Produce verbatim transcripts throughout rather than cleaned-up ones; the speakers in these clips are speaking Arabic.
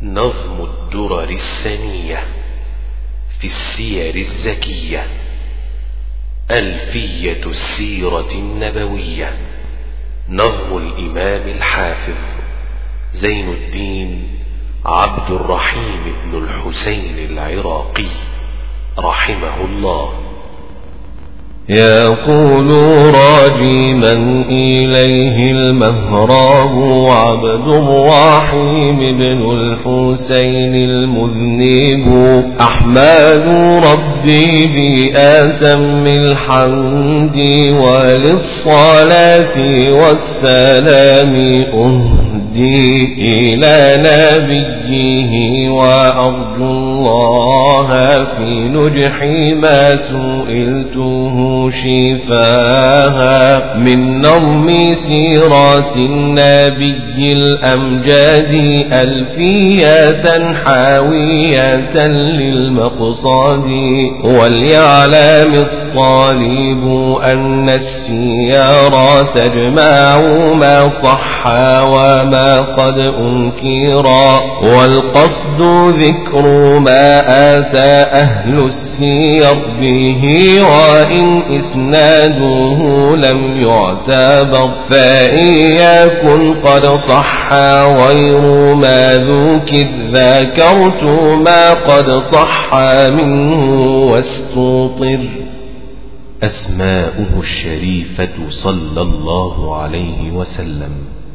نظم الدرر السنية في السير الزكية، ألفية السيرة النبوية، نظم الإمام الحافظ زين الدين عبد الرحيم بن الحسين العراقي رحمه الله. يقول راجي من إليه المهراب عبد الرحيم بن الحسين المذنب، أحمد ربي بأتم الحمد وللصلاة والسلام أهدي إلى نبيه وأرجو الله في نجح ما سئلته شفاها من نظم سيرات النبي الأمجاد ألفية حاوية للمقصاد. وليعلم الطالب أن السيارة تجمع ما صح وما قد أنكرا، والقصد ذكر ما آتى أهل السير به وإن إسناده لم يعتبر، فإن يكن قد صح غير ما ذكر ذكرت ما قد صح منه واستطر. أسماؤه الشريفة صلى الله عليه وسلم: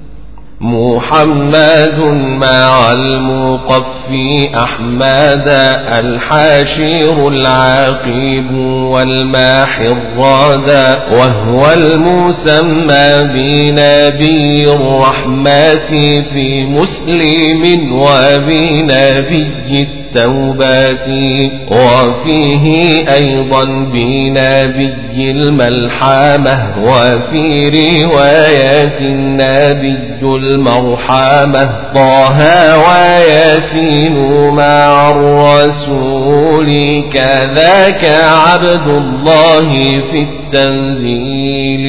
محمد مع المقفي أحمد، الحاشر العقيب والماحي الرادى، وهو المسمى بنبي الرحمة في مسلم وبنبي التوبات، وفيه أيضا بنبي الملحمة، وفي رواية النبي المرحمة طه وياسين مع الرسول، كذاك عبد الله في التنزيل،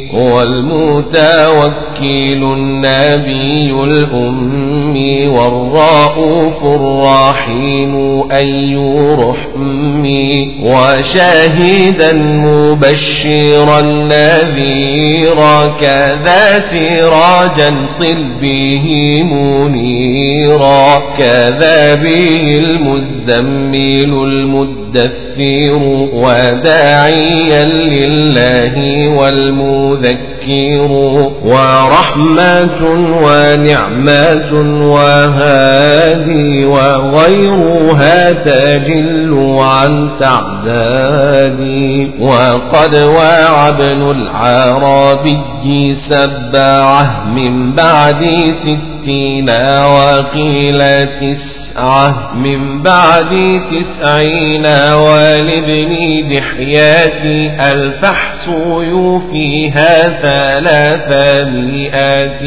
والمتوكل النبي الأمي والرؤوف الرحيم أي رحمي، وشاهدا مبشرا نذيرا، كذا سراجا صل به منيرا، كذا به المزمل المدثر وداعيا لله والمذكر، ورحمة ونعمة وهادي وغيرها تجل عن تعدادي. وقد وعى ابن العربي سبعه من بعد ستين وقيل تسعة من بعد تسعين، ولابن دحيات الفحص يوفيها ثلاثمائات،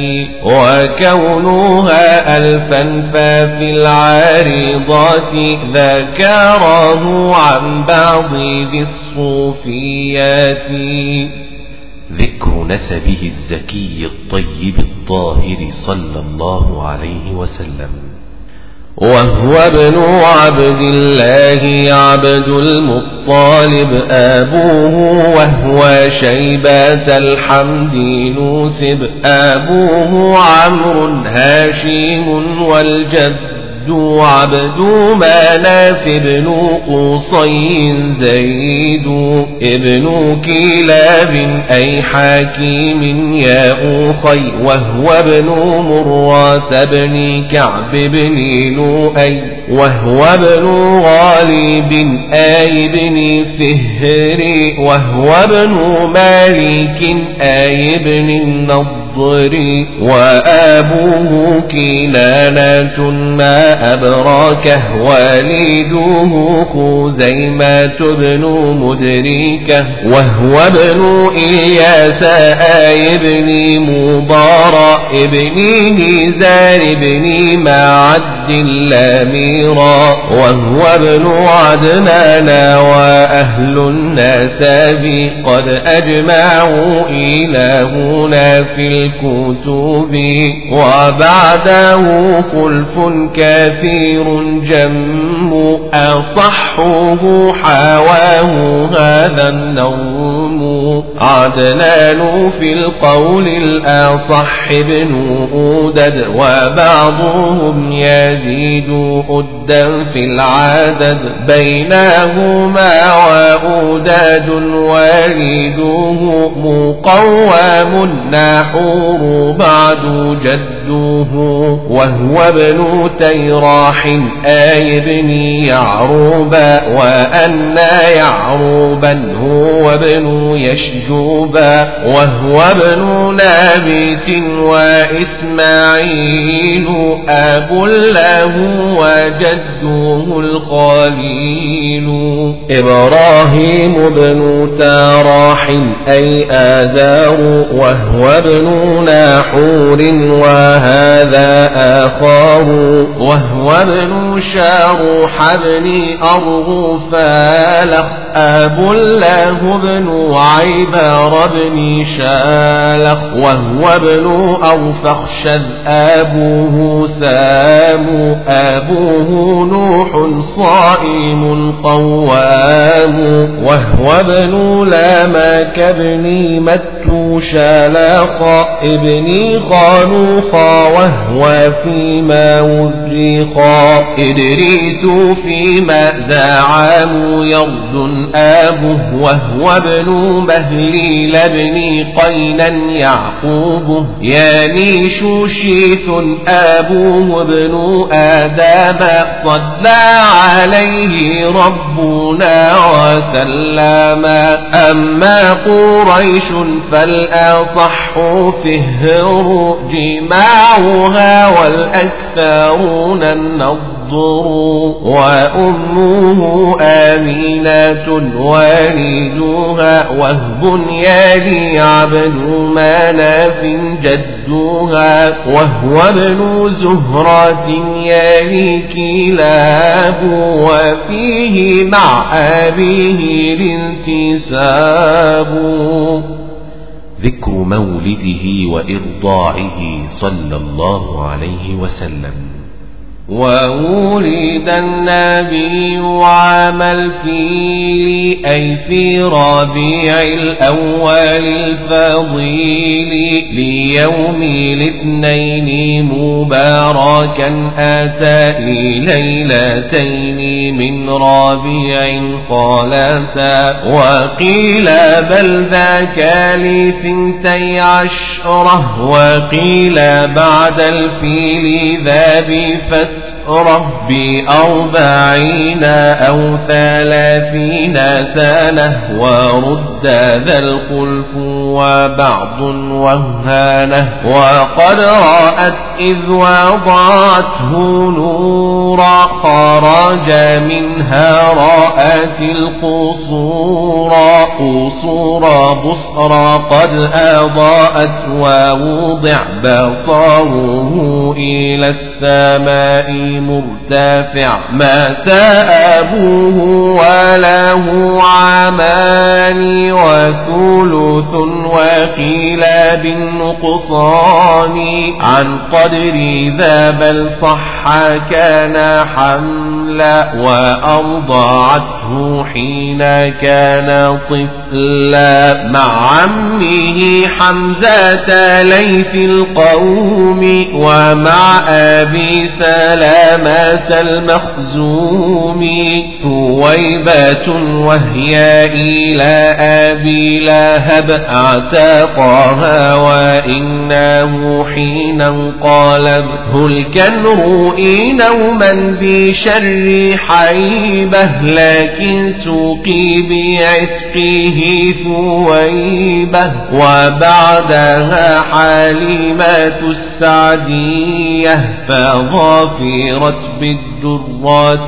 وكونها ألفا ففي العارضات ذكره عن بعض ذي الصوفيات. ذكر نسبه الزكي الطيب الطاهر صلى الله عليه وسلم: وهو ابن عبد الله عبد المطلب أبوه، وهو شيبة الحمد نوسب أبوه عمرو هاشم، والجد عبد مناف بن قصي زيد ابن كلاب أي حكيم يا أخي، وهو ابن مرة بن كعب بن لؤي، وهو ابن غالب أي بن فهر، وهو ابن مالك أي بن النضر، وأبوه كنانة ما أبراكه، والده خزيمة بن مدركه، وهو ابن إلياس آي بن مضارع ابن نزار بن معد اللاميرا، وهو ابن عدنان، وأهل النسب قد أجمعوا إلهنا في الكتب وبعده خلف كثير جم أصحه حواه هذا النوم عدنان في القول الأصح ابن أودد وبعضهم يزيد أدا في العدد بينهما وأوداد والده مقوم نحور بعد جده وهو ابن تيراح آي بن يعروبا وأن يعروبا هو ابن يشجوبا وهو ابن نابت وإسماعيل أب له وجده الخليل إبراهيم بن تراح أي آذار وهو ابن ناحور وهذا آخاه وهو ابن شاروح بن أرغفالخ أب له ابن عيبر بن شالخ وهو ابن أوفخشذ أبوه سام أبوه نوح صائم قوام وهو ابن لامك ابن متو شالخا ابن خانوخا وهو فيما ورخا إدريس فيما ذا عام يرد آبه وهو ابن مهليل بن قينا يعقوبه يانيش شيث آبوه ابن آدم صلى عليه ربنا وسلم أما قريش فالأصح فهر جماعها والأكثرون النظر وأمه آمينة والدها وهب يلي عبد مناف جدها وهو ابن زهرة يلي كلاب وفيه مع أبيه الانتساب. ذكر مولده وإرضاعه صلى الله عليه وسلم. وولد النبي عام الفيل أي في ربيع الأول الفضيل ليوم الاثنين مباركا أتى لليلتين من ربيع خالتا وقيل بل ذاك لثنتي عشرة وقيل بعد الفيل ذا بفتح ربي أربعين أو ثلاثين سنة ورد ذا الخلف وبعض وهانه وقد رأت إذ وضعته نورا خرج منها رأت القصور قصور بصرى قد أضاءت ووضع بصره إلى السماء مرتفع مات أبوه وله عامان وثلث وقيل بالنقصان عن قدر ذا بل صح كان حملا وأرضعته حين كان طفلا مع عمه حمزة ليث القوم ومع أبي سلامة المخزوم ثويبة وهي إلى أبي لهب اعتقاها وإنه حين انقلبه الكنر نوما بشر حيبة لكن سوقي بعتقه ثويبة وبعدها حليمة السعدية فظافرت بالدرات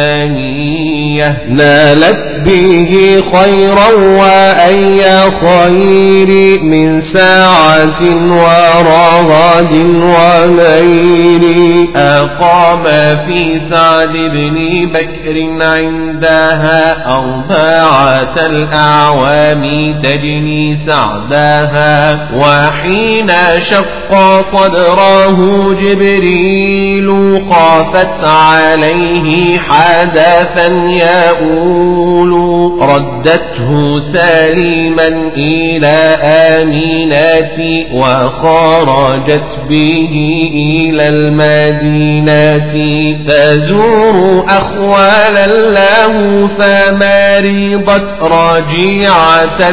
السانية نالت به خيرا وأي خير من ساعة ورغد ونير أقام في سعد بن بكر عندها أربعة الأعوام تجني سعداها. وحين شق صدره جبريل خافت عليه حدثا يؤول ردته سالما إلى آمنة وخرجت به إلى المدينة تزور أخوالا له فمرضت راجعة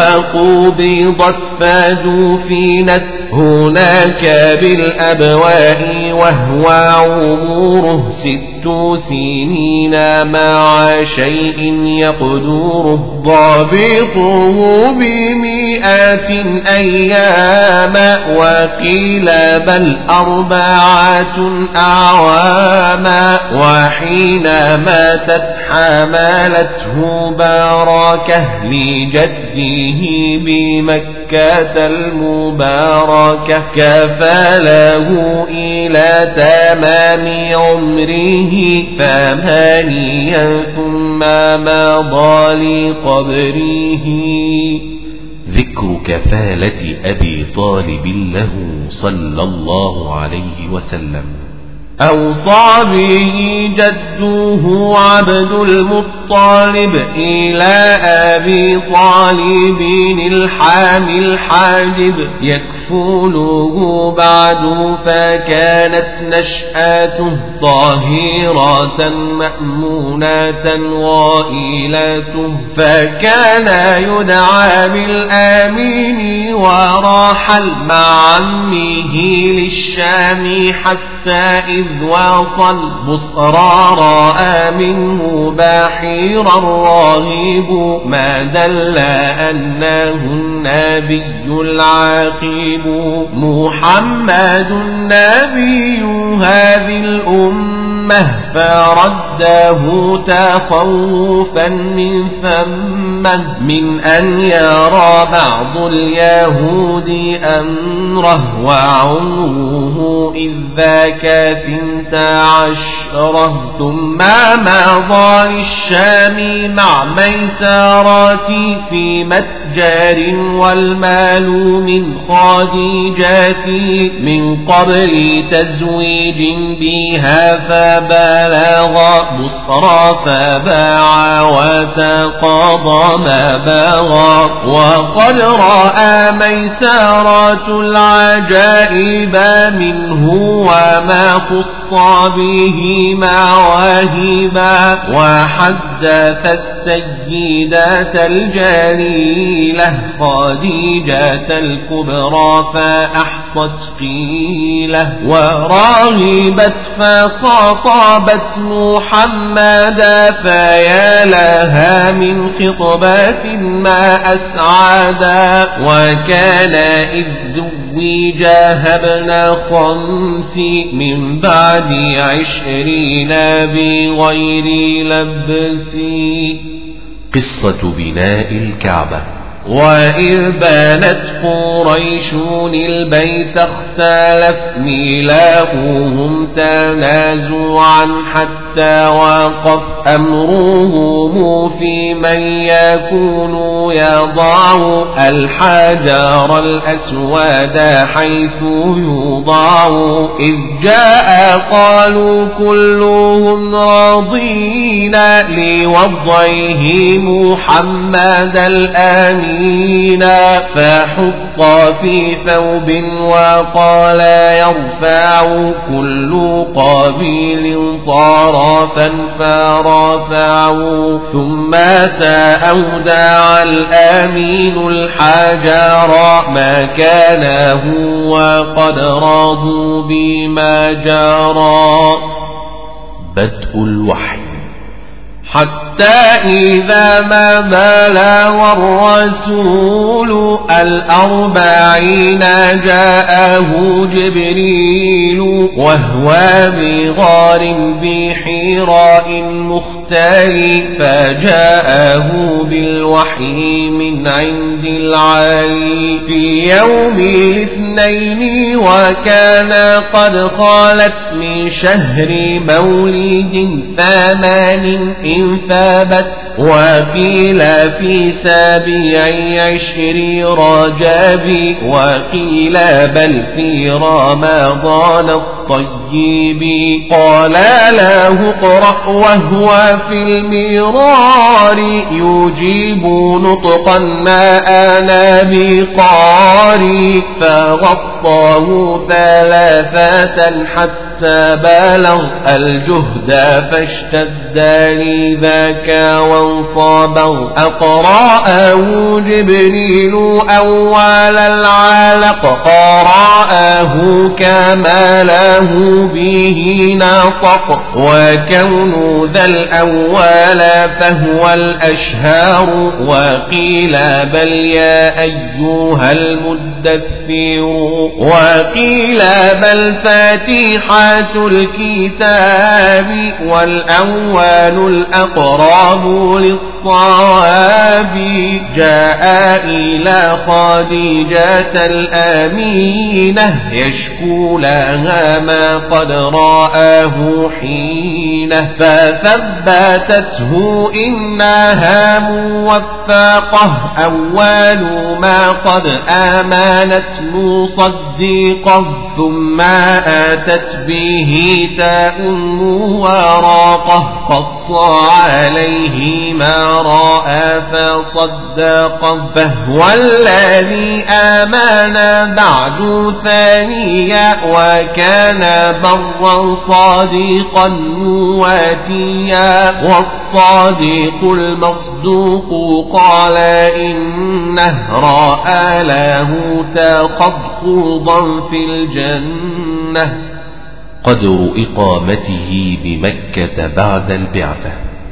وقبضت فدفنت هناك بالأبواء وهو عمره ست سنين مع شيء يقدره ضابطه بمئات أيام وقيل بل أربعة أعواما. وحين ماتت حملته بركة لجده بمكة المباركة كفله إلى تمام عمره ثمانيا ثم مضى لقبره. ذكر كفالة أبي طالب له صلى الله عليه وسلم. أوصى به جده عبد المطلب إلى أبي طالب الحامي الحاجب يكفله بعد فكانت نشأته طاهرة مأمونة غائلته فكان يدعى بالآمين ورحل مع عمه للشام حتى إذ وصل بصرى رأى منه باحيرا راهب ما دل أنه النبي العاقب محمد النبي هذه الأمة فرده تخوفا من ثمه من أن يرى بعض اليهود أمره وعمره إذ ذاك ثنت عشرة ثم مضى للشام مع ميسرات في متجر والمال من خديجة من قبل تزويج بها فبلغ بصرى فباع وتقاضى ما بغى وقد رأى ميسرات العجائب منه وما خص به مواهبا وحدث السيدة الجليلة خديجة الكبرى فأحصت قيله وراغبت فخاطبت محمدا فيا لها من خطبة ما أسعدا وكان إذ زوجها ابن خمس من بعد عشرين بغير لبس. قصة بناء الكعبة. وإذ بنت قريش البيت اختلف ميلاؤهم تنازعا حتى وقف أمرهم في من يكون يضع الحجر الأسود حيث يوضع إذ جاء قالوا كلهم راضين لوضعه محمد الآمين فحط في ثوب وقال يرفع كل قبيل طرفا فرفعوا ثم سأودع الآمين الحجر ما كان هو قد رضوا بما جرى. بدء الوحي. حتى حتى إذا ما بلغ الرسول الأربعين جاءه جبريل وهو بغار بحراء مختار فجاءه بالوحي من عند العالي في يوم الاثنين وكان قد خالت من شهر مولد ثمان إن ثابت وقيل في سابع عشر رجب وقيل بل في رمضان الطيب قال له اقرأ وهو في المرار يجيب نطقا ما أنا بقاري فغطاه ثلاثة حتى بلغ الجهد فاشتد لذاك وانصابه أقرأه جبريل أول العلق قرأه كما له به نطق وكون ذا الأول فهو الأشهار وقيل بل يا أيها المدثر وقيل بل فاتحة الكتاب والأول الأقرب للصواب جاء إلى خديجة الأمينة يشكو لها ما قد رآه حينه فثبتته إنها موفقة أول ما قد آمنت مصدقة ثم آتت به تاء وراقة قص عليه ما رأى فصدق فهو الذي آمن بعد ثانيا وكان برا صادقا مواتيا والصادق المصدوق قال إنه رأى له قد خوضا في الجنة. قدر إقامته بمكة بعد البعثة.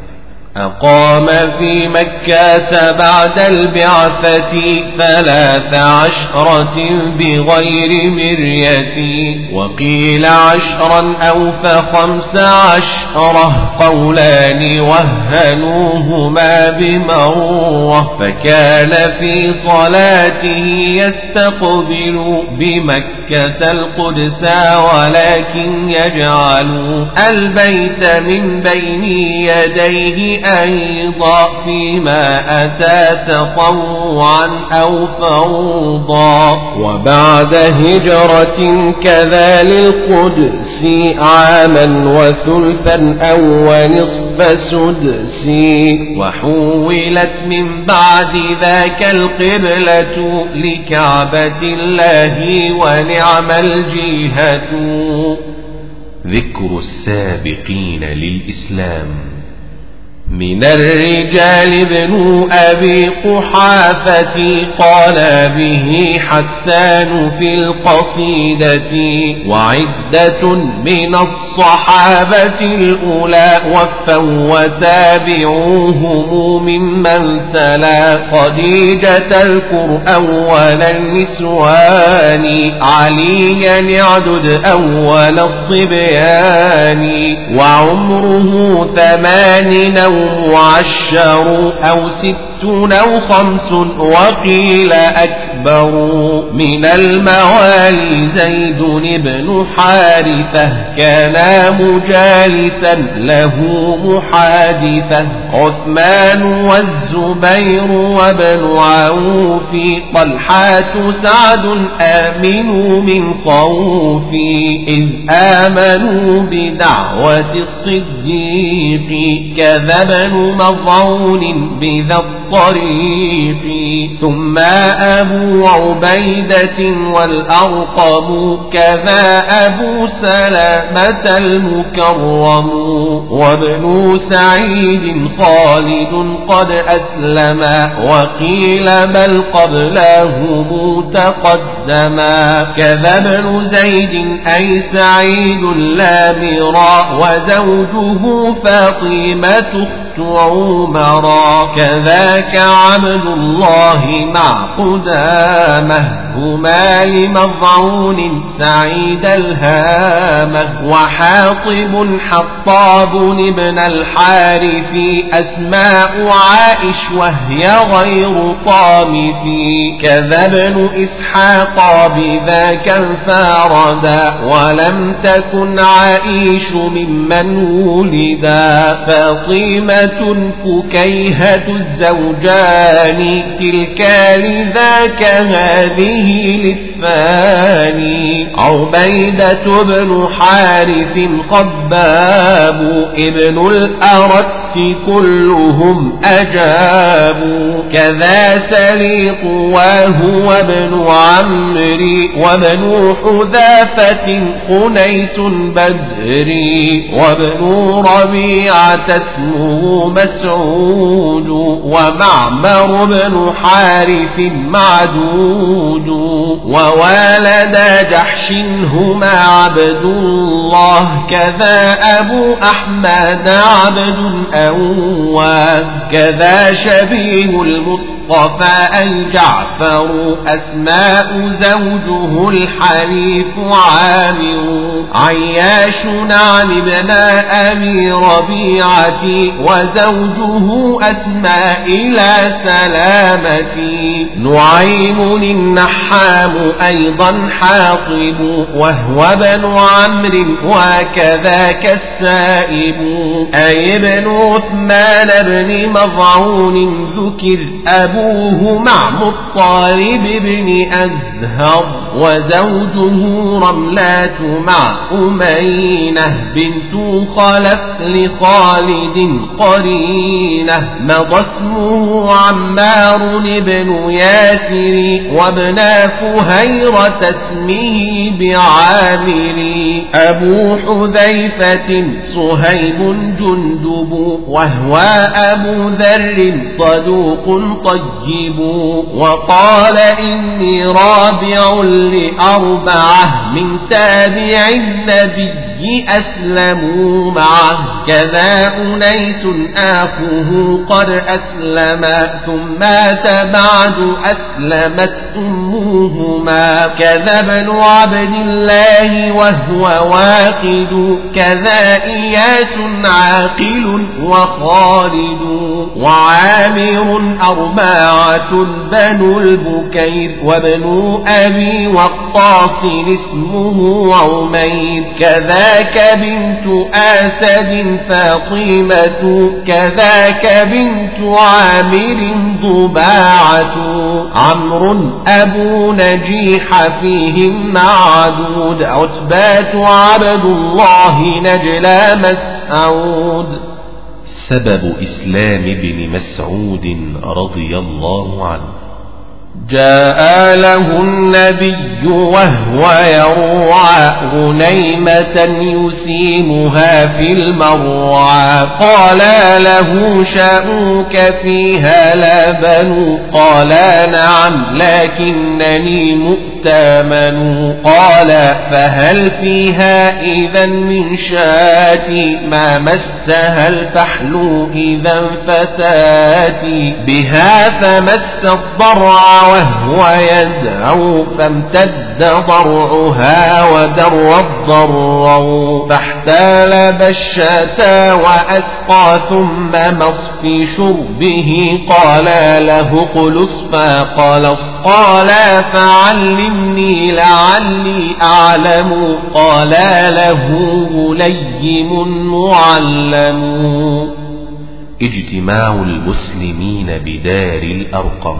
أقام في مكة بعد البعثة ثلاث عشرة بغير مرية وقيل عشرا أو فخمس عشرة قولان وهنوهما بمروة فكان في صلاته يستقبل بمكة القدس ولكن يجعل البيت من بين يديه أيضا فيما أتى تطوعا أو فرضا وبعد هجرة كذا للقدس عاما وثلثا أو ونصف سدس وحولت من بعد ذاك القبلة لكعبة الله ونعم الجهة. ذكر السابقين للإسلام. من الرجال ابن أبي قحافة قال به حسان في القصيدة وعدة من الصحابة الأولى وفا وتابعوهم ممن تلا خديجة الكر أول النسوان عليا يعدد أول الصبيان وعمره ثمان أو عشر أو ست أو خمس وقيل أكبر. من الموالي زيد بن حارثة كان مجالسا له محادثة عثمان والزبير وابن عوف طلحة سعد آمنوا من خوف إذ آمنوا بدعوة الصديق كذا ابن مضعون بذا الطريق ثم أبو عبيدة والأرقم كذا أبو سلامة المكرم وابن سعيد خالد قد أسلما وقيل بل قبله تقدما كذا ابن زيد أي سعيد لا مرا وزوجه فاطمة أخت عمرا كذاك عبد الله مع قدامه هما لمضعون سعيد الهامة وحاطب حطاب ابن الحارث أسماء عائش وهي غير طامث كذا ابن إسحاق بذاك انفردا ولم تكن عائش ممن ولدا فاطمة فكيهة الزوجان تلك لذاك هذه للثاني عبيدة بن حارث خباب ابن الأرت كلهم أجابوا كذا سليط وهو ابن عمري وابن حذافة خنيس بدري وابن ربيعة اسمه مسعود ومعمر بن حارث معدود ووالد جحش هما عبد الله كذا أبو أحمد عبد أواب كذا شبيه المصطفى أي جعفر أسماء زوجه الحنيف عامر عياش عن ابن أبي ربيعة وزوجه أسماء إلى سلامتي نعيم النحام أيضا حاطب وهو ابن عمرو وكذاك السائب أي ابن عثمان بن مضعون ذكر أبوه مع مطالب بن أزهر وزوجه رملات مع أمينة بنت خلف لخالد قرينة مضى اسمه عمار بن ياسر وابن فهيرة اسمه بعامر أبو حذيفة صهيب جندب وهو أبو ذر صدوق طيب وقال إني رابع لأربعة من تابع النبي أسلموا معه كذا أنيس آخوه قد أسلم ثم بعد أسلمت أمهما كذا ابن عبد الله وهو واقد كذا إياس عاقل وخالد وعامر أربعة بنو البكير وابن أبي وقاص اسمه عمير كذاك بنت أسد فاطمة كذاك بنت عامر ضباعة عمرو أبو نجيح فيهم معدود عتبة عبد الله نجلى مسعود سبب إسلام ابن مسعود رضي الله عنه جاء له النبي وهو يروع غنيمة يسيمها في المروع قال له شاؤك فيها لبن قال نعم لكنني مؤتمن قال فهل فيها إذا من شاتي ما مسها الفحل إذا فتاتي بها فمس الضرع وهو يدعو فامتد ضرعها ودر الضرع فاحتال الشاة وأسقى ثم مص في شربه قال له قلص فقلص قال فعلمني لعلي أعلم قال له غليم معلم اجتماع المسلمين بدار الأرقم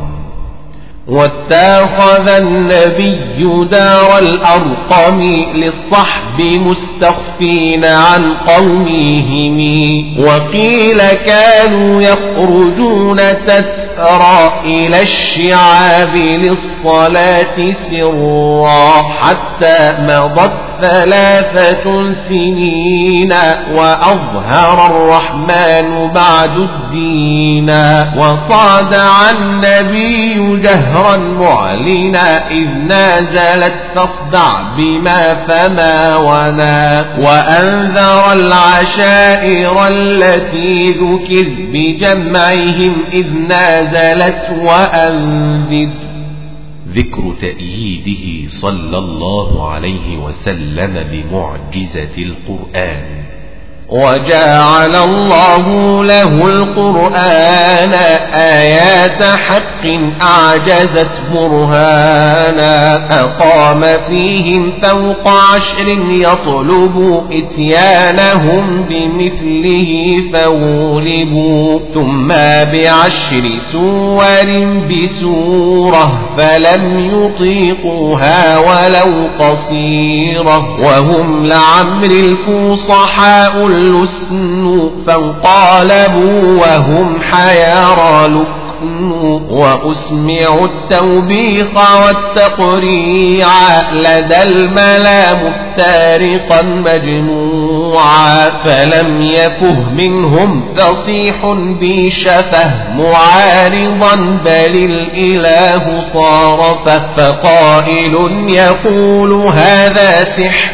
واتخذ النبي دار الأرقم للصحب مستخفين عن قومهم وقيل كانوا يخرجون تترى إلى الشعاب للصلاة سرا حتى مضت ثلاثة سنين وأظهر الرحمن بعد الدين وصاد عن النبي جهرا معلنا إذ نازلت فاصدع بما فما ونا وأنذر العشائر التي ذكر بجمعهم إذ نازلت وأنذر. ذكر تأييده صلى الله عليه وسلم بمعجزة القرآن. وجعل الله له القرآن آيات حق أعجزت برهانا أقام فيهم فوق عشر يطلب إتيانهم بمثله فغلبوا ثم بعشر سور بسورة فلم يطيقوها ولو قصيرة وهم لعمر الفصحاء اللسن فانقالبوا وهم حيارى لقن وأسمعوا التوبيخ والتقريع لدى الملا مفترقا مجموعا فلم يفه منهم فصيح بشفه معارضا بل الإله صارفه فقائل يقول هذا سحر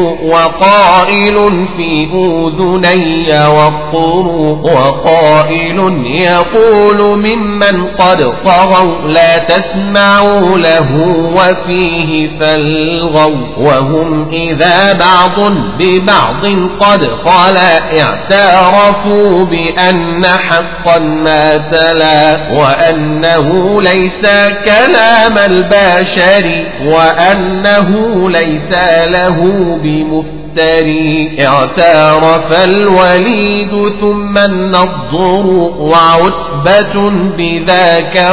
وقائل في أذني وقر وقائل يقول ممن قد طغوا لا تسمعوا له وفيه فالغوا وهم إذا بعض ببعض قد خلا اعترفوا بأن حقا ما تلا وأنه ليس كلام البشر وأنه ليس له بمفتري اعترف الوليد ثم النضر وعتبة بذاك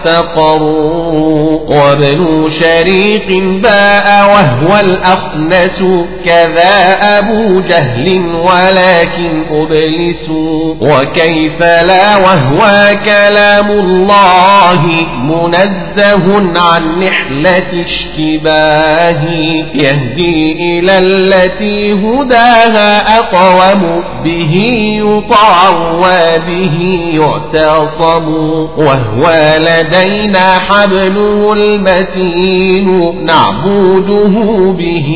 واستقروا وابن شريق باء وهو الأخنس كذا أبو جهل ولكن أبلسوا وكيف لا وهو كلام الله منزه عن نحلة اشتباه يهدي إلى التي هداها أقوم به يطاع وبه يعتصم وهو لدينا حبله المتين نعبده به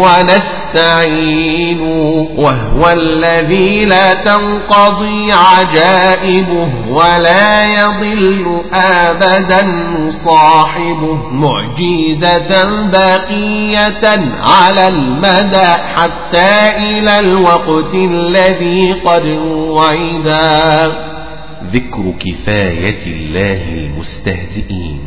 ونستعين وهو الذي لا تنقضي عجائبه ولا يضل أبدا صاحبه معجزة باقية على المدى حتى إلى الوقت الذي قد وعدا. ذكر كفاية الله المستهزئين.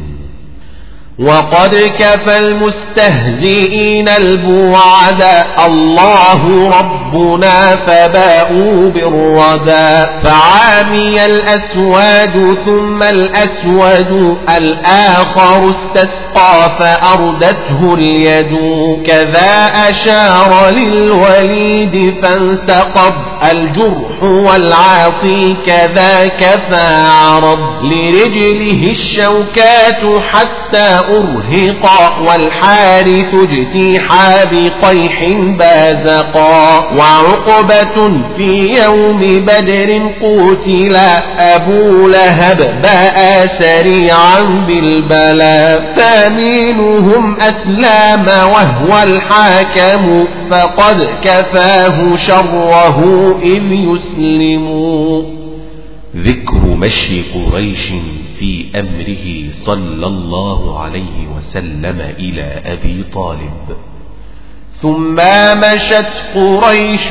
وقد كفى المستهزئين البوعد الله ربنا فباءوا بالردى فعامي الأسود ثم الأسود الآخر استسقى فأردته اليد كذا أشار للوليد فانتقض الجرح والعاصي كذاك فعرض لرجله الشوكات حتى أرهقا والحارث اجتيحا بقيح بازقا وعقبة في يوم بدر قتلا أبو لهب باء سريعا بالبلاء ثامينهم أسلام وهو الحاكم فقد كفاه شره إذ يسلموا. ذكر مشي قريش في أمره صلى الله عليه وسلم إلى أبي طالب. ثم مشت قريش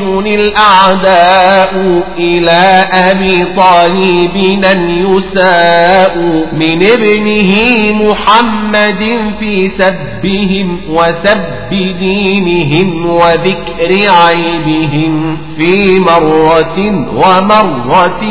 الأعداء إلى أبي طالب أن يساء من ابنه محمد في سبهم وسب دينهم وذكر عيبهم في مرة ومرة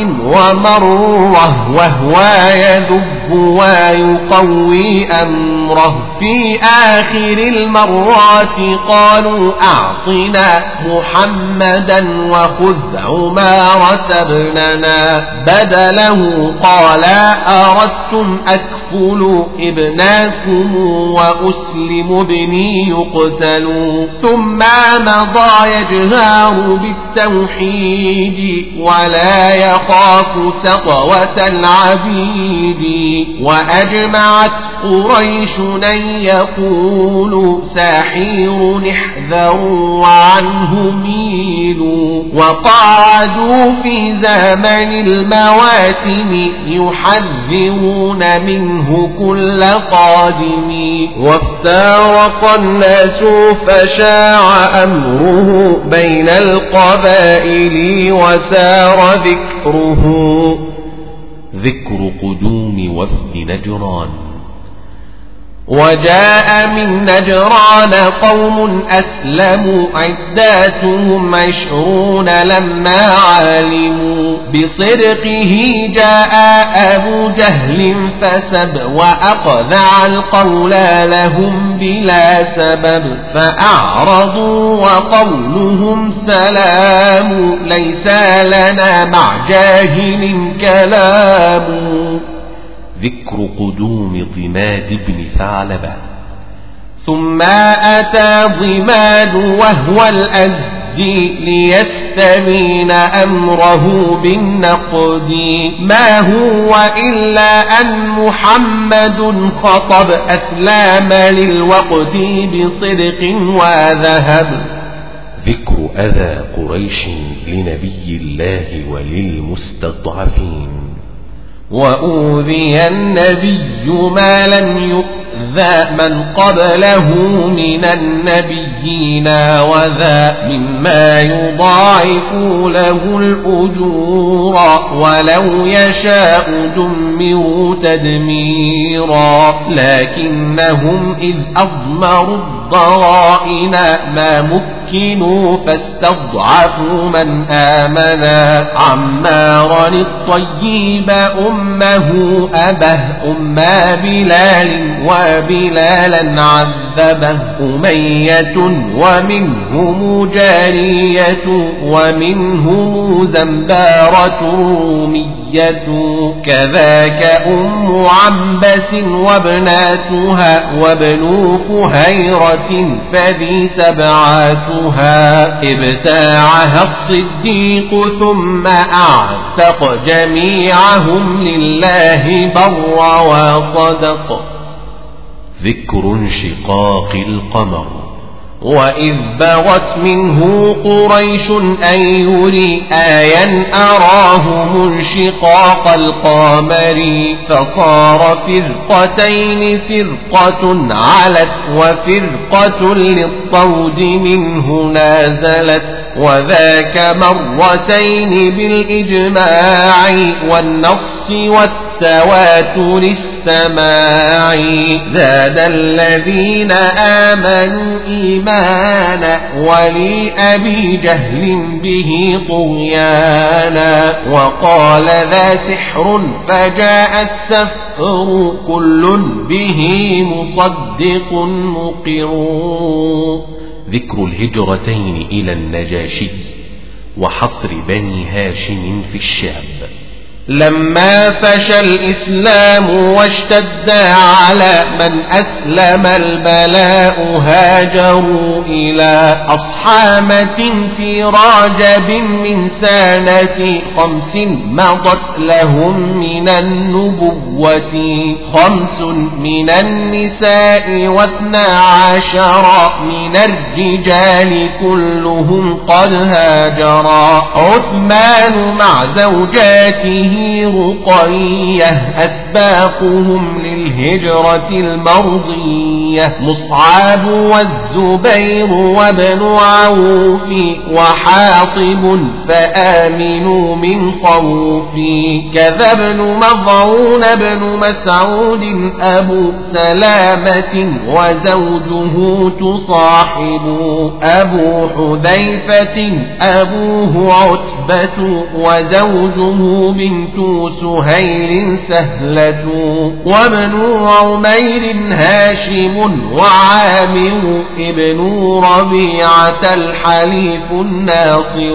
ومرة وهو يذب ويقوي أمره في آخر المرات قالوا أعطنا محمدا وخذ عمارة ابننا بدله قال أردتم أكفر أكفل ابناكم وأسلم ابني يقتل. ثم مضى يجهر بالتوحيد ولا يخاف سطوة العبيد. وأجمعت قريش أن يقول ساحر احذروا وعنه ميلوا. وقعدوا في زمن المواسم يحذرون منه كل قادم. وافترق الناس فشاع أمره بين القبائل وسار ذكره. ذكر قدوم وفد نجران. وجاء من نجران قوم أسلموا عداتهم عشرون لما علموا بصدقه. جاء أبو جهل فسب وأقذع القول لهم بلا سبب. فأعرضوا وقولهم سلام ليس لنا مع جاهل كلام. ذكر قدوم ضماد بن ثعلبة. ثم أتى ضماد وهو الأزدي ليستبين أمره بالنقد. ما هو إلا أن محمد خطب أسلام للوقت بصدق وذهب. ذكر أذى قريش لنبي الله وللمستضعفين. وأوذي النبي ما لم يؤذى من قبله من النبيين وذا مما يضاعف له الأجور ولو يشاء دمروا تدميرا. لكنهم إذ أضمروا الضغائن ما مكنوا فاستضعفوا من آمنا. عمارا الطيب أمه أبه أم بلال وبلالا عذبه أمية ومنهم جارية ومنهم زنبارة رومية. كذاك أم عنبس وابناتها وابن فهيرة فذي سبعاتها. ابتاعها الصديق ثم أعتق جميعهم لله بر وصدق. ذكر انشقاق القمر. وإذ بغت منه قريش أن يري آيا أراه منشقاق القمر. فصار فرقتين فرقة علت وفرقة للطود منه نازلت. وذاك مرتين بالإجماع والنص والتواتر السماع. زاد الذين آمنوا إيمانا ولأبي جهل به طغيانا. وقال ذا سحر فجاء السفر كل به مصدق مقر. ذكر الهجرتين إلى النجاشي وحصر بني هاشم في الشام. لما فشى الإسلام واشتد على من أسلم البلاء هاجروا إلى أصحامة في رجب من سنة خمس مضت لهم من النبوة. خمس من النساء واثنا عشر من الرجال كلهم قد هاجرا. عثمان مع زوجاته رقية أسباقهم للهجرة المرضية. مصعب والزبير وابن عوف وحاطب فآمنوا من خوف. كذا ابن مضعون بن مسعود أبو سلامة وزوجه تصاحب. أبو حذيفة أبوه عتبة وزوجه بن بنت سهيل سهلة وابن عمير هاشم وعامر ابن ربيعة الحليف الناصر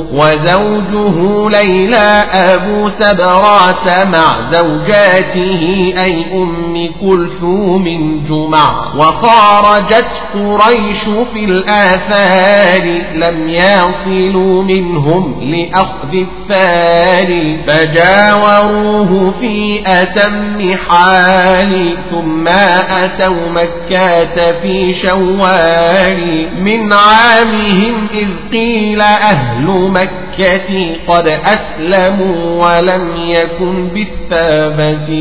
وزوجه ليلى أبو سبرات مع زوجاته أي أم كلثوم جمع وخرجت قريش في الآثار لم يصلوا منهم لأخذ الثار فجاوروه في أتم حال ثم أتوا مكة في شوال من عامهم إذ قيل أهل مكة قد أسلموا ولم يكن بالثابت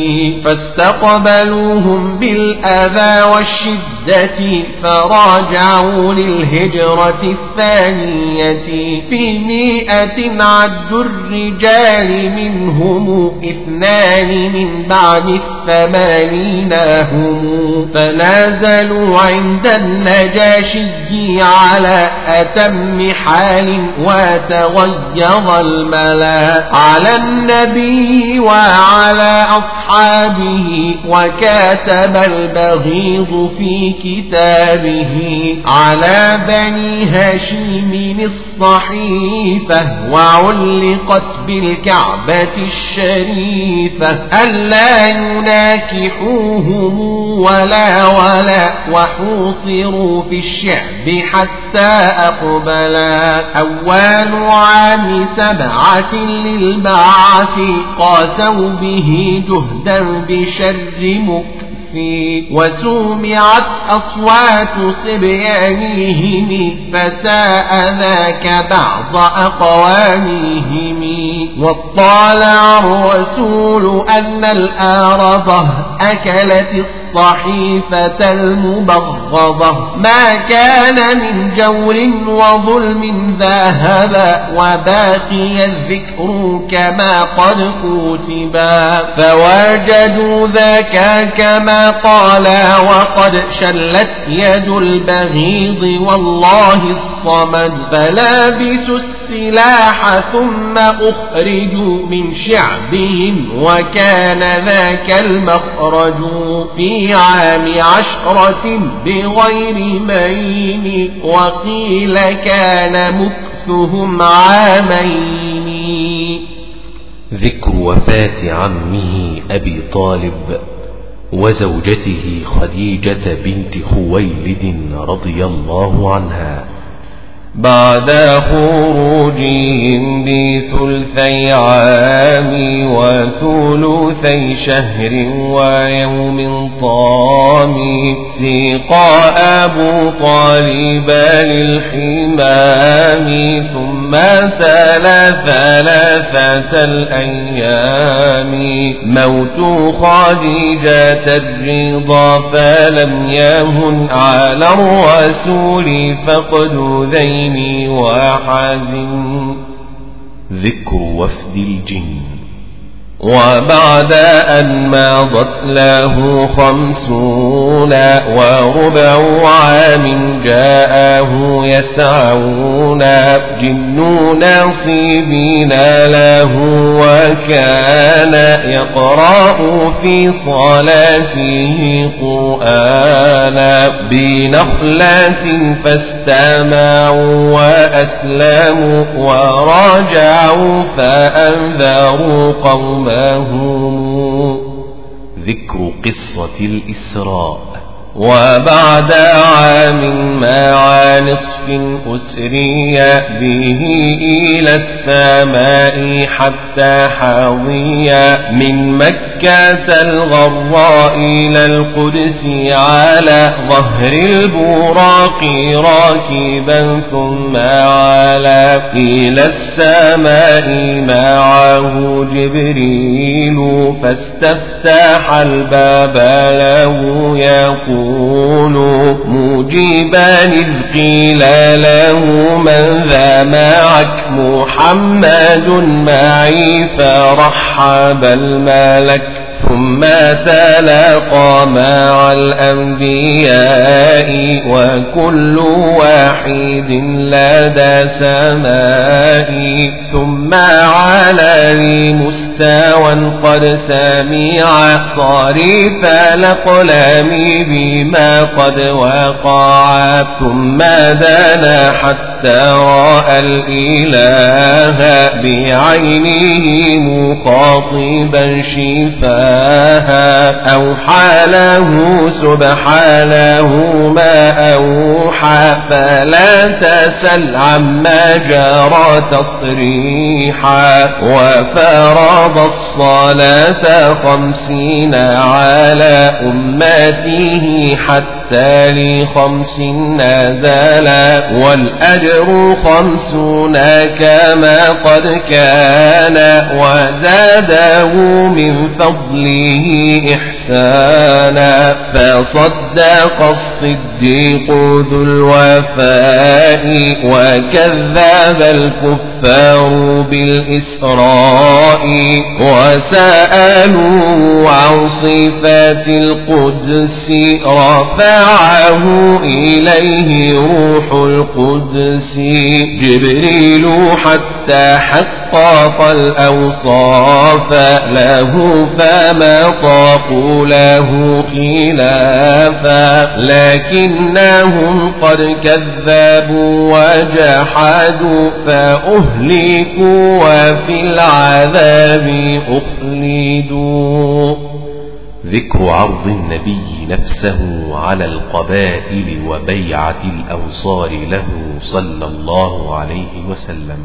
فاستقبلوهم بالأذى والشدة فراجعوا للهجرة الثانية في مئة عد الرجال منهم اثنان من بعد الثمانين هم فنازلوا عند النجاشي على أتم حال وتغيظ الملا على النبي وعلى أصحابه وكاتب البغيض في كتابه على بني هاشم الصحيفة وعلقت بالكعبة الشريفة ألا يناكحوهم ولا ولا وحوصروا في الشعب حتى أقبلا أول عام سبعة للبعث قاسوا به جهدا بشر مكفر وسمعت أصوات صبيانهم فساء ذاك بعض أقوامهم واطلع الرسول أن الأرض أكلت الصحيفة المبغضة ما كان من جور وظلم ذهب وباقي الذكر كما قد كتبا فوجدوا ذاك كما قال وقد شلت يد البغيض والله الصمد فلابسوا السلاح ثم أخرجوا من شعبهم وكان ذاك المخرج في عام عشرة بغير مين وقيل كان مكثهم عامين. ذكر وفاة عمه أبي طالب وزوجته خديجة بنت خويلد رضي الله عنها بعد خروجهم بثلثي عام وثلثي شهر ويوم طام سيقى أبو طالب للحمام ثم تلا ثلاثة الأيام موت خديجة الرضا فلم يهن على الرسول فقد ذين وحزن. ذكر وفد الجن وبعد أن ماضت له خمسون وربع عام جاءه يسعون جن ناصبين له وكان يقرأ في صلاته قرآنا بنخلة فاستمعوا وأسلموا وراجعوا فأنذروا قومهم. ذكر قصة الإسراء وبعد عام مع نصف أسري به إلى السماء حتى حظي من مكة الغراء إلى القدس على ظهر البراق راكبا ثم على إلى السماء معه جبريل فاستفتح الباب له يقول مجيبا إذ قيل له من ذا معك محمد معي فرحب الملك ثم تلاقى مع الأنبياء وكل واحد لدى سماء ثم على لمستقيم ساوا قد سمع صارف الأقلام بما قد وقع ثم دنا حتى رأى الإله بعينه مخاطبا شفاها أوحى له سبحانه ما أوحى فلا تسل عما جرى تصريحا وفرض الصلاة خمسين على أمته حتى لخمس نزلا والأجر خمسون كما قد كان وزاده من فضله إحسانا فصدق الصديق ذو الوفاء وكذب الكفار بالإسراء وسألوا عن صفات القدس رفعه إليه روح القدس جبريل حتى حقق الأوصاف له فما طاقوا له خلافا لكنهم قد كذبوا وجحدوا فأهلكوا وفي العذاب أخلدوا. ذكر عرض النبي نفسه على القبائل وبيعة الأنصار له صلى الله عليه وسلم.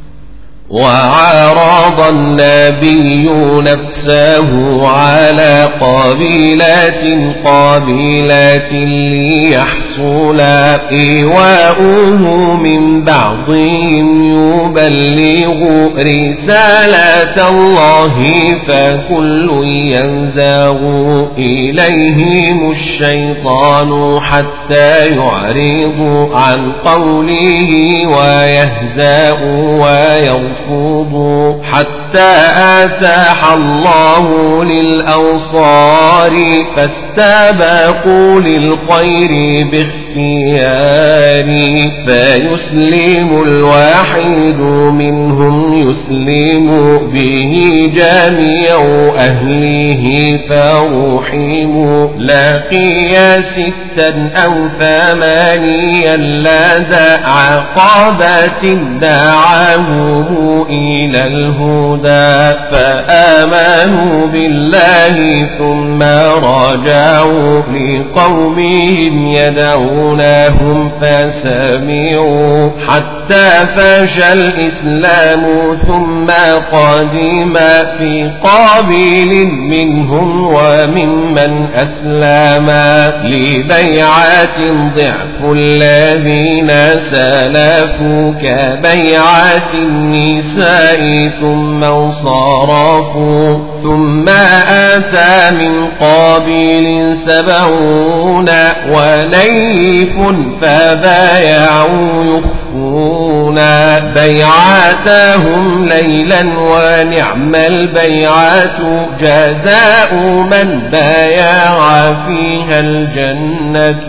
وعرض النبي نفسه على قبيلات قبيلات ليحصل إيواؤه من بعضهم يبلغ رسالة الله فكل ينزاغ إليهم الشيطان حتى يعرض عن قوله ويهزأ ويغفر حتى آتاح الله للأوصار فاستبقوا للخير باختيار فيسلم الواحد منهم يسلم به جميع أهله فرحموا لقي ستا أو ثمانيا لدى عقبة دعاهم إلى الهدى فآمنوا بالله ثم رجعوا لقومهم يدعونهم فسمعوا حتى فشى الإسلام ثم قدم في قابل منهم وممن أسلم لبيعات ضعف الذين سلفوا كبيعات النساء ثم انصرفوا ثم آتى من قابل سبعون وليف فبايعوا يخفون بيعاتهم ليلا ونعم البيعات جزاء من بايع فيها الجنة.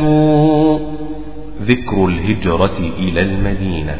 ذكر الهجرة إلى المدينة.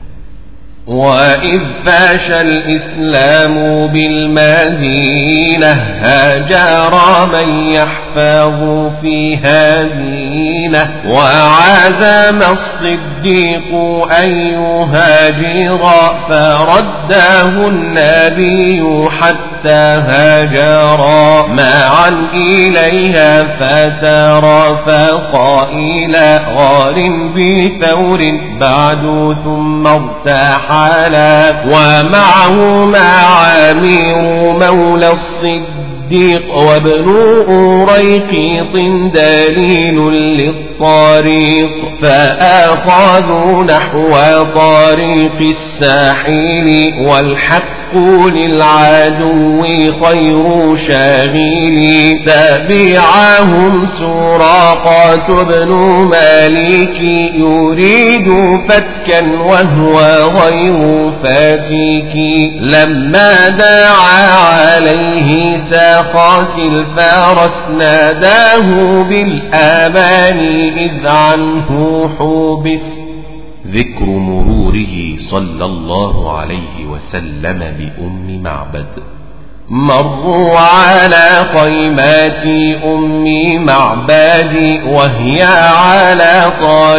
وإذ فاش الإسلام بالمدينة هاجر من يحفظ فيها دينه وعزم الصديق أن يهاجر فرده النبي حتى هاجر معا إليها فترافقا إلى غار بثور بعد ثم ارتاحا ومعه معامير مولى الصديق وابن أريقيط دليل للطريق فأخذوا نحو طريق الساحل والحق للعدو خير شاغل تبعهم سراقة بن مالك يريد فتكا وهو غير فاتك لما دعا عليه ساقات الفارس ناداه بالآمان إذ عنه حبس. ذكر مروره صلى الله عليه وسلم بأم معبد. مروا على خيمات أم معبد وهي على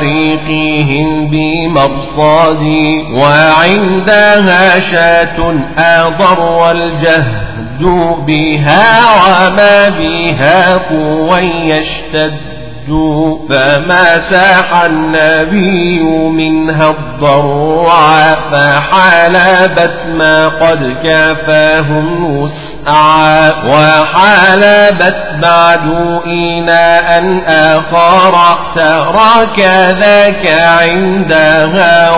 طريقهم بمرصاد وعندها شاة آضر والجهد بها وما بها قوى يشتد فما ساح النبي منها الضرع فحالبت ما قد كافاهم وسعا وحالبت بعد إناء آخر ترى كذاك عندها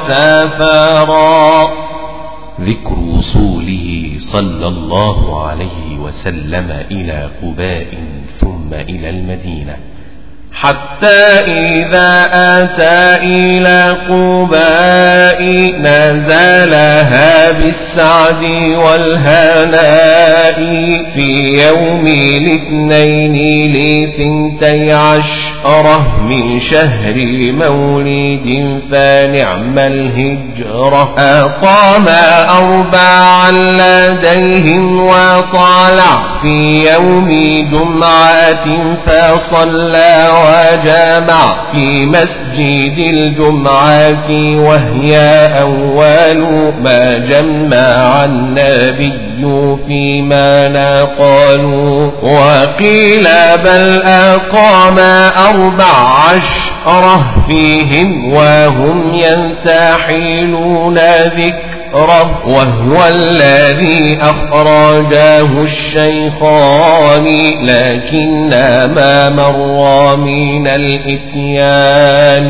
وسافرا. ذكر وصوله صلى الله عليه وسلم إلى قباء ثم إلى المدينة حتى إذا أتى إلى قباء نزلها بالسعد والهناء في يوم الاثنين لثنتي عشرة من شهر مولد فنعم الهجرة أقام أربعا لديهم وطالع في يوم جمعة فصلى وجمع في مسجد الجمعة وهي أول ما جمع النبي فيما نقالوا وقيل بل أقام أربع عشرة فيهم وهم ينتحلون ذكر وهو الذي أخرجه الشيخان لكن ما مر من الإتيان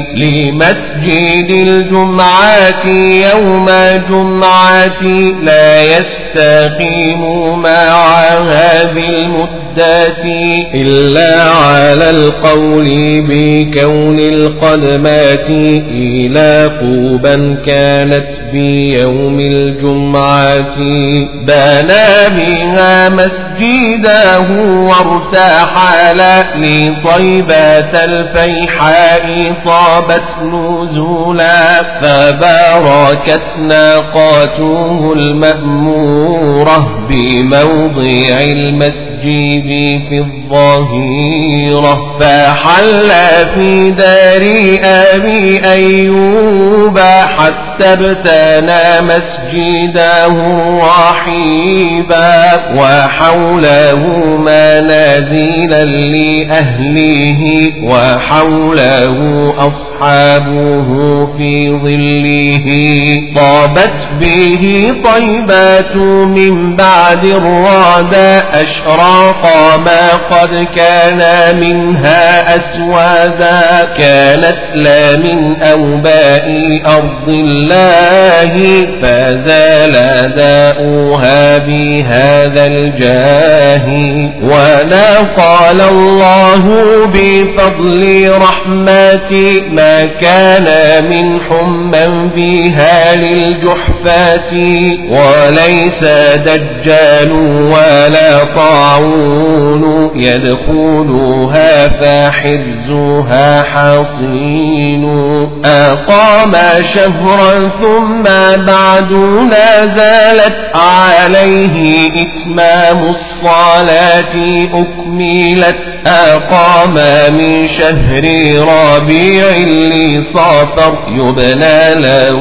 لمسجد الجمعة يوم جمعة لا يستقيم مع هذه المدة إلا على القول بكون القدمات إلى قوبا كانت بيوم الجمعة بنى بها مسجده وارتحل لطيبة الفيحاء طابت نزولا فباركت ناقاته المأمورة بموضع المسجد في الظاهرة فحل في دار أبي أيوب حتى ابتنى مسجده رحيبا وحوله منازلا لأهله وحوله أصحابه في ظله طابت به طيبات من بعد الرعد أشراق ما قد كان منها أسوادا كانت لا من أوباء أرض الله فزال داؤها بهذا الجاه ولا قال الله بفضل رحمتي ما كان من حما بها للجحفات وليس دجال ولا طاعون يدخلها فحرزها حصين أقام شهرا ثم بعد نزلت عليه إتمام الصلاة أكملت أقام من شهر ربيع لصافر يبنى له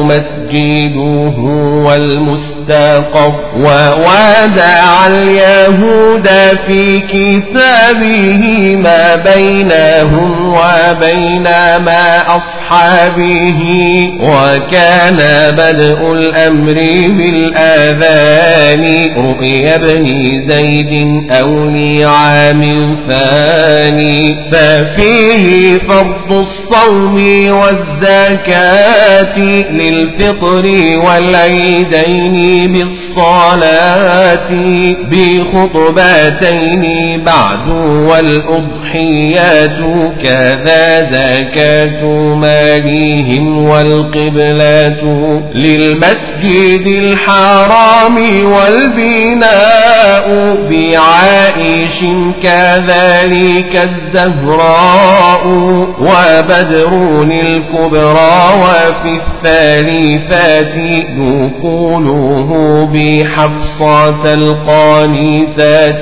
مسجده والمستقر وودع اليهود في كتابه ما بينهم وبين ما أصحابه وكان بدء الأمر بالآذان رؤيا ابن زيد أو لعام ثاني ففيه فرض الصوم والزكاة للفطر والعيدين بالصلاة بخطبتين بعد والأضحيات كذا زكاة مالهم والقبلات للمسجد الحرام والبناء بعائش كذلك الزهراء وبدر الكبرى وفي الثالث الفات نقوله بحفصة القانتات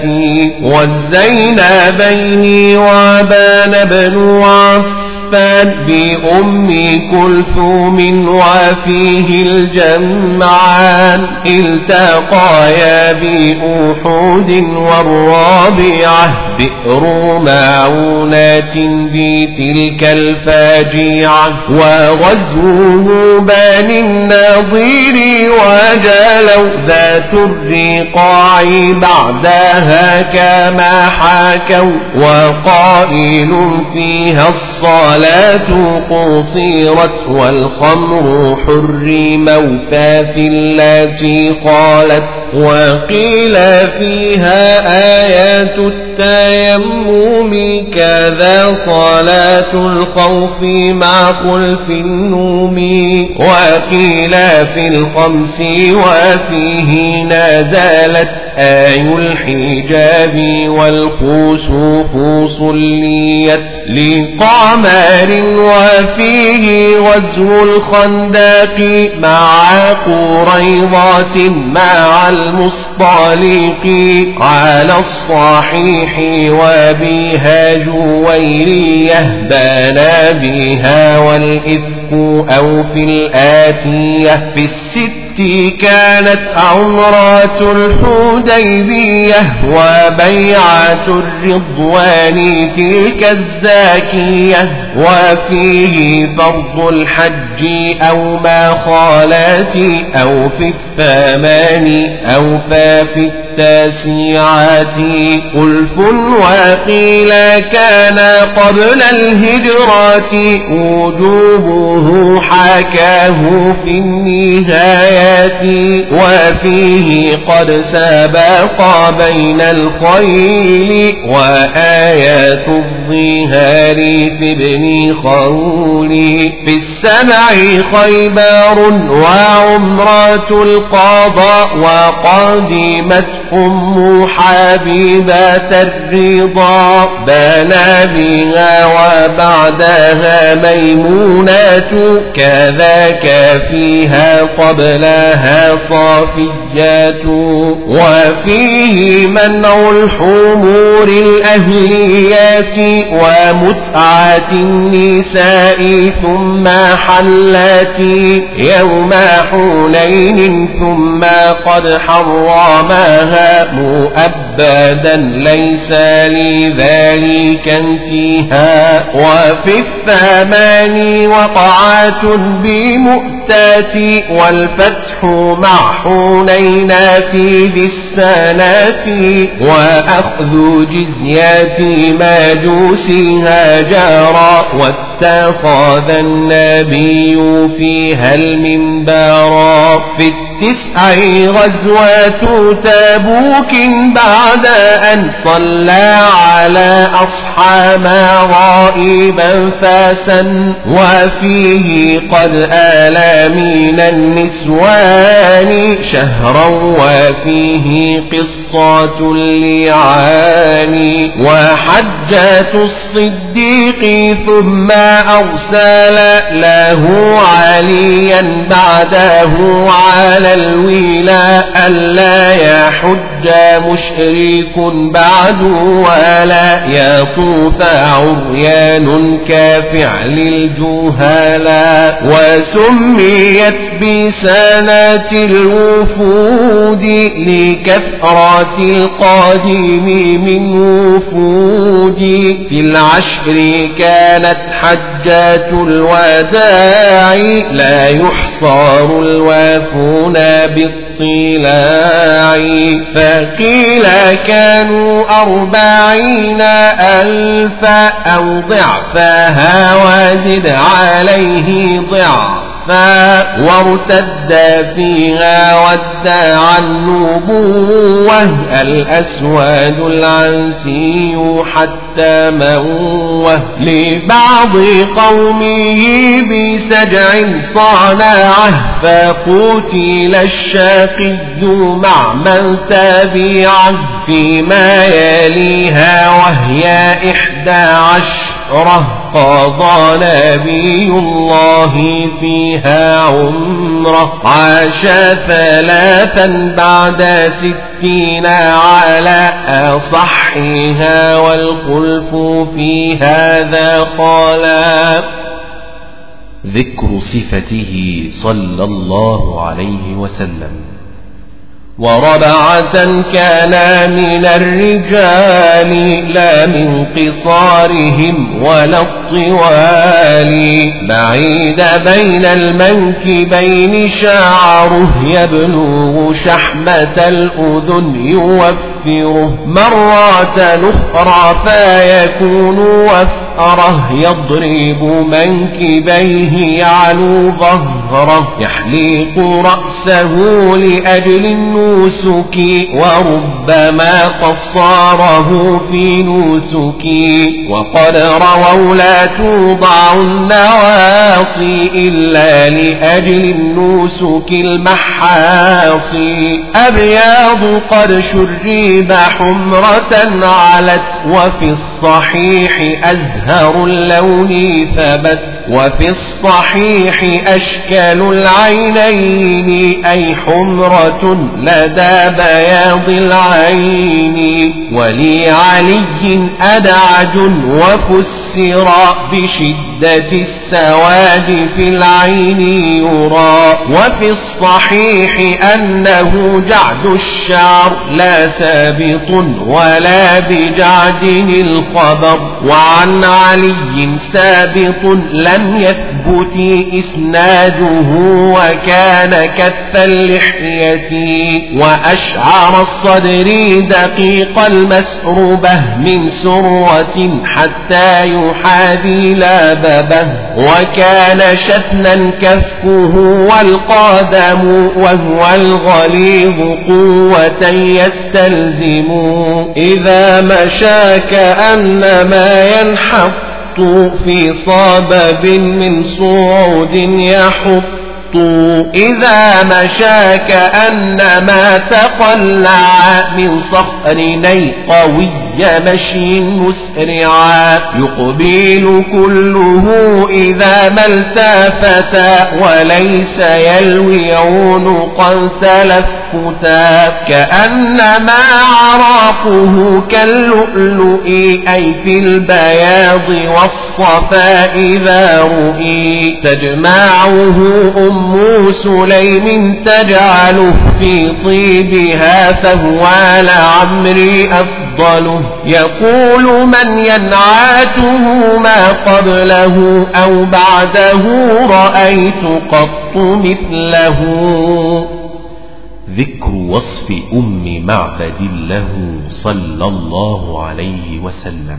والزينبين وبان بن عفان بأم كلثوم وفيه الجمعان التقايا بأحد والرابعة بئر معونات بتلك الفاجعة وغزوه بني النضير وجلوا ذات الرقاع بعدها كما حكوا وقائل فيها الصلاة قصيرت والخمر حرم فافي التي قالت وقيل فيها آيات التيمم كذا صلاة الخوف مع خلف النوم وقيل في الخمس وفيه نزلت آي الحجاب والخسوف صليت لقمر وفيه غزو الخندق مع قريضة مع المصطلق على الصحيح وبها جويرية بنى بها والإفك أو في الآتية في الست كانت عمرات الحديبية وبيعة الرضوان تلك الزاكية وفيه فرض الحج أو ما خالات أو في الثمان أو ففي التاسعات ألف وقيل كان قبل الهجرات وجوبه حكاه في النهايات وفيه قد سبق بين الخيل وآيات الظهار في ابن خولي في السبع خيبر وعمرة القضاء وقدمت أم حبيبة الرضا بنى بها وبعدها ميمونة كذاك فيها قبلها صافيات وفيه منع الحمور الأهليات ومتعة النساء ثم حلات يوم حنين ثم قد حرمها مؤبدا ليس لذلك انتهاء وفي الثمان وقعات بمؤتات والفتح مع حنين في ذي السنات وأخذ جزيات ماجوسها جارا واتخذ النبي فيها المنبرا في التسع غزوات تبوك بعد أن صلى على أصحاب غائبا فاسا وفيه قد آل من النسوان شهرا وفيه قصة اللعان وحجة الصديق ثم أرسل له عليا بعده على الولاء ألا يحج مشرك بعد ولا يطوف عريان كفعل الجهلاء وسميت بسنة الوفود لكثرة القادم من وفود في العشر كانت حجات الوداع لا يحصر الوافون بالطلاع فقيل كانوا أربعين ألفا أو ضعفها وزد عليه ضعف وارتد فيها وادعى النبوة الأسود العنسي حتى موه لبعض قومه بسجع صانعه فقتل الشاقي مع من تبعه فيما يليها وهي إحدى عشرة قضى نبي الله فيها عمره عاش ثلاثا بعد ستين على أصحها والخلف في هذا قالا. ذكر صفته صلى الله عليه وسلم. وربعة كان من الرجال لا من قصارهم ولا الطوال بعيد بين المنكبين شعره يبلغ شحمة الأذن يوفره مرات أخرى فيكون وفره يضرب منكبيه يعلو ظهره يحلق رأسه لأجل النسك وربما قصاره في نسك وقد رووا لا توضع النواصي إلا لأجل النسك المحاصي أبياض قد شرب حمرة علت وفي الصحيح أزهر اللون ثبت وفي الصحيح أشكال العينين أي حمرة لدى بياض العين ولعلي أدعج وفسر بشدة السواد في العين يرى وفي الصحيح أنه جعد الشعر لا سابط ولا بجعد الخبر وعن علي سابط لم يثبت إسناده وكان كث اللحية وأشعر الصدر دقيق المسروبة من سرة حتى يحاذي لاببه وكان شثنا كفه والقادم وهو الغليظ قوة يستلزم إذا مشى كأنما ينحط في صبب من صعود يحط إذا مشى كأنما تقلع من صخر قوي مشي مسرعا يقبل كله إذا ما التفت وليس يلوي عنقا تلفتا كأنما عراقه كاللؤلؤ أي في البياض والصفاء إذا رؤي تجمعه أم سليم تجعله في طيبها فهو لعمري أفضله يقول من ينعاته ما قبله أو بعده رأيت قط مثله. ذكر وصف أم معبد له صلى الله عليه وسلم.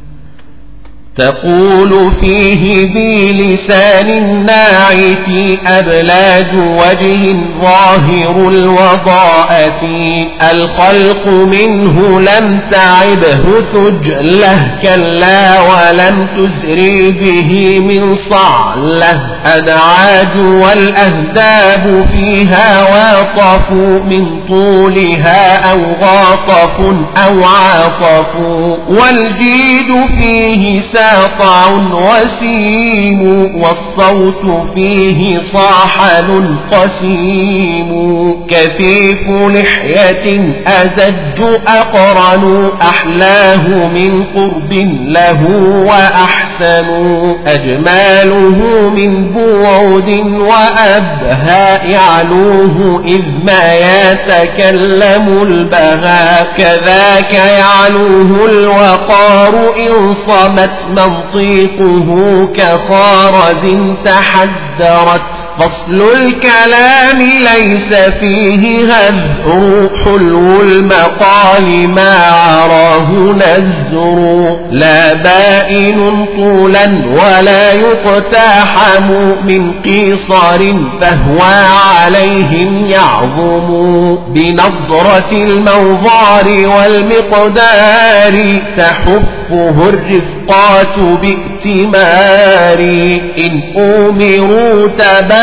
تقول فيه بلسان الناعت أبلاج وجه ظاهر الوضاءة الخلق منه لم تعبه ثجله كلا ولم تسري به من صعله أدعاج والأهداب فيها واطفوا من طولها أو غاطف أو عاطف والجيد فيه ساطع وسيم والصوت فيه صاحل قسيم كثيف لحية أزج أقرن أحلاه من قرب له وأحسن أجماله من بعد وأبهى يعلوه إذ ما يتكلم البهى كذاك يعلوه الوقار إن صمت منطيقه كخارز تحدرت فصل الكلام ليس فيه هذر حلو المقال ما عراه نزر لا بائن طولا ولا يقتحم من قيصر فهو عليهم يعظم بنظرة الموضار والمقدار تحفه الرفقات بائتمار إن أمروا تبا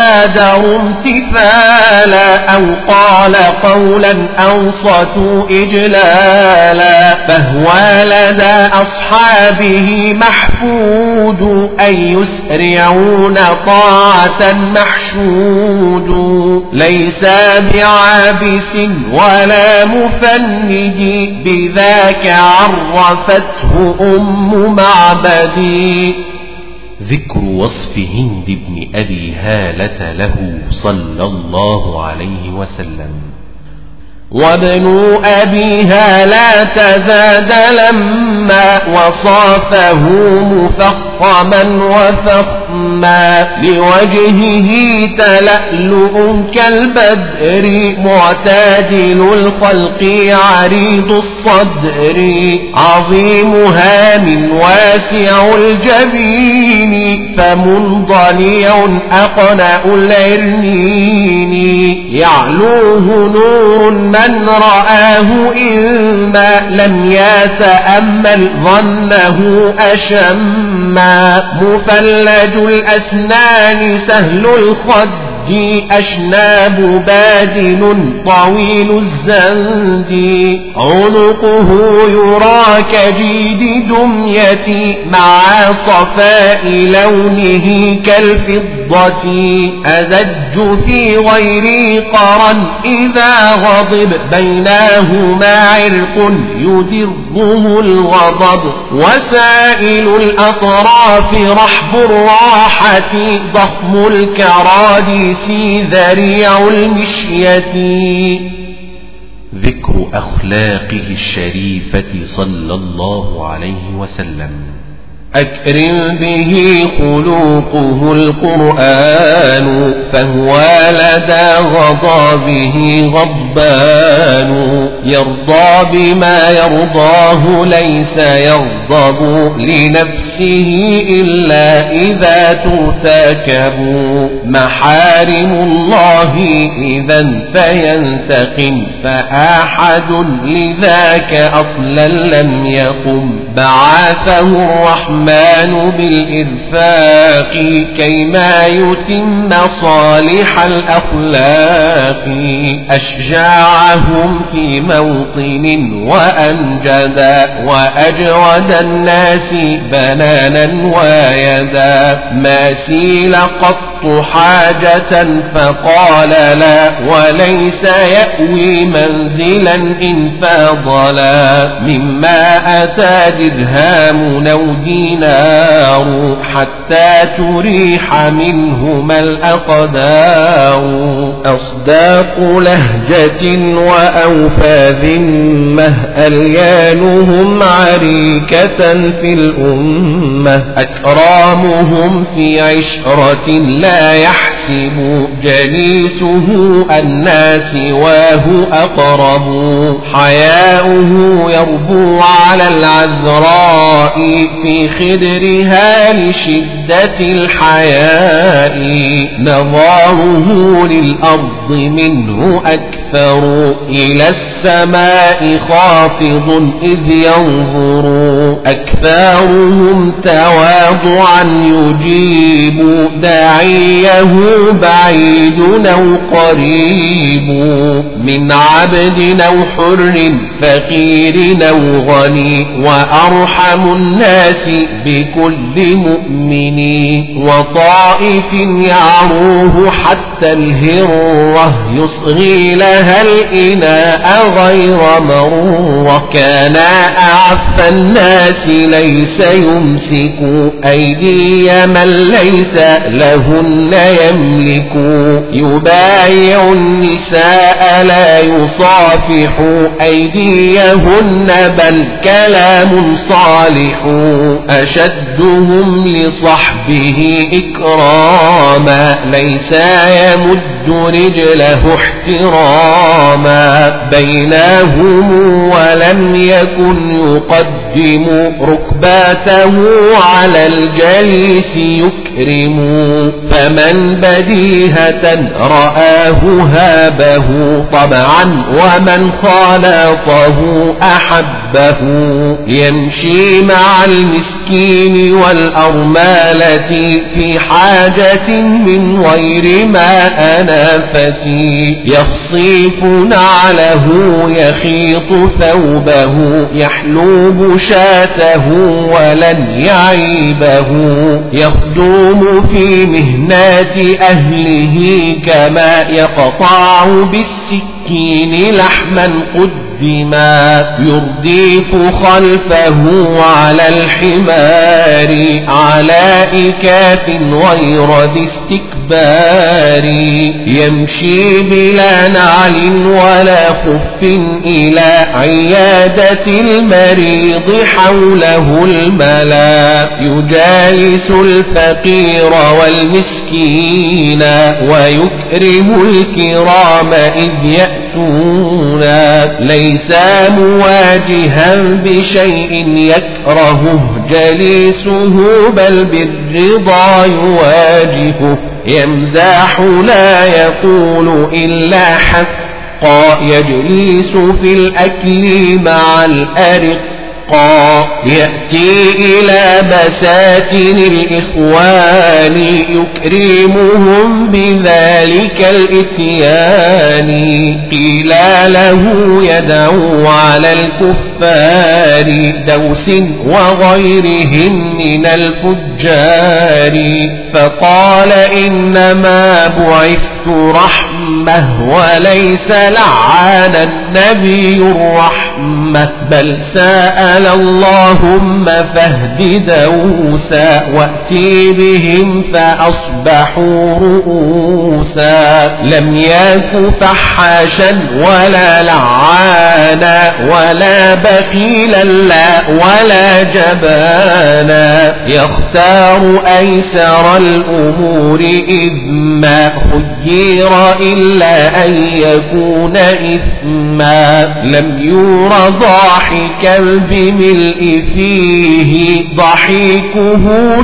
بادروا امتثالا أو قال قولا أوصتوا إجلالا فهو لدى أصحابه محفود أن يسرعون طاعة محشود ليس بعابس ولا مفند بذاك عرفته أم معبدي. ذكر وصف هند بن أبي هالة له صلى الله عليه وسلم. وابن أبيها لا تزاد لما وصافه مفخما وفخما لوجهه تلألؤ كالبدر معتدل الخلق عريض الصدر عظيم هام واسع الجبين فمنضلع أقنأ العرنين يعلوه نور من رآه إما لم يتأمل ظنه أشما مفلج الأسنان سهل الخد أشناب بادن طويل الزند عنقه يرى كجيد دمية مع صفاء لونه كالفضة أدج في غير قرن إذا غضب بينهما عرق يدره الغضب وسائل الأطراف رحب الراحة ضخم الكراديس ذريع المشية. ذكر أخلاقه الشريفة صلى الله عليه وسلم. أكرم به خلوقه القرآن فهو لدى غضبه غضبان يرضى بما يرضاه ليس يغضب لنفسه إلا إذا ترتكب محارم الله إذا فينتقم فأحد لذاك أصلا لم يقم بعثه الرحمن الرحمن بالإرفاق كيما يتم صالح الأخلاق أشجاعهم في موطن وأنجدا وأجود الناس بنانا ويدا ما سيل قط حاجة فقال لا وليس يأوي منزلا إن فاضلا مما أتى درهام أو دينار حتى تريح منهما الأقدار أصداق لهجة وأوفى ذمة أليانهم عريكة في الأمة أكرامهم في عشرة لا يحسب جليسه أن سواه أقرب حياؤه يربو على العذراء في خدرها لشدة الحياء نظاره للأرض منه أكثر إلى السماء خافض إذ ينظر أكثرهم تواضعا يجيب داعيه بعيد أو قريب من عبد أو حر فقير أو غني وأرحم الناس بكل مؤمن وطائف يعروه حتى الهرة يصغي لها الإناء غير مروة كان أعف الناس ليس يمسك أيدي من ليس لهن يملك يبايع النساء لا يصافح أيديهن بل كلام صالح أشدهم لصحبه إكراما ليس يمد رجله احتراما بينهم ولم يكن يقدم يقدم ركباته على الجليس يكرم فمن بديهة رآه هابه طبعا ومن خالطه أحبه يمشي مع المسكين والأرمالة في حاجة من غير ما أنافتي يخصيف نعله يخيط ثوبه يحلوب شاته ولن يعيبه يخدم في مهنات أهله كما يقطع بالسكين لحما قدما يرديف خلفه على الحمار على إكاف غير ذي استكبار يمشي بلا نعل ولا خف إلى عيادة المريض حوله الملا يجالس الفقير والمسكين ويكرم الكرام إذ يأتون ليس مواجها بشيء يكرهه جليسه بل بالرضا يواجهه يمزح لا يقول إلا حقا يجلس في الأكل مع الأرق يأتي إلى بساتين الإخوان يكرمهم بذلك الإتيان قيل له يدعو على الكفار دوس وغيرهم من الفجار فقال إنما بعثت رحمة وليس لعان النبي الرحمة بل سأل اللهم فاهد دوسا وأتي بهم فأصبحوا رؤوسا لم يك فحاشا ولا لعانا ولا بخيلا لا ولا جبانا يختار أيسر الأمور إذ ما خير إلا أن يكون إثما لم ير ضاحكا بملء فيه ضحيكه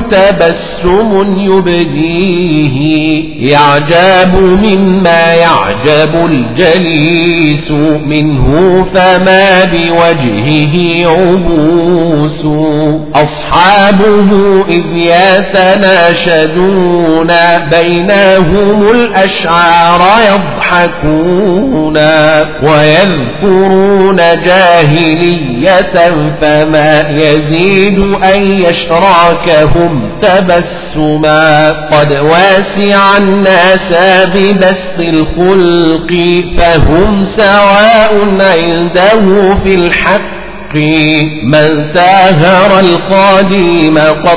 تبسم يبديه يعجب مما يعجب الجليس منه فما بوجهه عبوس أصحابه إذ يتناشدون بينهم الأشعار يضحكون ويذكرون جاهلية فما يزيد أن يشراكهم تبسما قد واسع الناس ببسط الخلق فهم سواء عنده في الحق من ساهر الخادم قط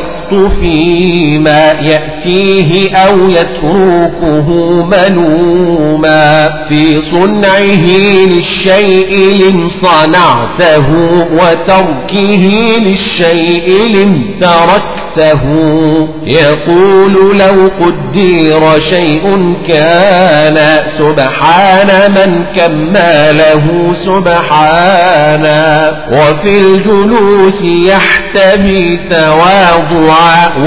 فيما يأتيه أو يتركه ملوما في صنعه للشيء لم صنعته وتركه للشيء لم تركته يقول لو قدر شيء كان سبحان من كمله سبحانا وفي الجلوس يحتمي تواضعا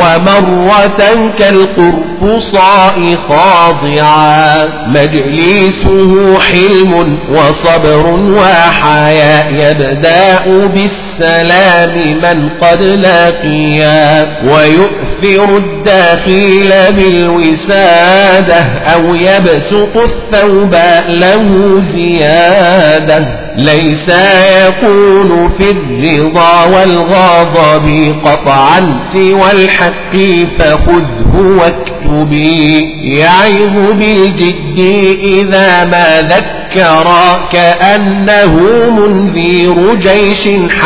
ومرة كالقرفصاء خاضعا مجلسه حلم وصبر وحياء يبدأ بالسلام من قد لقيا ويؤثر الداخل بالوسادة أو يبسط الثوب له زيادة ليس يقول في الرضا والغضب قطعا سوى الحق فخذه واكتبي يعظ بالجد إذا ما ذكر كأنه منذير جيش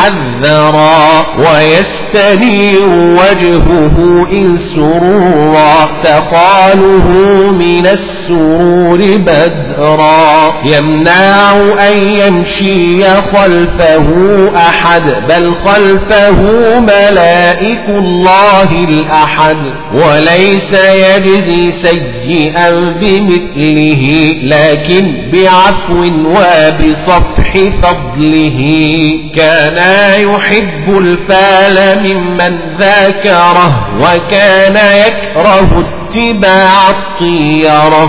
حذرا ويستنير وجهه إن سرورا تقاله من السرور بدرا يمنع أن يمشي خلفه أحد بل خلفه ملائك الله الأحد وليس يجزي سيئا بمثله لكن بعفو بعفو وبصفح فضله. كان يحب الفال ممن ذاكره وكان يكره اتباع الطيرة.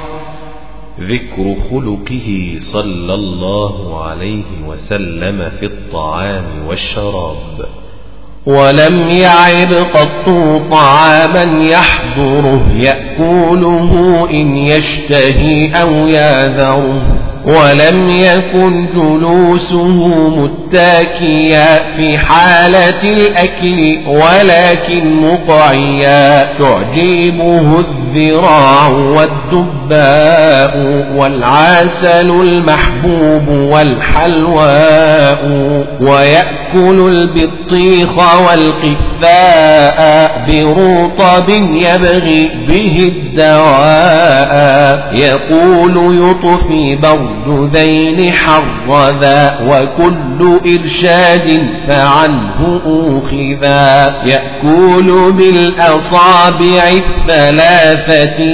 ذكر خلقه صلى الله عليه وسلم في الطعام والشراب. ولم يعب قط طعاما يحضره يأكله إن يشتهي أو ياذره. ولم يكن جلوسه متاكيا في حالة الأكل ولكن مقعيا. تعجبه الذراع والدباء والعسل المحبوب والحلواء. ويأكل البطيخ والقفاء برطب يبغي به الدواء. يقول يطفي برد ذين حرذا وكل إرشاد فعنه أوخذا. يأكل بالأصابع الثلاثة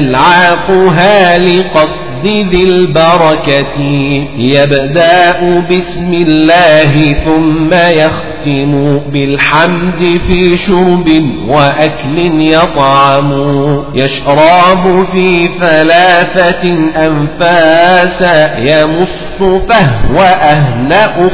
يلعقها لقصد ذي البركة. يبدأ بسم الله ثم يختم بالحمد في شرب وأكل يطعم. يشرب في ثلاثة أنفاسا يمص فهو أهنأ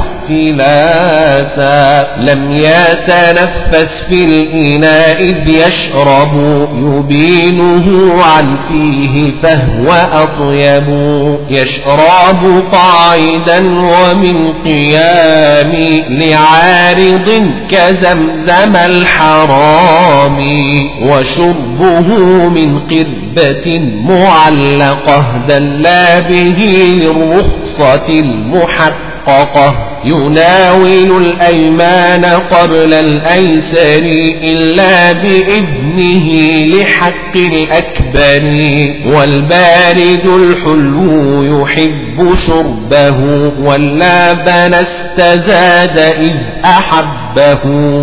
اختلاسا. لم يتنفس في الإناء إذ يشرب يبينه عن فيه فهو أطيب. يشرب قاعدا ومن قيام لعارض كزمزم الحرام. وشربه من قربة معلقة دلا به للرخصة المحققة. يناول الأيمان قبل الأيسر إلا بإذنه لحق الأكبر. والبارد الحلو يحب شربه واللبن استزاد إذ أحبه.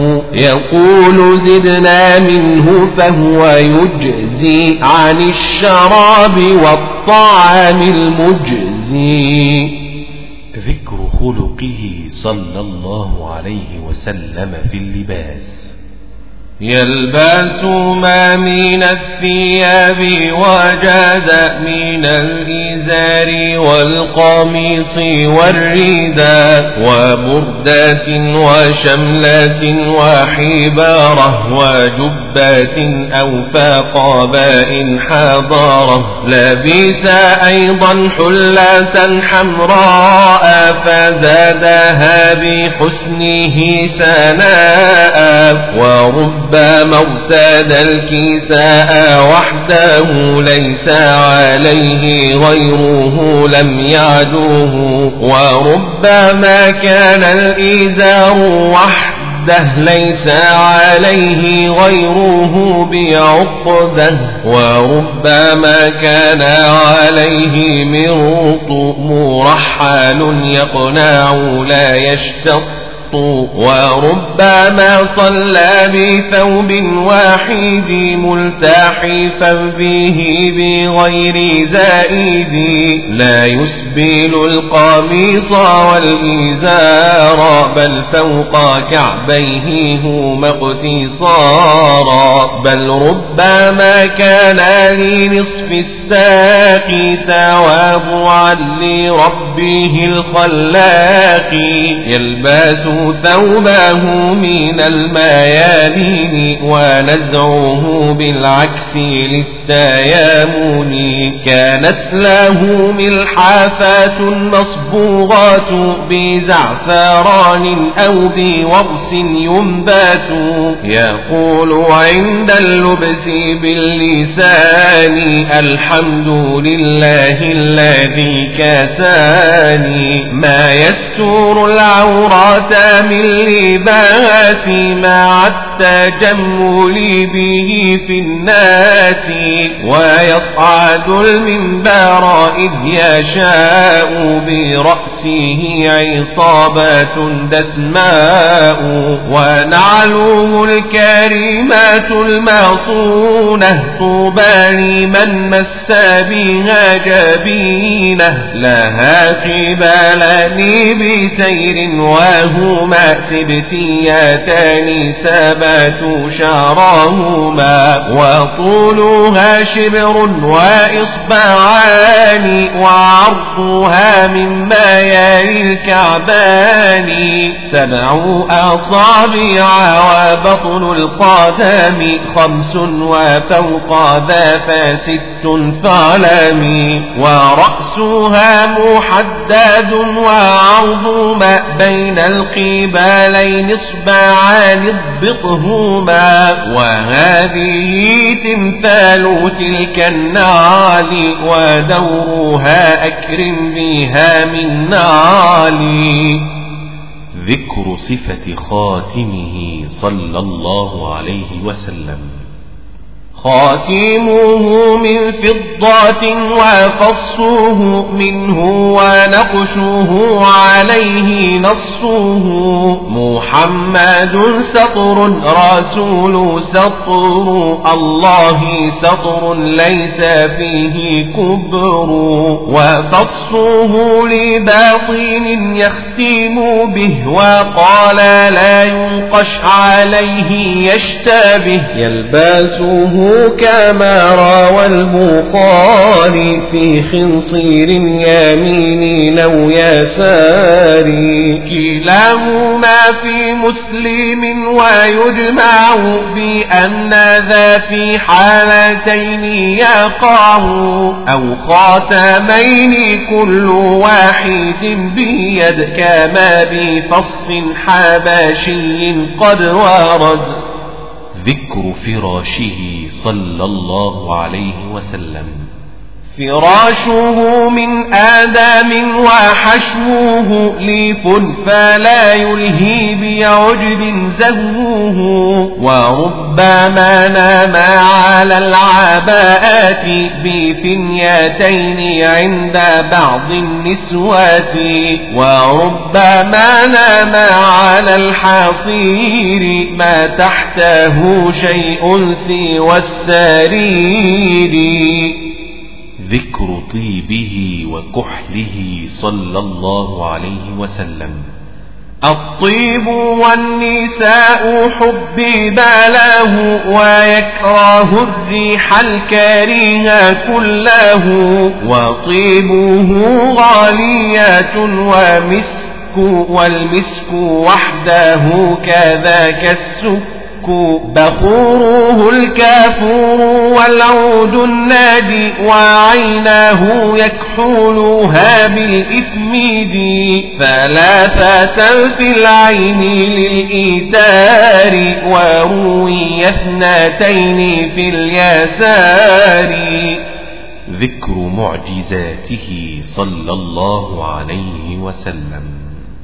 يقول زدنا منه فهو يجزي عن الشراب والطعام المجزي. ذكر خلقه صلى الله عليه وسلم في اللباس. يلبس ما من الثياب وجاد من الإزار والقميص والرداء وبردات وشملات وحبارة وجبات أو فقباء حضارة. لبس أيضا حلة حمراء فزادها بحسنه سناء. ورب ربما ارتدى الكساء وحده ليس عليه غيره لم يعدوه. وربما كان الإزار وحده ليس عليه غيره بعقده. وربما كان عليه مرط مرحل يقنع لا يشتط. وربما صلى بثوب واحد ملتحفا به بغير زائد. لا يسبل القميص والإزار بل فوق كعبيه هما اقتصارا. بل ربما كان لنصف الساق تواضعا لربه الخلاق. يلبس ثوبه من الميالين ونزعه بالعكس للتيامن. كانت له ملحافات مصبوغات بزعفران أو بورس ينبات. يقول عند اللبس باللسان الحمد لله الذي كساني. ما يستور العورات أعلام اللباس مع التجمل به في الناس ويصعد المنبر إذ يشاء برأسه عصابة دسماء ونعلوه الكريمات المعصونة طوبى لمن مس بها جبينه لها قبالان بسير وهما سبتيتان سبات شعرهما وطولها شبر وإصبعان وعرضها مما يلي الكعبان سبع أصابع وبطن القدم خمس وفوق ذا فست فعلمي ورأسها محدد وعرض ما بين القبالين اصبعان اضبطهما وهذه تمثال تلك النعال ودورها أكرم بها من نعال. ذكر صفة خاتمه صلى الله عليه وسلم. خاتمه من فضة وفصه منه ونقشه عليه نصه محمد سطر رسول سطر الله سطر ليس فيه كبر وفصه لباطن يختم به وقال لا ينقش عليه يشتبه يلبسه كما روى البخاري في خنصير يمين أو يسار كلاهما في مسلم ويجمع بأن ذا في حالتين يقع أو خاتمين كل واحد بيد كما بفص حبشي قد ورد. ذكر فراشه صلى الله عليه وسلم. فراشه من آدم وحشوه ليف فلا يلهي بعجب زهوه وربما نام على العباءات بفنيتين عند بعض النسوات وربما نام على الحصير ما تحته شيء سوى السرير. ذكر طيبه وكحله صلى الله عليه وسلم. الطيب والنساء حبب له ويكره الريح الكريهة كله وطيبه غاليات ومسك والمسك وحده كذاك السك بخوره الكافور والعود النادي وعيناه يكحولها بالإثميد ثلاثة في العين للإيتار وروي اثنتين في اليسار. ذكر معجزاته صلى الله عليه وسلم.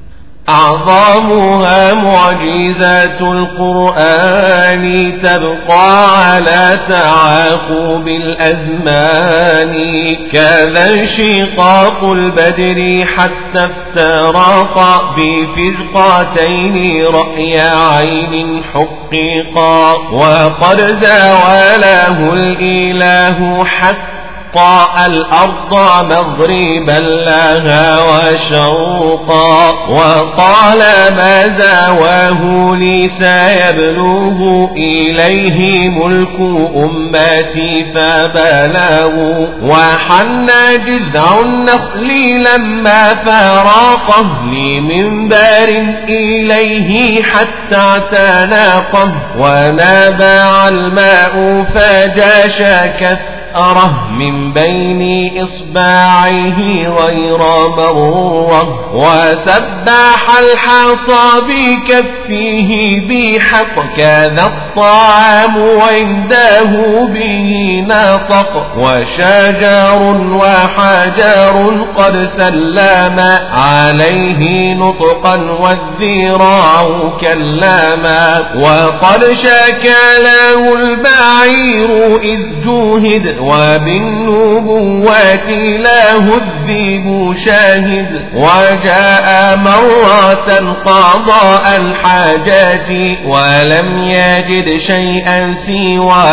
أعظمها معجزات القرآن تبقى على تعاقب الأزمان كذا انشقاق البدر حتى افترق بفرقتين رأي عين حقيقا وقد زاوله الإله حتى الأرض مغربا لها وشرقا وقال ما زاواه لي سيبلغ إليه ملك أمتي فبلغوا وحن جذع النخل لما فراقه لمنبر إليه حتى اعتناقه ونبع الماء فجاش كث أره من بين إصبعيه غير مرة وسبح الحصى بكفه بحق كذا الطعام وعنده به نطق وشجر وحجر قد سلم عليه نطقا والذراع كلما وقد شكى له البعير إذ جوهد وبالنبوات له الذيب شاهد وجاء مرة قضاء الحاجات ولم يجد شيئا سوى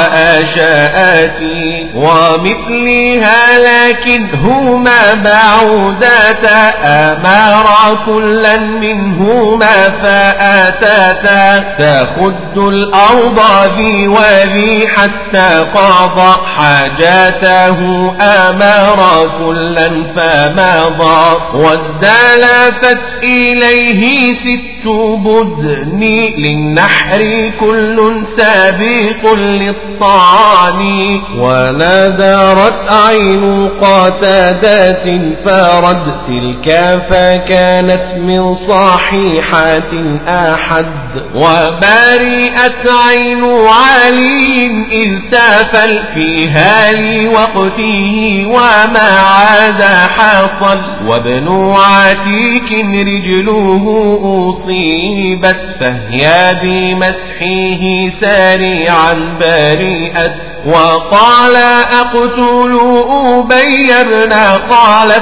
آشاءاتي ومثلها لكنهما بعودات أمار كلا منهما فآتاتا تخد الأرض ذي وذي حتى قضى حاجاته أمار كلا فمضى وازدلفت إليه ست بدن للنحر كل سابق للطعن ونذرت عين قتادات فرد تلك فكانت من صحيحات أحد وبرئت عين علي إذ تافل فيها لوقته وما عاد حصل وابن عتيك رجله أصيبت فهي بمسحه سريعا بريئت وقال أقتل أبي بن خالف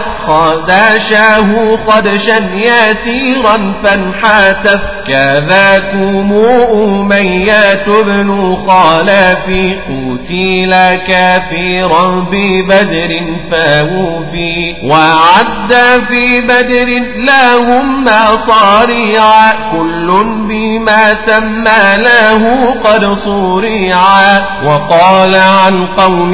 خدشه خدشا يسيرا فانحتف كذاكم أمية بن خالف قتل كافرا ببدر فوفي وعد في بدر لهم مصاريعا كل بما سمى له قد صريعا وقال عن قوم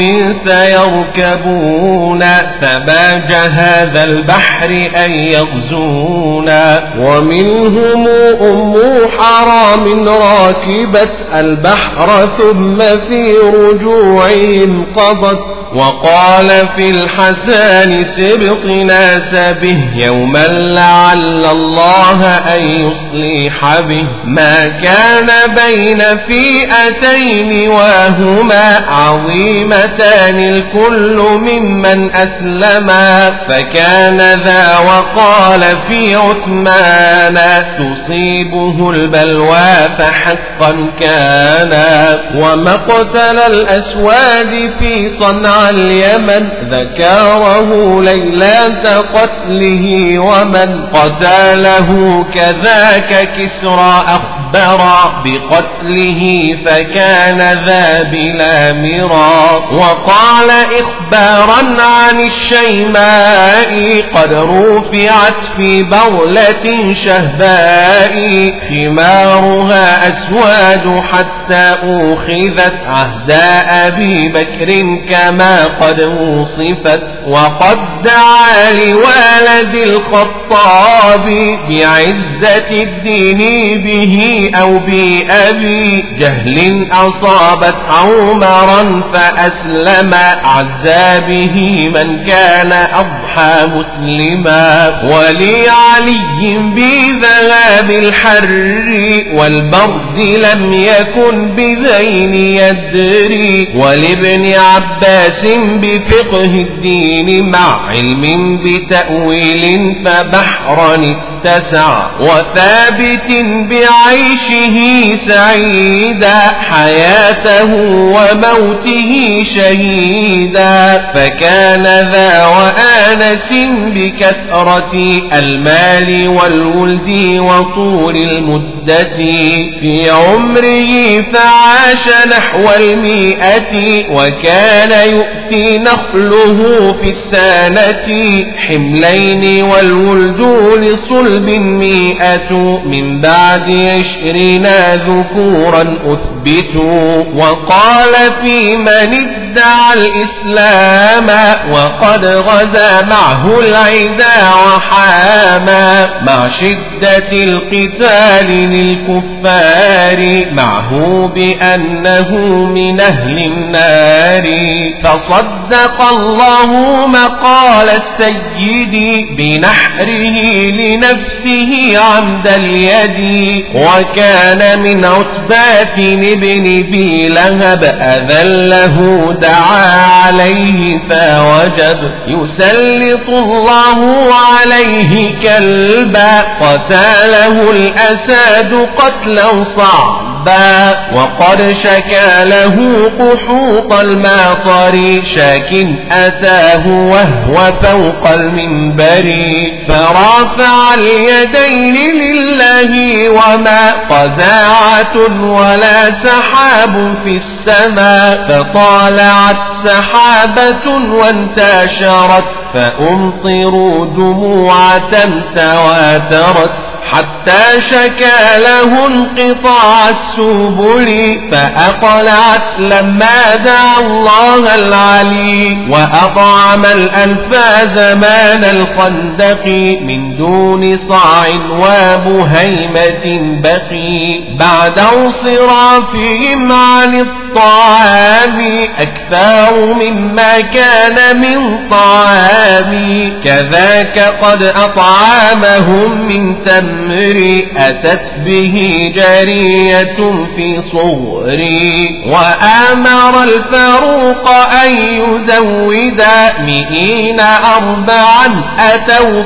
سيركبون ثباج هذا البحر أن يغزونا ومنهم أم حرام راكبت البحر ثم في رجوعهم قضت وقال في الحسن سبقنا سبه يوما لعل الله أن يصلح به ما كان بين فئتين وهما عظيمتان الكل ممن أسلما فكان ذا وقال في عثمان تصيبه البلوى فحقا كان ومقتل الأسواد في صنع اليمن ذكره ليلة قتله ومن قتله كذاك كسرى أخبر بقتله فكان ذا بلا مرى وقال إخبارا عن الشيماء قد رفعت في بغلة شهباء خمارها أسواد حتى أخذت عهد أبي بكر كما قد وصفت وقد دعا لولد الخطاب بعزة الدين به أو بأبي جهل أصابت عمرا فأسلم عزى به من كان أضحى مسلما ولعلي بذهاب الحر والبرد لم يكن بذين يدري ولابن عباس بفقه الدين مع علم بتأويل فبحرا اتسع وثابت بعيشه سعيدا حياته وموته شهيدا فكان ذا وآنس بكثرة المال والولد وطول المدة في عمره فعاش نحو المئة وكان يؤتي نخله في السنة حملين والولد لصلب مئة من بعد عشرين ذكورا أثبتوا وقال في من ادعى الإسلام وقد غزا معه العدا وحام أياما مع شدة القتال للكفار معه بأنه من أهل النار فصدق الله مقال السيد بنحره لنفسه عمد اليد وكان من عتبات ابن ذي لهب أذله دعا عليه فوجب يسلط الله عليه كلبا قتاله الأساد قتلا صعبا وقد شكى له قحوط الماطر شاك أتاه وهو فوق المنبر فرافع اليدين لله وما قزاعة ولا سحاب في السماء فطالعت سحابة وانتشرت فأمطروا دموعة تواترت حتى شكى له انقطاع السبل فأقلعت لما دعا الله العلي وأطعم الألفا زمان الخندق من دون صاع وبهيمة بقي بعد انصرافهم عن الطعام أكثر مما كان من طعام كذاك قد أطعامهم من تمر أتت به جارية في صغري وآمر الفاروق أن يزودا مئين أربعا أتوا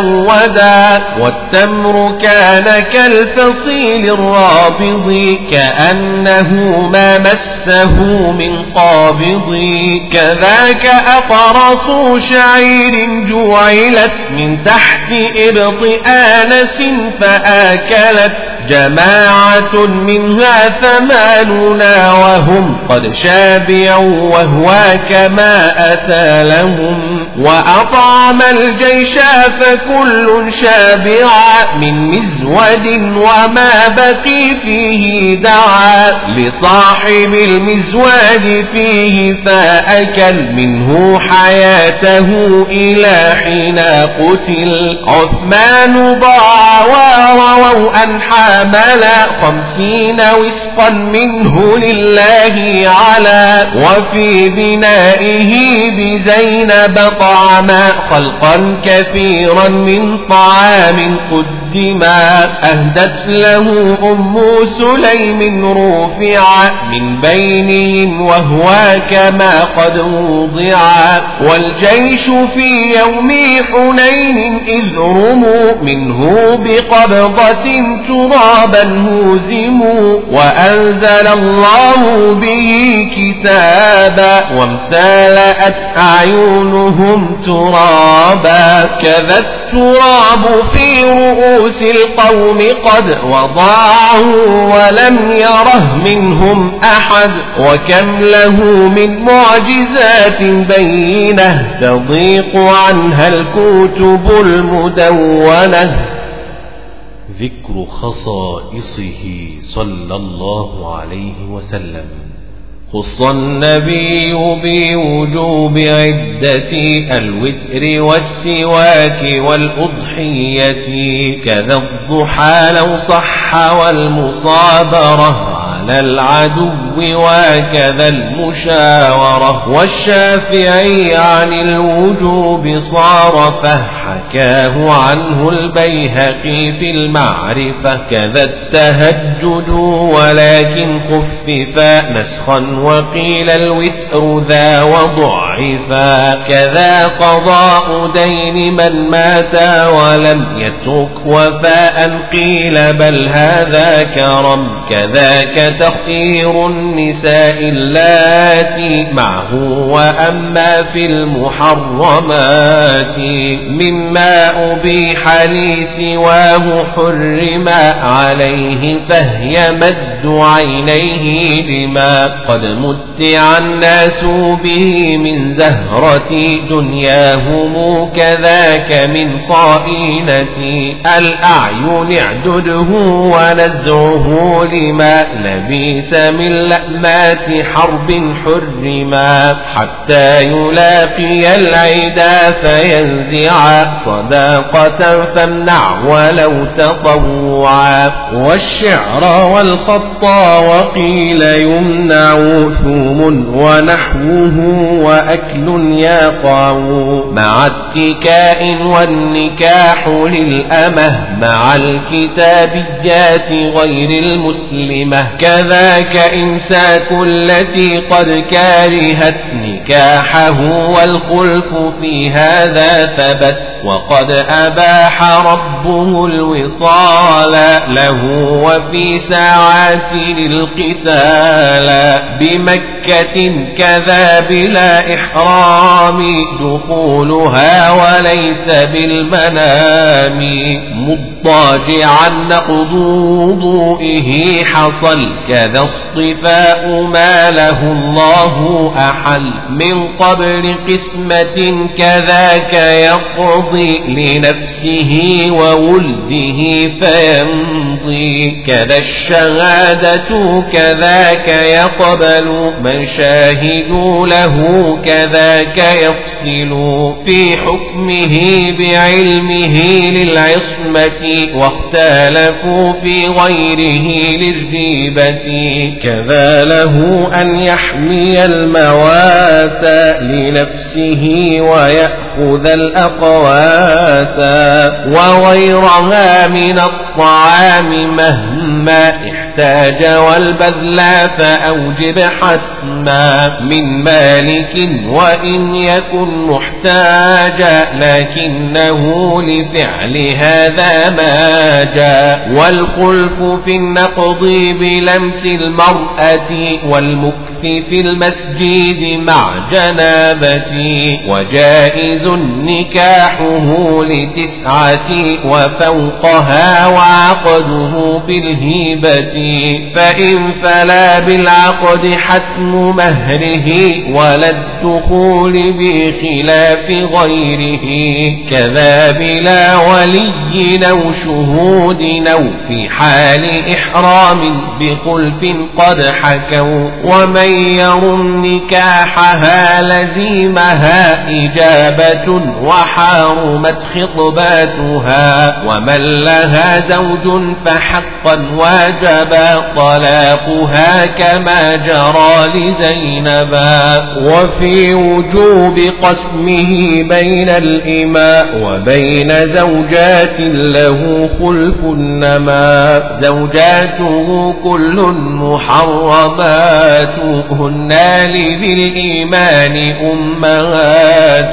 فزودا والتمر كان كالفصيل الرابض كأنه ما مسه من قابض كذاك أقرص شعير جعلت من تحت إبط آنس فآكلت جماعة منها ثمانون وهم قد شابعوا وهو كما أتى لهم وأطعم الجيش فكل شابع من مزود وما بقي فيه دعا لصاحب المزود فيه فأكل منه حياته إلى حين قتل عثمان ضاع ورووا أن حامل خمسين وسقا منه لله على وفي بنائه بزينب طعما خلقا كثيرا من طعام قدما أهدت له أم سليم رفع من بينهم وهو كما قد وضع والجيش في يوم حنين إذ رموا منه بقبضة ترابا هزموا وأنزل الله به كتابا وامتلأت أعينهم ترابا كذا التراب في رؤوس القوم قد وضعه ولم يره منهم أحد وكم له من معجزات بينة تضيق عنها الكتب المدونة. ذكر خصائصه صلى الله عليه وسلم. خص النبي بوجوب عدة الوتر والسواك والأضحية كذا الضحى لو صح والمصابرة على العدو وكذا المشاورة والشافعي عن الوجوب صار فحكاه عنه البيهقي في المعرفة كذا التهجد ولكن خفف نسخا وقيل الوتر ذا وضعفا كذا قضاء دين من مات ولم يترك وفاء قيل بل هذا كرم كذاك تخيير النساء اللاتي معه وأما في المحرمات مما أبيح لي سواه حرم عليه فهي مد عينيه لما قد متع الناس به من زهرة دنياهم كذاك من خائنة الأعين اعدده ونزعه لما لبيس من لأمات حرب حرما حتى يلاقي العدا فينزع صداقة فامنع ولو تطوعا والشعر والخط وقيل يمنع ثوم ونحوه وأكل يقع مع اتكاء والنكاح للأمه مع الكتابيات غير المسلمة كذاك إمساك التي قد كارهت نكاحه والخلف في هذا ثبت وقد أباح ربه الوصال له وفي ساعات القتال بمكة كذا بلا إحرام دخولها وليس بالمنام مضطجعا نقض وضوئه حصل كذا اصطفاء ما له الله أحل من قبل قسمة كذاك يقضي لنفسه وولده فيمضي كذا الشهادة كذاك يقبل من شاهدوا له كذاك يفصل في حكمه بعلمه للعصمة واختلفوا في غيره للريبة كذا له أن يحمي الموات لنفسه ويأخذ الأقوات وغيرها من الطعام مهما احتاج والبذل فأوجب حتما من مالك وإن يكن محتاجا لكنه لفعل هذا ما جاء والخلف في النقض بلمس المرأة والمكث في المسجد مع جنابتي وجائز نكاحه لتسعة وفوقها وعقده بالهبة فإن فلا بالعقد حتم مهره ولا الدخول بخلاف غيره كذا بلا ولي أو شهود أو في حال إحرام بخلف قد حكوا ومن يرم نكاحها لزيمها إجابة وحارمت خطباتها ومن لها زوج فحقا واجب طلاقها كما جرى لزينبا وفي وجوب قسمه بين الإماء وبين زوجات له خلف النما زوجاته كل محرمات هن لذي الإيمان أمهات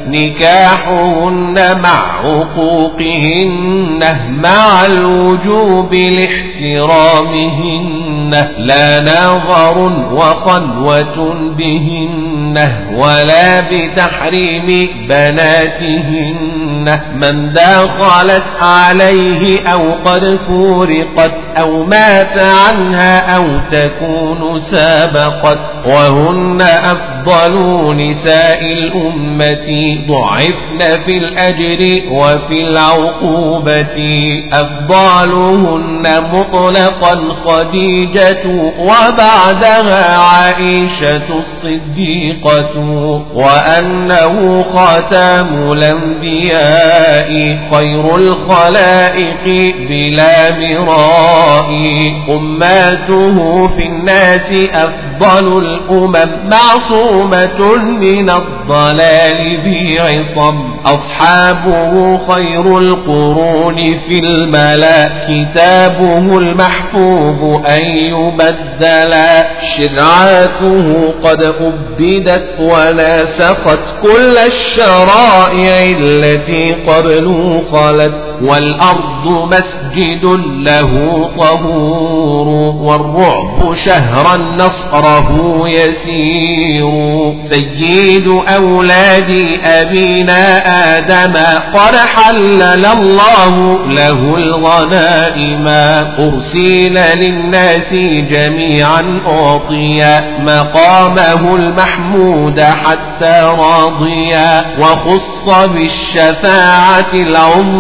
نكاحهن مع عقوقهن مع الوجوب لاحترامهن لا نظر وخلوة بهن ولا بتحريم بناتهن من دخلت عليه أو قد فورقت أو مات عنها أو تكون سابقت وهن أفضل نساء الأمة ضعفن في الأجر وفي العقوبة أفضلهن مطلقا خديجة وبعدها عائشة الصديقة وأنه خاتم الأنبياء خير الخلائق بلا مراء أماته في الناس أفضل الأمم معصومة من الضلال بعصم أصحابه خير القرون في الملا كتابه المحفوظ أن يبدل شرعاته قد أبدت وناسقت كل الشرائع التي قبل خلت والأرض مسجد له طهور والرعب شهرا نصره يسير سيد أولاد أبينا آدم قد حلل الله له الغنائم أرسل للناس جميعا أعطيا مقامه المحمود حتى راضيا وخص بالشفاعة العظمى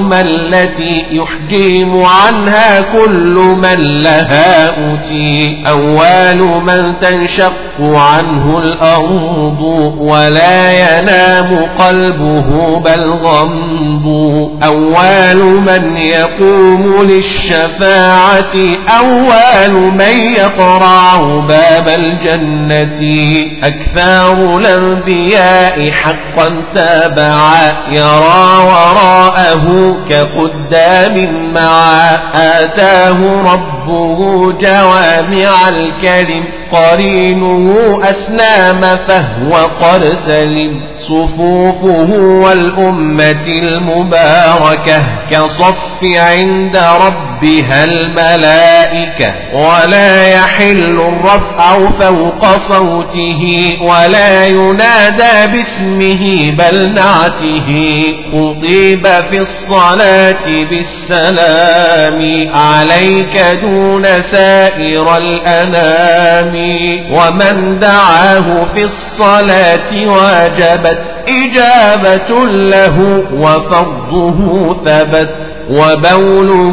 التي يحجيم عنها كل من لها أتي. أول من تنشق عنه الأرض ولا ينام قلبه بل غمض. أول من يقوم للشفاعة أول من يقرع باب الجنة. أكثر الأنبياء حقا تابعا يرى وراءه كقدام معا. آتاه ربه جوامع الكلم قرينه أسلام فهو قد سلم. صفوفه والأمة المباركة كصف عند ربها الملائكة. ولا يحل الرفع فوق صوته ولا ينادى باسمه بل نعته. خطيب في الصلاة بالسلام عليك دون سائر الأنام. ومن دعاه في الصلاة واجبت إجابة له وفرضه ثبت. وبوله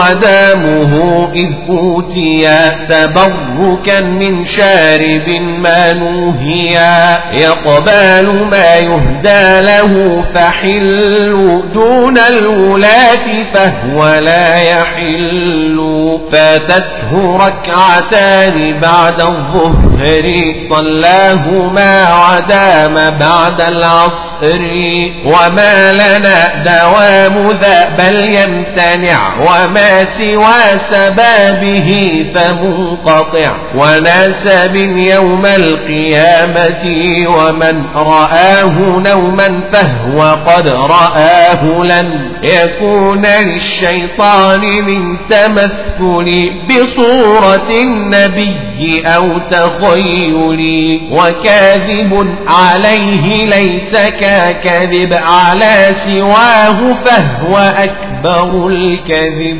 ودامه إذ أوتيا تبركا من شارب ما نوهيا. يقبال ما يهدى له فحل دون الولاة فهو لا يحل. فاتته ركعتان بعد الظهر صلاهما ودام بعد العصر. وما لنا دوام ذا بل يمتنع وما سوى سبابه فمنقطع. وناسب يوم القيامة ومن رآه نوما فهو قد رآه لن يكون للشيطان من تمثل بصورة النبي أو تخيل. وكاذب عليه ليس ككذب على سواه فهو أكبر الكذب.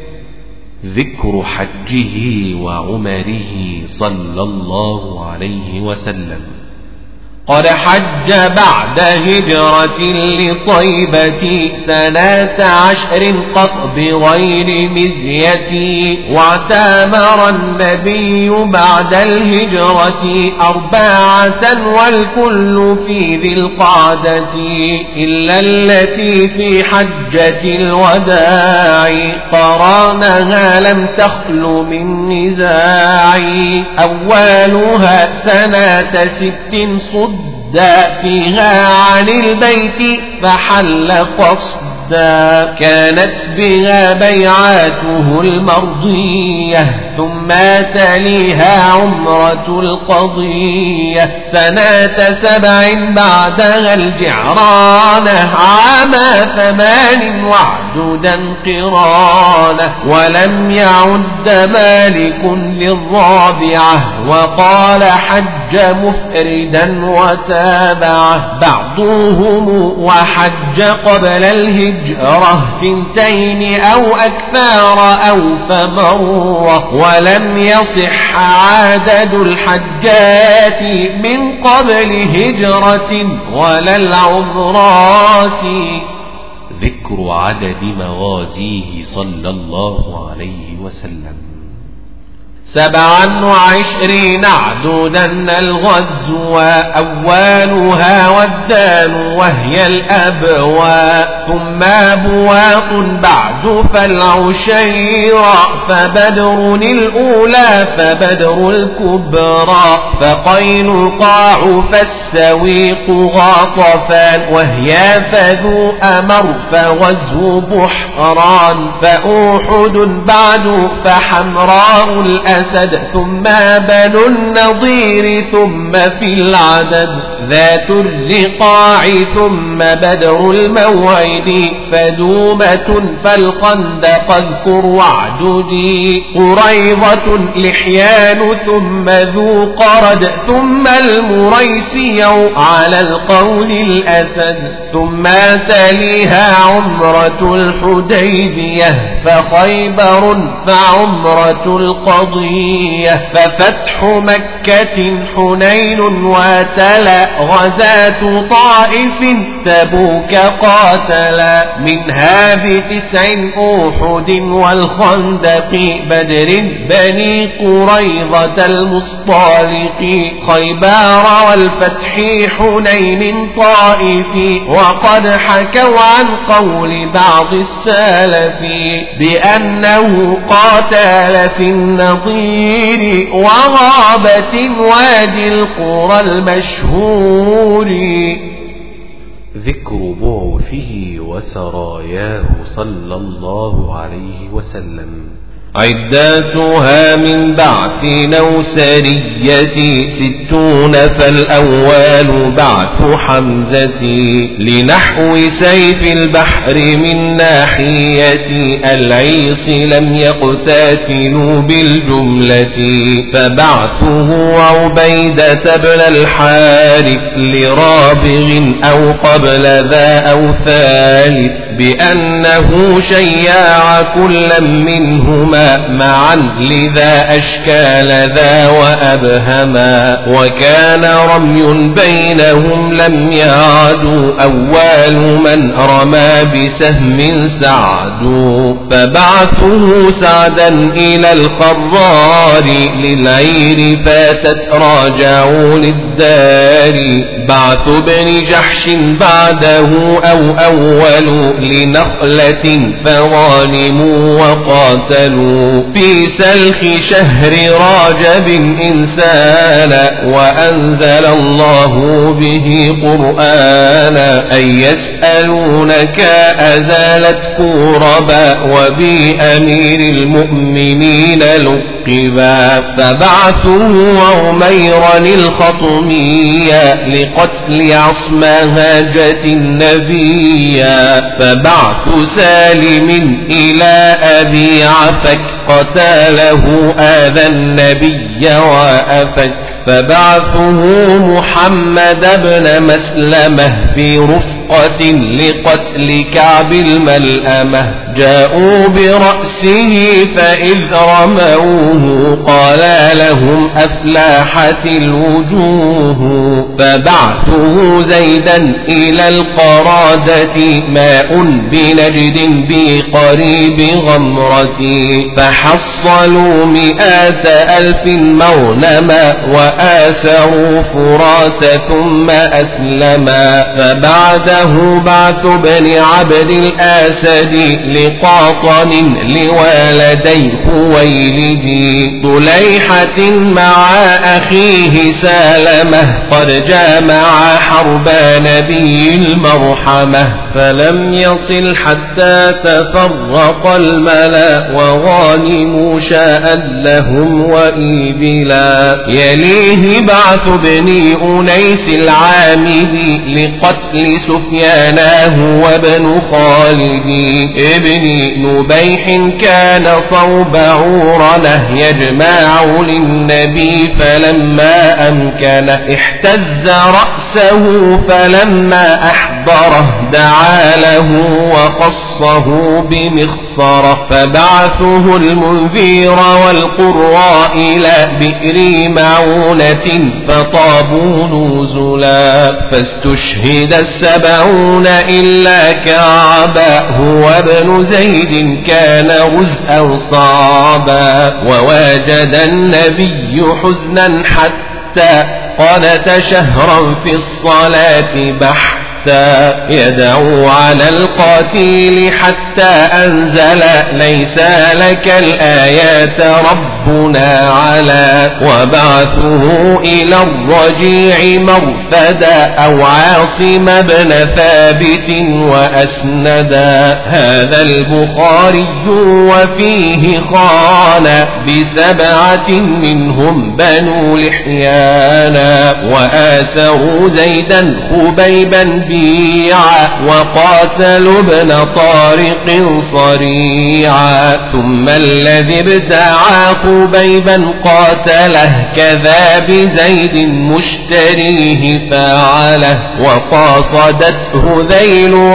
ذكر حجه وعمره صلى الله عليه وسلم. قد حج بعد هجرة لطيبة سنة عشر قط بغير مذية. واعتمر النبي بعد الهجرة أربعة والكل في ذي القعدة إلا التي في حجة الوداع قرانها لم تخل من نزاع. أولها سنة ست صد فيها عن البيت فحل قصدا. كانت بها بيعاته المرضية ثم تليها عمرة القضية. سنة سبع بعدها الجعرانة عام ثمان وعددا قرانة. ولم يعد مالك للرابعة وقال حج مفردا وتابعه بعضهم. وحج قبل الهجرة ثنتين أو أكثر أو فمرة. ولم يصح عدد الحجات من قبل هجرة ولا العذرات. ذكر عدد مغازيه صلى الله عليه وسلم. سبعا وعشرين عدودا الغزو أولها والدان وهي الأبواء. ثم بواط بعد فالعشيرة فبدر الأولى فبدر الكبرى. فقينقاع فالسويق غاطفان وهي فذو أمر فغزو بحران. فأوحد بعد فحمراء الأسد ثم بنو النضير ثم في العدد ذات الرقاع ثم بدر الموعد. فدومة فالخندق اذكر واعددي. قريضة لحيان ثم ذو قرد ثم المريسي على القول الأسد. ثم تليها عمرة الحديبية فخيبر فعمرة القضية ففتح مكة حنين وتلا غزاة طائف تبوك قاتلا منها بتسع أحد والخندق بدر بني قريظة المصطلق خيبر والفتح حنين طائف وقد حكوا عن قول بعض السلف بأنه قاتل في النضير وغابة وادي القرى المشهور. ذكر بعثه وسراياه صلى الله عليه وسلم. عداتها من بعث نوسرية ستون فالأول بعث حمزة لنحو سيف البحر من ناحية العيص لم يقتاتلوا بالجملة فبعثه عبيدة بن الحارث لرابغ أو قبل ذا أو ثالث بأنه شياع كلا منهما معا لذا أشكال ذا وأبهما وكان رمي بينهم لم يعدوا أول من رمى بسهم سعد فبعثه سعدا إلى الخرار للعير فاتت راجعوا للدار بعث بن جحش بعده أو أول لنخلة فظالموا وقاتلوا في سلخ شهر راجب إنسانا وأنزل الله به قرآنا أن يسألونك أزالت كوربا وبأمير المؤمنين لقبا فبعثه عميرا الخطمية لقتل عصمها جت النبيا فبعث سالم إلى أبي عفك قتاله آذى النبي وأفك فبعثه محمد بن مسلمة في رفقة لقتل كعب الملأمة جاءوا برأسه فإذ رموه قال لهم أفلاحت الوجوه فبعثه زيدا إلى القرادة ماء بنجد بقريب غمرة فحصلوا مئات ألف مغنما وآسروا فرات ثم أسلما فبعده بعث بن عبد الأسد لقاطن لوالدي خويلد طليحة مع أخيه سالمة قد جامع حرب نبي المرحمة فلم يصل حتى تفرق الملا وغانموا شاء لهم وإبلا يليه بعث بني أنيس العامد لقتل سفياناه وابن خالد ابن نبيح كان صوب عورنه يجمع للنبي فلما أمكن احتز رأسه فلما أحضره دعا له وخصه بمخصرة فبعثه المنذير والقراء إلى بئر معونة فطابوا نزلا فاستشهد السبعون إلا كعبا هو ابن زيد كان غزءا صعبا وواجد النبي حزنا حتى قنت شهرا في الصلاة بحثا يدعو على القاتل حتى أنزل ليس لك الآيات ربنا على وبعثه إلى الرجيع مرفدا أو عاصم بن ثابت وأسندا هذا البخاري وفيه خان بسبعة منهم بنو لحيانا وآسروا زيدا خبيبا بيعا وقاتلوا ابن طارق صريعا ثم الذي ابتاع خبيبا قاتله كذا بزيد مشتريه فعله وقاصدته ذيل رأس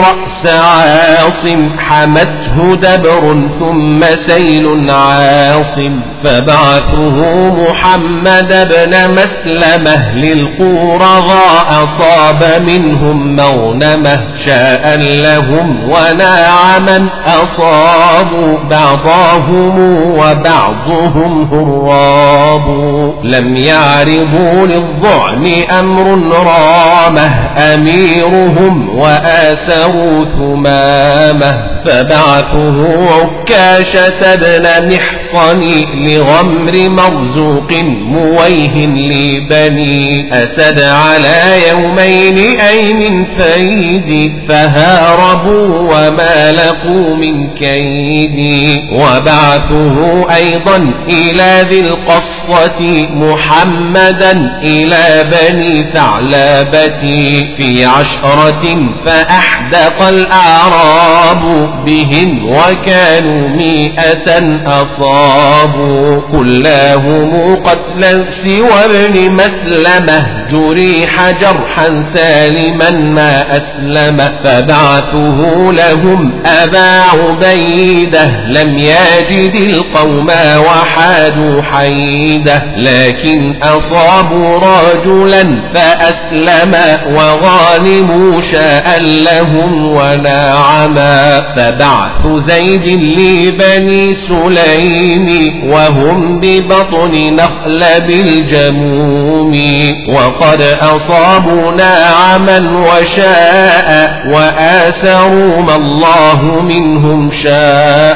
عاصم حمته دبر ثم سيل عاصم فبعثه محمد بن مسلمة للقرغاء أصاب منهم مغنمة شاء لهم وناعما أصابوا بعضهم وبعضهم هراب لم يعرضوا للظعن أمر رامه أميرهم وآسروا ثمامه فبعثه عكاشة بن محصن لغمر مرزوق مويه لبني أسد على يومين أي من فيد فهاربوا وما لقوا من كيد وبعثه أيضا إلى ذي القصة محمدا إلى بني ثعلبة في عشرة فأحدق الأعراب بهم وكانوا مئة أصابوا كلهم قتلا سوى ابن مسلمة جريح جرحا سالما ما أسلم فبعثه لهم أبا عبيدة لم يجد القوم وحادوا حيدة لكن أصابوا رجلا فأسلم وغانموا شاء لهم ونعما فبعث زيد لبني سليم وهم ببطن نخل بالجموم وقد أصابوا ناعما وشاء وآسروا ما الله منهم شاء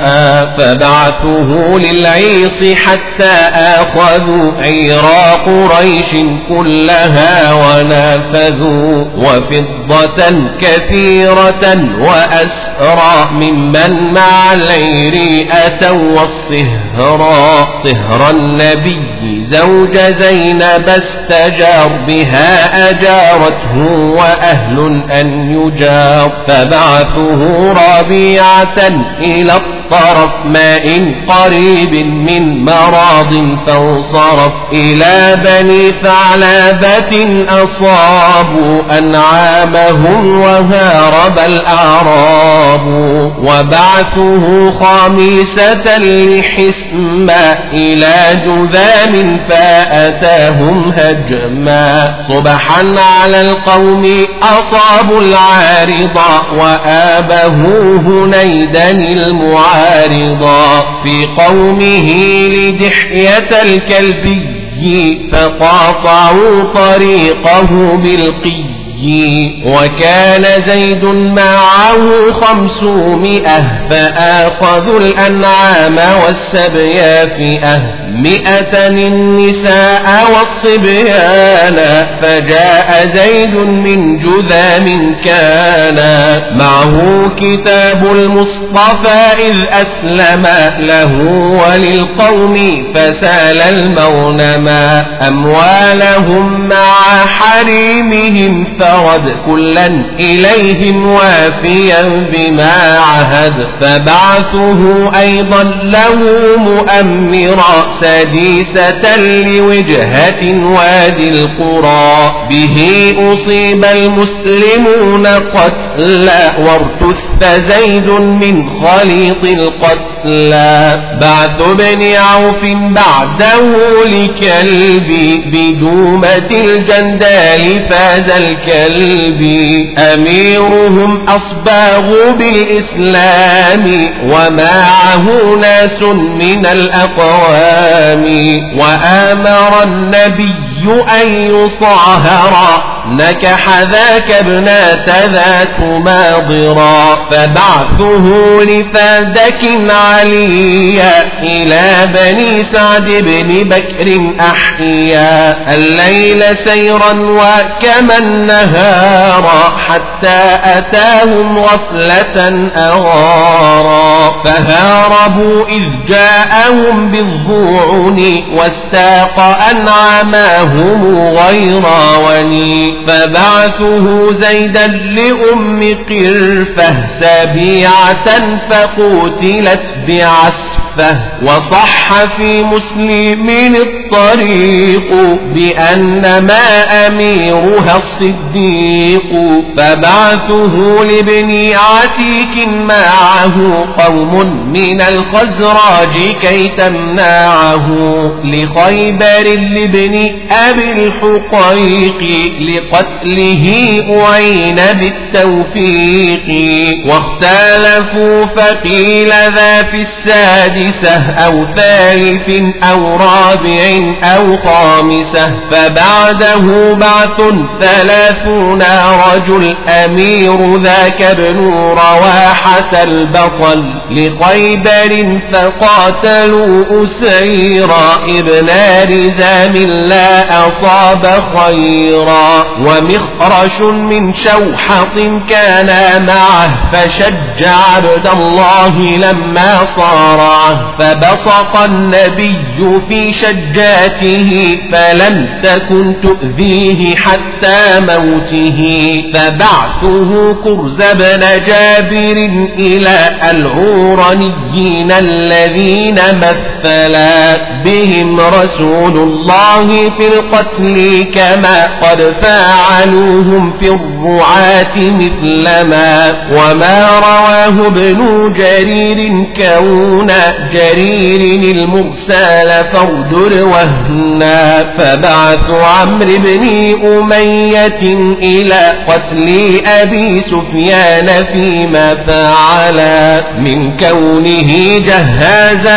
فبعثه للعيص حتى آخذوا عيرا قريش كلها ونافذوا وفضة كثيرة وأسرى ممن مع العير أتوا والصهرا صهر النبي زوج زينب استجار بها أجارته وأهل أن يجار فبعثه ربيعة إلى الطرف ماء قريب من مراض فانصرف إلى بني ثعلبة أصابوا أنعامهم وهارب الأعراب وبعثه خامسة لحسما إلى جذام فأتاهم هجما صبحا على القوم أصابوا العارضا وآبه هنيدا المعارضا في قومه لدحية الكلبي فقاطعوا طريقه بالقي وكان زيد معه خمسمائة فآخذوا الأنعام والسبيا فئة مئة النساء والصبيان فجاء زيد من جذام كان معه كتاب المصطفى إذ أسلم له وللقوم فسال المغنما أموالهم مع حريمهم فرد كلا إليهم وافيا بما عهد فبعثه أيضا له مؤمرا سديسة لوجهة وادي القرى به أصيب المسلمون قتلا وارتث زيد من خليط القتلا بعث بن عوف بعده لكلب بدومة الجندال فاز الكلب أميرهم أصباغ بالإسلام ومعه ناس من الأقوام وآمر النبي أن يصاهر نكح ذاك ابنة ذات ماضرا فبعثه لفادك عليا إلى بني سعد بن بكر أحيا الليل سيرا وكما النهارا حتى أتاهم غفلة أغارا فهاربوا إذ جاءهم بالظعن واستاق أنعماهم غير وني فبعثه زيدا لأم قرفة سبيعة فقتلت بعسف حثه. وصح في مسلم الطريق بأن ما أميرها الصديق. فبعثه لابن عتيك معه قوم من الخزرج كي تمنعه. لخيبر لابن أبي الحقيق لقتله أعين بالتوفيق. واختلفوا فقيل ذا في السادسة أو ثالث أو رابع أو خامسة. فبعده بعث ثلاثون رجل أمير ذاك ابن رواحة البطل. لخيبر فقاتلوا أسيرا ابن رزام لا أصاب خيرا. ومخرش من شوحط كان معه فشج عبد الله لما صارعه. فبصق النبي في شجاته فلم تكن تؤذيه حتى موته. فبعثه كرز بن جابر إلى العورانيين الذين مثلا بهم رسول الله في القتل كما قد فعلوهم في الرعاة مثلما. وما رواه ابن جرير كون جرير المرسال فاردر وهنا. فبعث عمرو بن أمية إلى قتل أبي سفيان فيما فعلا من كونه جهاز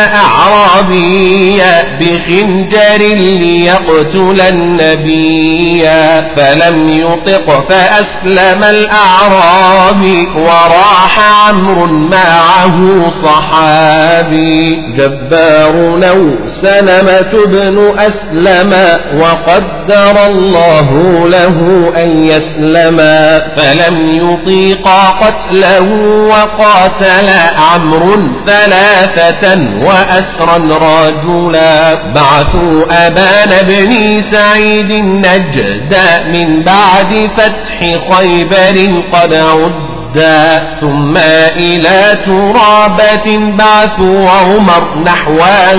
أعرابيا بخنجر ليقتل النبي. فلم يطق فأسلم الأعرابي وراح عمرو معه صحابي. جبار لو سلمة بن أسلم وقدر الله له أن يسلم. فلم يطيق قتله وقاتل عمرو ثلاثة وأسرا رجلا. بعثوا أبان بن سعيد النجد من بعد فتح خيبر قد عد. ثم إلى ترابة بعثوا عمر نحو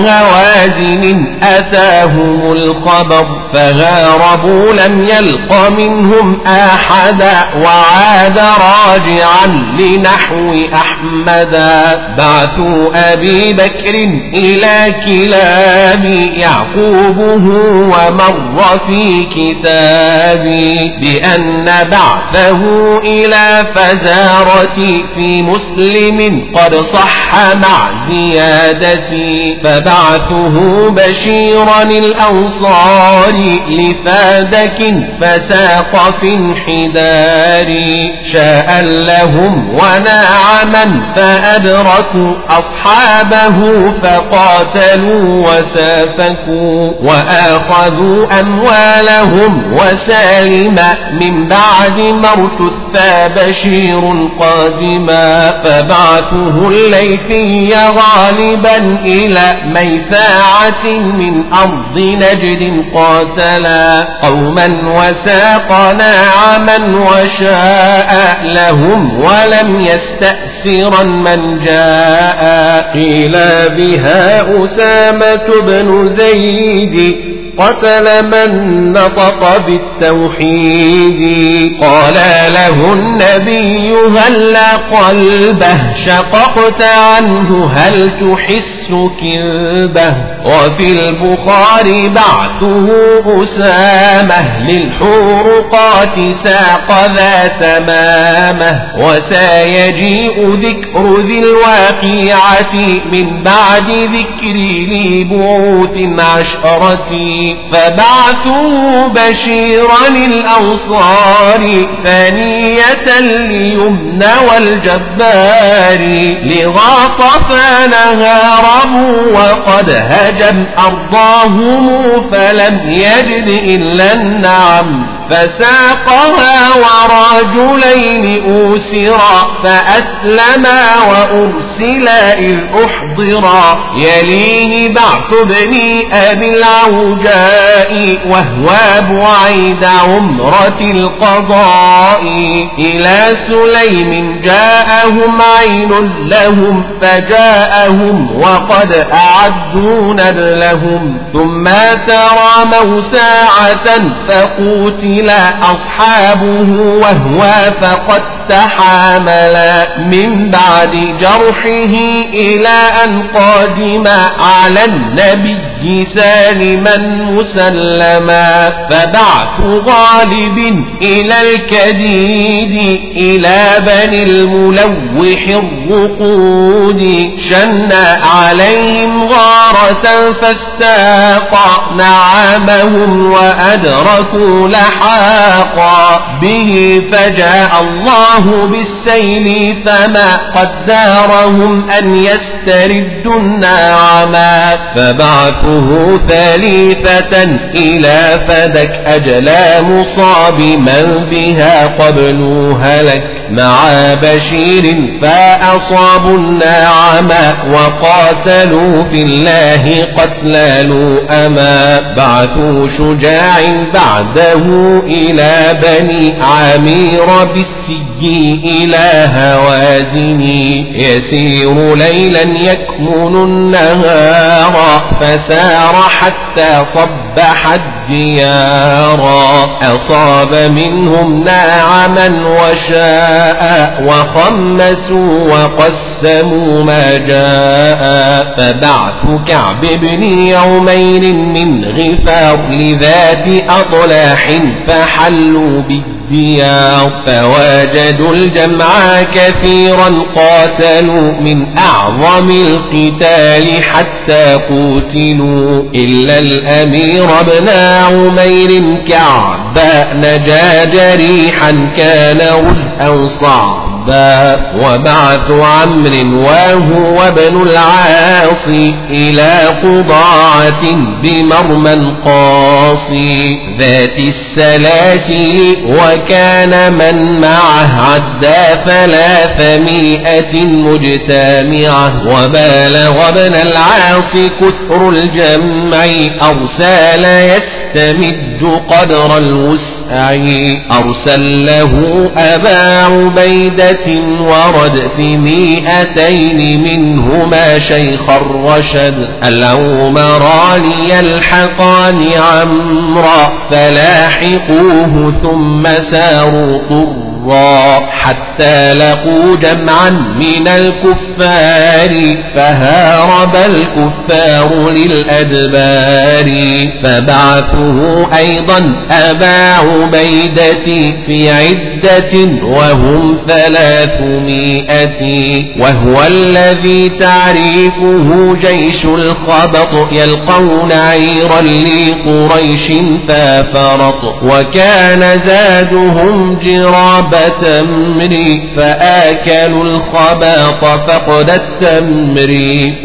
هوازن أتاهم الخبر. فغاربوا لم يلق منهم أحدا وعاد راجعا لنحو أحمدا. بعثوا أبي بكر إلى كلاب يعقوبه ومر في كتابي بأن بعثه إلى فزارة في مسلم قد صح مع زيادتي. فبعثه بشيرا الأنصار لفادك فساق في انحدار. شاء لهم ونعما فأدركوا أصحابه فقاتلوا وسافكوا. وآخذوا أموالهم وسالم من بعد مرتثى بشير قادما. فبعثه الليثي غالبا إلى ميفاعة من أرض نجد قاتلا قوما وساق نعما وشاء لهم ولم يستأسرا من جاء. قيل بها أسامة بن زيد قتل من نطق بالتوحيد. قال له النبي هل قلبه شققت عنه هل تحس كذبه. وفي البخاري بعثه أسامة للحرقات ساق ذا تمامه. وسيجيء ذكر ذي الواقعة من بعد ذكر لبعوث عشرة. فبعثوا بشيرا الأنصار ثانية ليمنى والجبار. لغطفان هاربوا وقد هجم أرضاهم فلم يجد إلا النعم. فساقها ورجلين أوسرا فأسلما وأرسلا إذ أحضرا. يليه بعث ابن أبي العوجاء وهو بعيد عمرة القضاء. إلى سليم جاءهم عين لهم فجاءهم وقد أعدوا نبلهم ثم تراموا ساعة فقتل أصحابه وهو فقد تحامل من بعد جرحه إلى أن قادم على النبي سالما مسلما فبعث غالب إلى الكديد إلى بني الملوح الرقود شن عليهم غارة فاستاق نعامهم وأدركوا لحاقا به فجاء الله بالسيل فما قدرهم أن يستردوا النعما فبعثه ثالثة إلى فدك أجلى مصاب من بها قبل هلك مع بشير فأصابوا النعما وقاتلوا في الله قتلى لؤما بعثوا شجاع بعده إلى بني عامير بالسي إلى هوازن يسير ليلا يكمن النهار فسار حتى صبح الديار أصاب منهم ناعما وشاء وخمسوا وقسموا ما جاء فبعث كعب بن يومين من غفار لذات أطلاح فحلوا بالديار فوجدوا الجمع كثيرا قاتلوا من أعظم القتال حتى قتلوا إلا الأمير ابن عمير كعب نجا جريحا كان رزءا صعبا وبعث عمرو وهو ابن العاص إلى قضاعة بمرمى قاصي ذات السلاسل وكان من معه عدى ثلاثمائة مجتمعة وبالغ ابن العاص كثر الجمع أرسل يستمد قدر الوسع أرسل له أبا عبيدة ورد في مئتين منهما شيخ الرشد العمران يلحقان عمرا فلاحقوه ثم ساروا طرا حتى لقوا جمعا من الكفار فهارب الكفار للأدبار فبعثه أيضا أبا عبيدة في عدة وهم ثلاثمائة وهو الذي تعريفه جيش الخبط يلقون عيرا لقريش ففرط وكان زادهم جراب تمر فآكلوا الخباط فقد التمر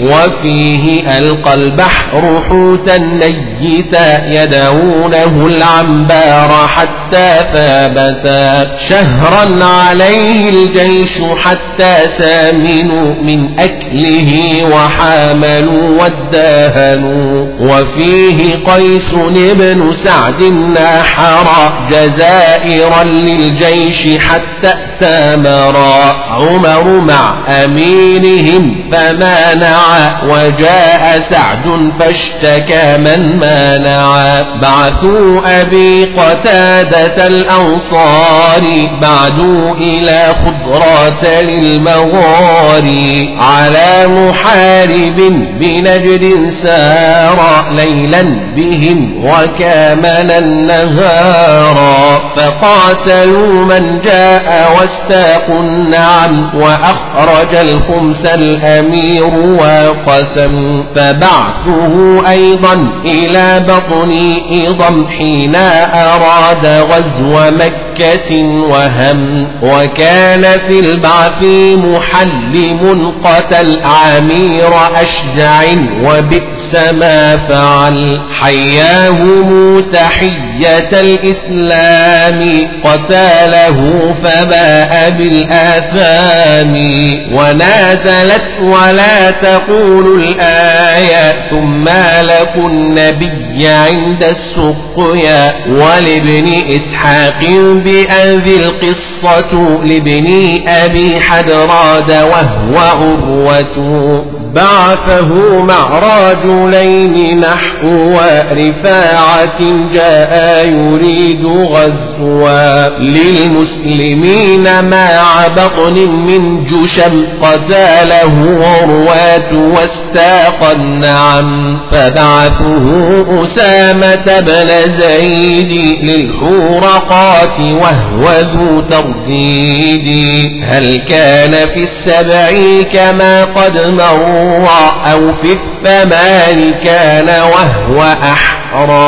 وفيه ألقى البحر حوتا نيتا يدعونه العنبار حتى ثابتا شهرا عليه الجيش حتى سامنوا من أكله وحاملوا واداهنوا وفيه قيس بن سعد نحر جزائرا للجيش حتى ائتمرا عمر مع أميرهم فمانع وجاء سعد فاشتكى من مانع بعثوا أبي قتادة الأنصار بعدوا إلى خضرات للمغاري على محارب بنجد سار ليلا بهم وكامل النهار فقاتلوا من جاء واستاقوا النعم وأخرج الخمس الأمير وقسم فبعثه أيضا إلى بطن إضم حين أراد غزو مكة وهم وكان في البعث محلم قتل عمير أشجع وبئس ما فعل حياهم تحية الإسلام قتاله فباء بالآثام ونازلت ولا تقول الآية ثم لكوا النبي عند السقيا ولابن إسحاق بأذي القصة لابن أبي حدراد وهو عروة بعثه مع رجلين نحو رفاعة جاء يريد غزوا للمسلمين مع بطن من جشم قتاله عروات واستاق النعم فبعثه أسامة بن زيد للحورقات وهو ذو ترديد هل كان في السبع كما قد مر أو في الثمان كان وهو أحرى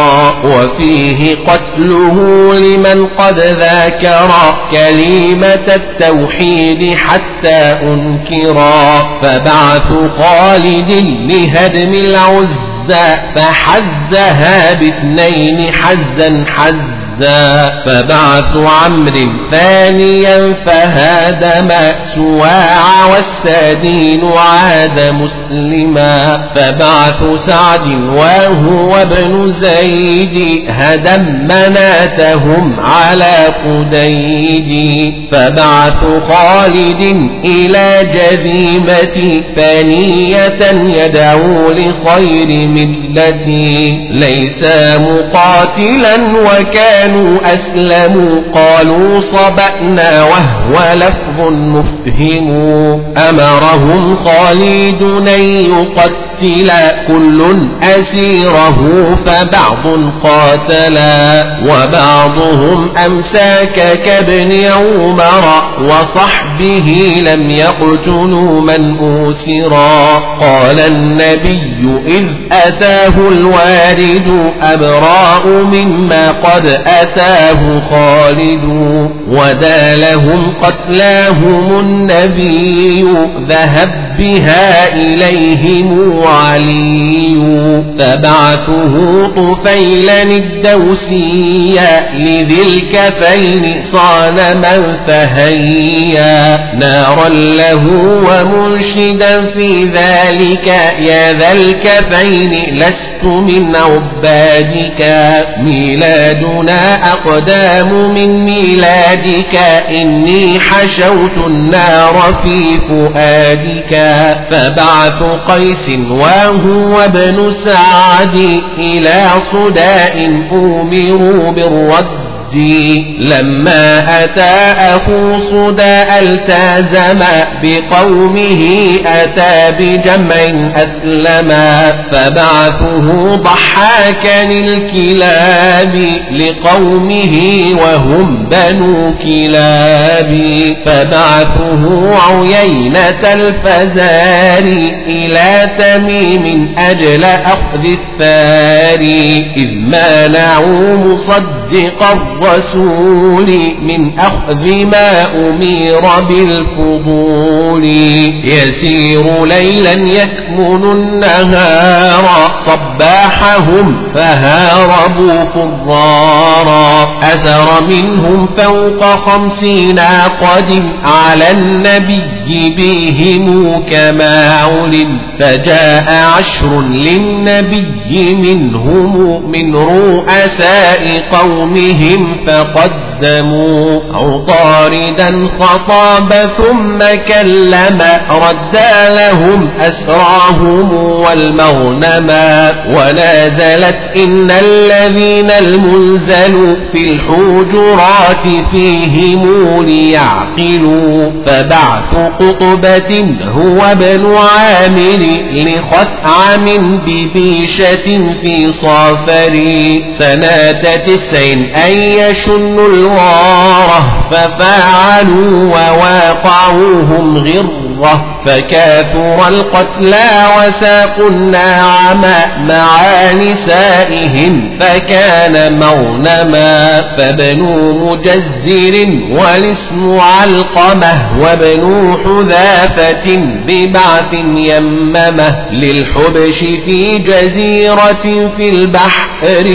وفيه قتله لمن قد ذاكر كلمة التوحيد حتى أنكرا فبعث خالد لهدم العزى فحزها باثنين حزا حزا فبعث عمرو ثانيا فهادم سواع والسادين عاد مسلما فبعث سعد وهو ابن زيد هدم مناتهم على قديد فبعث خالد إلى جذيمة ثانية يدعو لخير ملتي ليس مقاتلا وكان أسلموا قالوا صبأنا وهو لفظ مفهم أمرهم خالد أن يقتل كل أسيره فبعض قاتلا وبعضهم أمساك كابن عمر وصحبه لم يقتلوا من أوسرا قال النبي إذ أتاه الوارد أبراء مما قد أتاه خالد ودا لهم قتلاهم النبي ذهب بها إليهم علي فبعثه طفيلا الدوسيا لذي الكفين صانما فهيا نارا له ومنشدا في ذلك يا ذا الكفين لست من عبادك ميلادنا أقدام من ميلادك إني حشوت النار في فؤادك فبعث قيس وهو ابن سعد إلى صداء أمروا بالرد لما أتى أخو صداء التزم بقومه أتى بجمع أسلما فبعثه ضحاكا الكلاب لقومه وهم بنو كلاب فبعثه عيينة الفزار إلى تميم أجل أخذ الثاري إذ مانعوا مصدق الرسول من أخذ ما أمير بالفضول يسير ليلا يكمن النهار صباحهم فهاربوا فرارا أسر منهم فوق خمسين قد على النبي بهم كما علم فجاء عشر للنبي منهم من رؤساء قومهم فقدموا عطاردا خطاب ثم كلم ردا لهم أسراهم والمغنما ونازلت إن الذين المنزل في الحجرات فيهم ليعقلوا فبعث قطبة هو ابن عامر لخثعم ببيشة في صافر سنة تسع أن يشنوا الغارة ففعلوا وواقعوهم غرة فكاثر القتلى وساقوا النعم مع نسائهم فكان مغنما فبنو مجزر والاسم علقمه وبنو حذافة ببعث يممه للحبش في جزيرة في البحر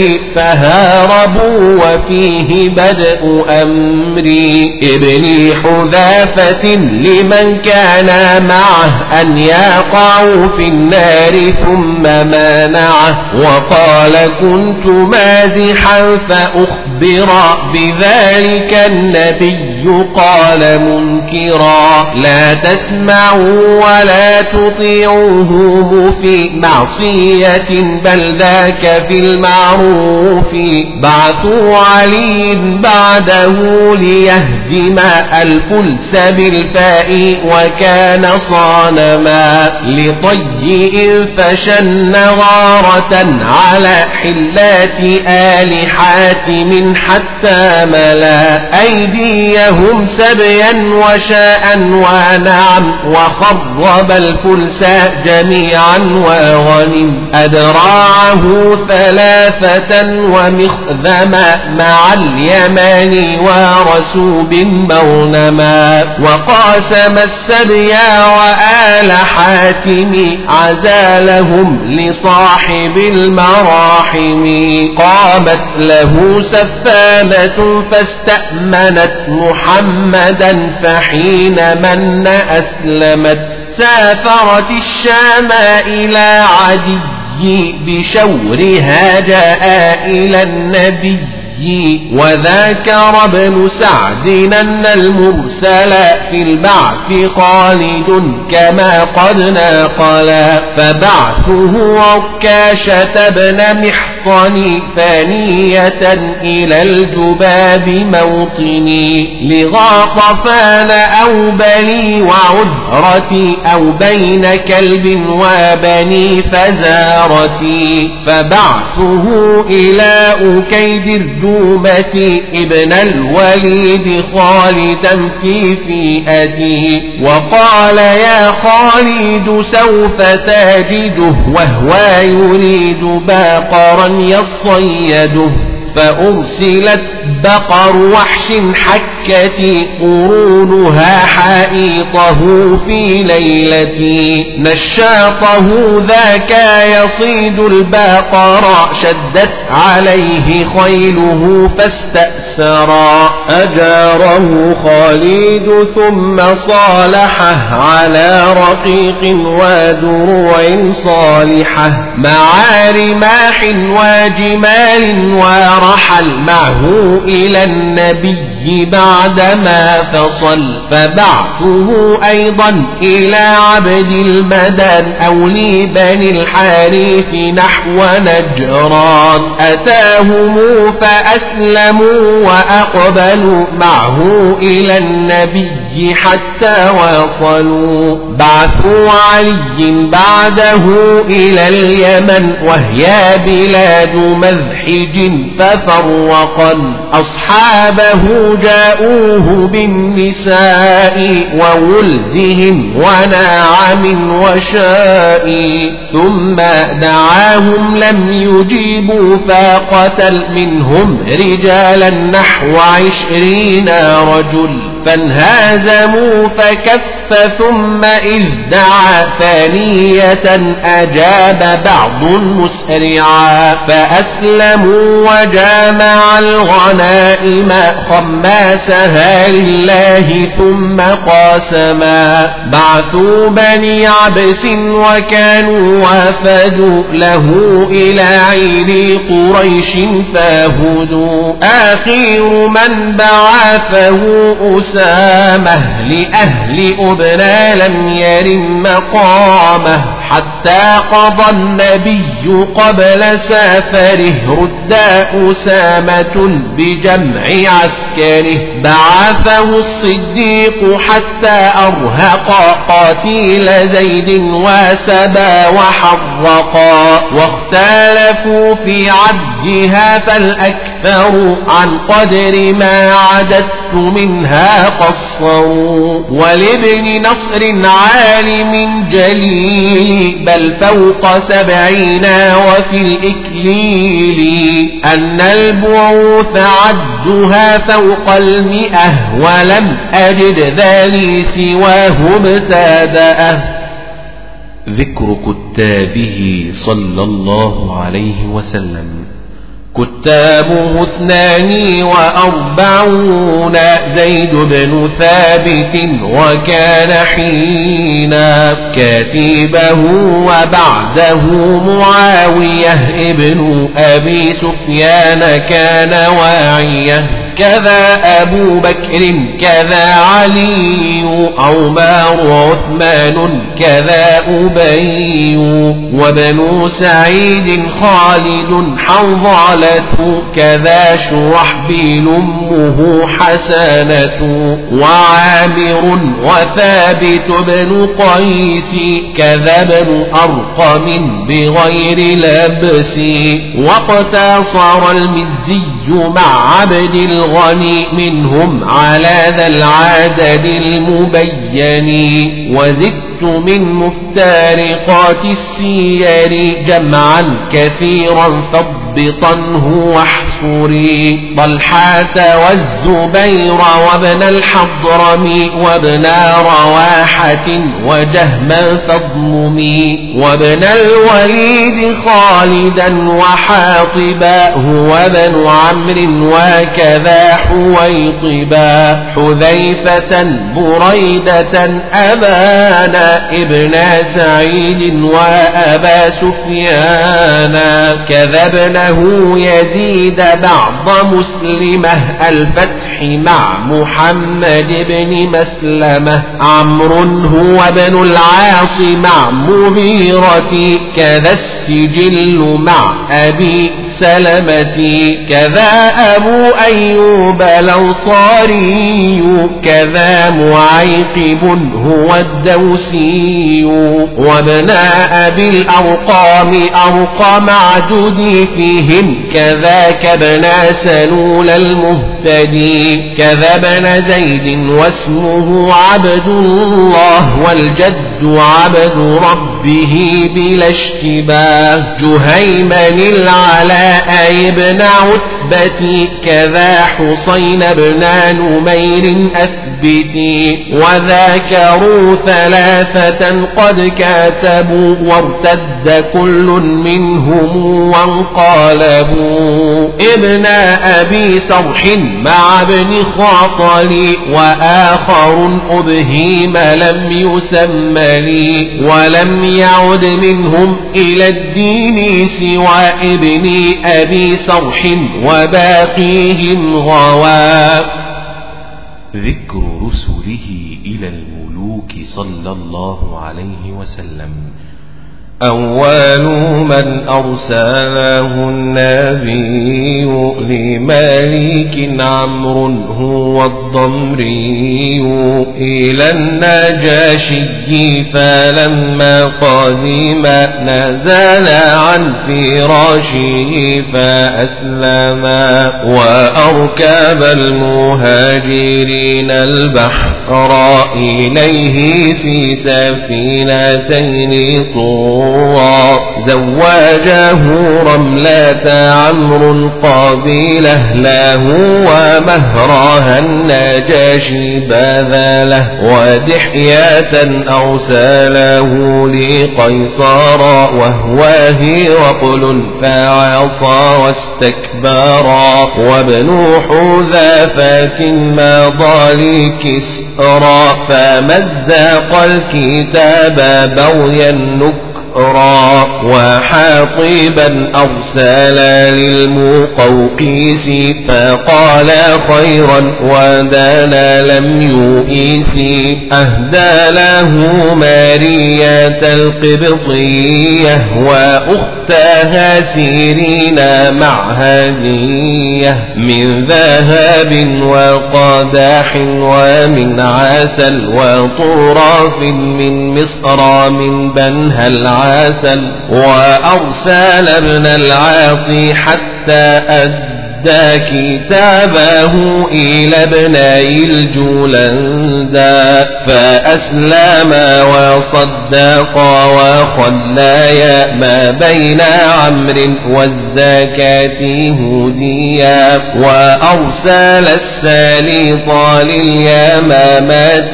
فهاربوا وفيه بدء أمري ابن حذافة لمن كان كان معه أن يقعوا في النار ثم مانعه وقال كنت مازحا فأخبر بذلك النبي قال منكرا لا تسمعوا ولا تطيعوه في معصية بل ذاك في المعروف بعثوا علي بعده ليهدم الفلس بالفاء وكان صانما لطيء فشن غارة على حلات آل حاتم حتى ملا أيديهم سبيا وشاء ونعم وخرب الفلس جميعا وغنم أدراعه ثلاثة ومخذما مع اليمان ورسوب مغنما وقاسم السبيا وآل حاتم عزالهم لصاحب المراحم قامت له سفانة فاستأمنت محمدا فحين من أسلمت سافرت الشام إلى عدي بشورها جاء إلى النبي وذاكر ابن سعد أن المرسل في البعث خالد كما قد ناقلا فبعثه عكاشة بن محصن ثانية إلى الجباب موطني لغاطفان أو بني وعذرتي أو بين كلب وبني فزارتي فبعثه إلى أكيد الدنيا ابن الوليد خالدا في فئته وقال يا خالد سوف تجده وهو يريد باقرا يصيده فأرسلت بقر وحش حكتي قرونها حائطه في ليلتي نشاطه ذاك يصيد البقر شدت عليه خيله فاستأسرا أجاره خالد ثم صالحه على رقيق ودروع صالحة مع رماح وجمال ورحل معه إلى النبي بعدما فصل فبعثه أيضا إلى عبد المدن أو لبني الحارث نحو نجران أتاهم فأسلموا وأقبلوا معه إلى النبي حتى وصلوا بعثوا علي بعده إلى اليمن وهي بلاد مذحج ففرقا أصحابه جاءوه بالنساء وولدهم ونعم وشاء ثم دعاهم لم يجيبوا فقتل منهم رجالا نحو عشرين رجل فانهازموا فكف ثم إذ دعا ثانية أجاب بعض مسرعا فأسلموا وجامع الغنائم خماسها لله ثم قاسما بعثوا بني عبس وكانوا وافدوا له إلى عير قريش فاهدوا آخر من بعثه أسامة لأهل أبنى لم يرم مقامه حتى قضى النبي قبل سافره رد أسامة بجمع عسكره بعثه الصديق حتى أرهق قاتل زيد وسبى وحرقا واختلفوا في عدها فالأكثر عن قدر ما عددت منها قصروا ولابن نصر عالم جليل بل فوق سبعين وفي الإكليل أن البعوث عدها فوق المئة ولم أجد ذلك سواه ابتدأه. ذكر كتابه صلى الله عليه وسلم. كتابه اثنان وأربعون زيد بن ثابت وكان حينا كاتبه وبعده معاوية ابن أبي سفيان كان واعية كذا أبو بكر كذا علي عمر وعثمان كذا أبي وبنو سعيد خالد حنظلة كذا شرحبيل أمه حسنة وعامر وثابت بن قيس كذا بن أرقم بغير لبس واقتصر المزي مع عبد الغني منهم على ذا العدد المبين وزدت من مفترقات السير جمعا كثيرا فاضبطنه واحصري طلحة والزبير وابن الحضرم وابن رواحة وجهما فاضممي وابن الوليد خالدا وحاطبا هو ابن عمرو وكذا حويطبا حذيفة بريدة أبانا ابن سعيد وأبا سفيان كذا ابنه يزيد بعض مسلمة الفتح مع محمد بن مسلمة عمرو هو ابن العاص مع مغيرة كذا السجل مع أبي سلمة كذا أبو أيوب الأنصاري كذا معيقب هو الدوسي وابن أبي الأرقام أرقم عددي فيهم كذاك ابن سلول المهتدي كذا ابن زيد واسمه عبد الله والجد عبد ربه بلا اشتباه جهيمان العلاء ابن عتبة كذا حسين بن نمير أثبتي وذاكروا ثلاثة قد كاتبوا وارتد كل منهم وانقلبوا ابن أبي سرح مع ابن خاطل وآخر أبهيم لم يسمى لي ولم يعد منهم إلى الدين سوى ابن أبي سرح وباقيهم غوا. ذكر رسله إلى الملوك صلى الله عليه وسلم. أول من أرسله النبي لمالك عمرو هو الضمري إلى النجاشي فلما قدم نزل عن فراشه فأسلم وأركب المهاجرين البحر إليه في سفينتين طول زواجه رملة عمرو قابله له ومهرها النجاشي بذله ودحية أرسله لقيصر وهو هرقل فعصى واستكبرا وابن حذافة مضى لكسرى فمزق الكتاب بغيا نكرا وحاطبا أرسل للمقوقيس فقال خيرا ودانا لم يؤيس أهدى له مارية القبطية وأختها سيرين مع هدية من ذهب وقداح ومن عسل وطراف من مصر من بنها العسل وأرسل ابن العاص حتى أدى أهدى كتابه إلى ابني الجولندا فأسلما وصدقا وخليا ما بين عمرو والزكاة هديا وأرسل السالط لليمامات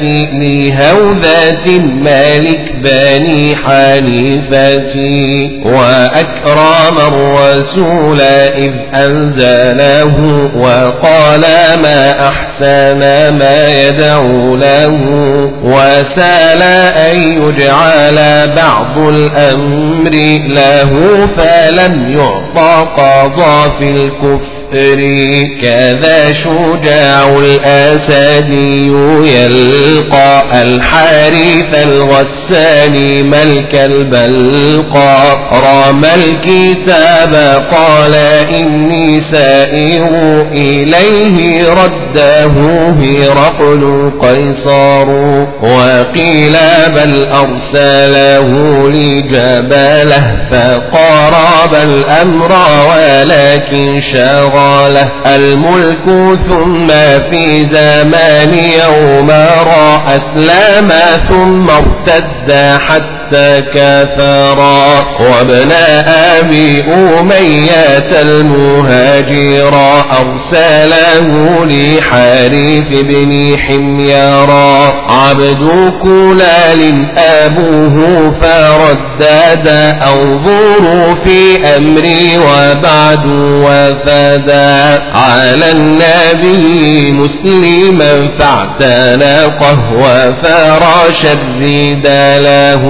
لهوذة مالك بني حنيفة وأكرم الرسول إذ أنزله وقال ما أحسن ما يدعو له وسال أن يجعل بعض الأمر له فلم يعطى قضى في الكفر كذا شجاع الأسدي يلقى الحارث الغساني ملك البلقى رمى الكتاب قال إني سائر إليه رده هرقل قيصر وقيل بل أرسله لجبله فقارب الأمر ولكن شغله الملك ثم في زمان عمر أسلم ثم ارتد حتى كفرا وابن أبي أمية المهاجرا أرسله لحارث بن حميرا عبد كلال أبوه فردد أنظر في أمري وبعد وفدا على النبي مسلما فاعتنقه وفرش الرد له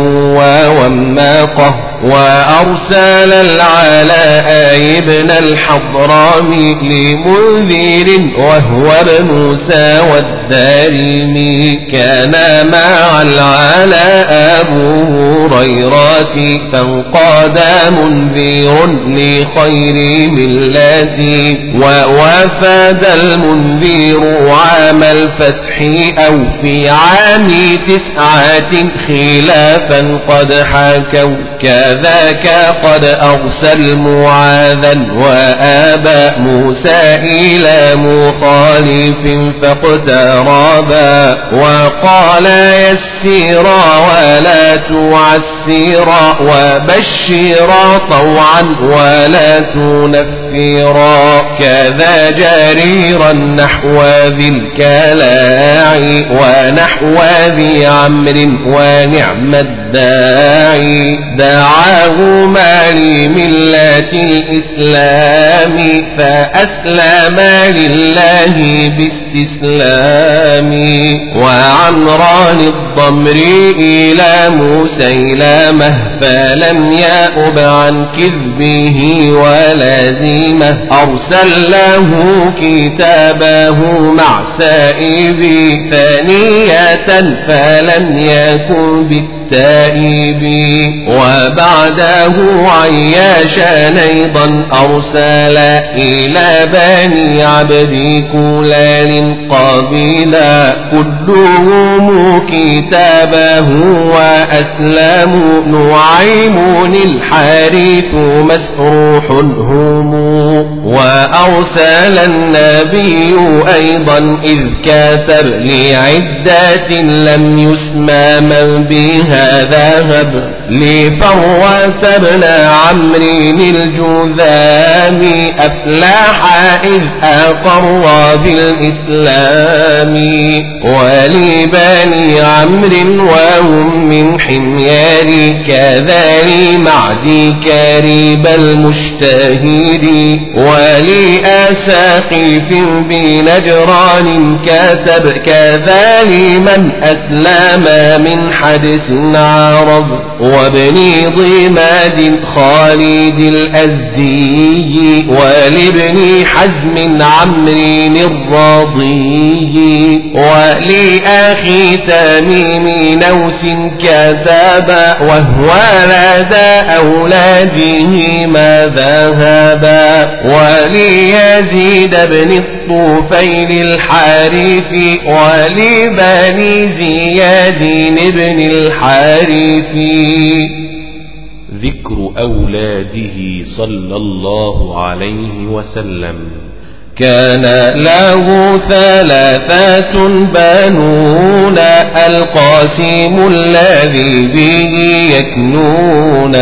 وومقه وأرسل العلاء ابن الحضرمي لمنذر وهو ابن سوى الدارمي كان مع العلاء أبو هريرة فانقاد منذر لخير ملتي ووفد المنذر عام الفتح أو في عام تسعة خلافا قد حكوا كذاك قد أرسل معاذا وآبى موسى إلى مخالف فاقتربا وقال يسيرا ولا تعسيرا وبشرا طوعا ولا تنفرا كذا جريرا نحو ذي الكلاع ونحو ذي عمرو ونعم الداعي دعاهما لملة الإسلام فأسلم لله باستسلام وعمران الضمري إلى مسيلمة فلم يأب عن كذبه ولازمه أرسل له كتابه مع سائبي ثانية فلم يكن بالتائب وبعده عياشا أيضا أرسل إلى بني عبد كلال قبيلا كلهم كتابه وأسلموا نعيم الحارث مسروح هم وأرسل النبي أيضا إذ كاتب لعدات لم يسمى من بها ذهب لفروة بن عمرو الجذام أفلاح إذ أقر بالإسلام ولبني عمرو وهم من حميار كذا معدي كريب المشتهر ولأساقف بنجران كاتب كذا لمن أسلم من حدث عرب وابن ضماد خالد الأزدي ولابن حزم عمرو الراضي ولأخي تميم نوس كتب وهو لدى أولاده ما ذهب وليزيد بن الطفيل الحارث ولبني زياد بن الحارث. ذكر أولاده صلى الله عليه وسلم. كان له ثلاثة بنون القاسم الذي به يكنون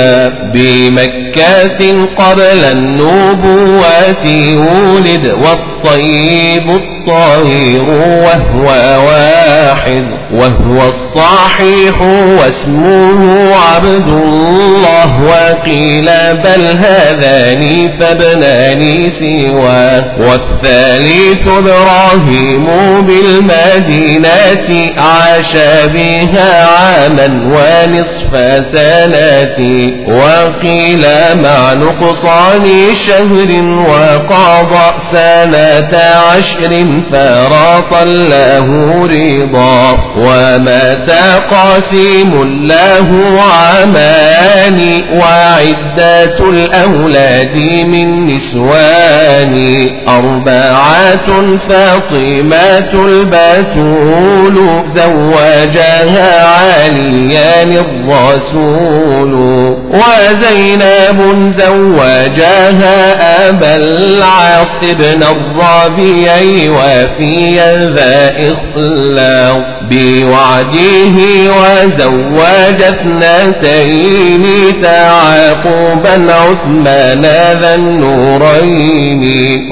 بمكة قبل النبوة ولد والطيب الطاهر وهو واحد وهو الصحيح واسمه عبد الله وقيل بل هذان فابنان سواه والثالث إبراهيم بالمدينة عاش بها عاما ونصف سنة وقيل مع نقصان شهر وقضى سنة عشر فراط له رضا ومات قاسم له عامان وعدة الأولاد من نسوان أربعة فاطمة البتول زوجها عليا الرسول وزينب زوجها أبا العاص بن الربيع وفي ذا إخلاص بوعده وزوج اثنتين تعاقبا عثمان ذا النورين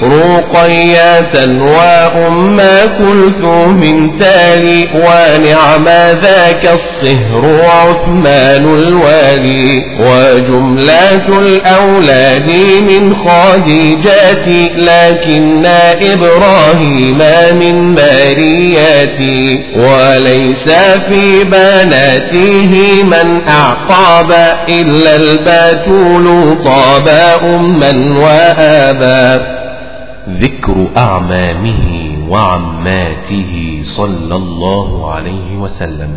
رقية وأم كلثوم تالي ونعم ذاك الصهر عثمان الوالي وجملة الأولاد من خديجات لكن إبراهيم من ماريات وليس في بناته من أعقاب إلا البتول طاب أما وآبا. ذكر أعمامه وعماته صلى الله عليه وسلم.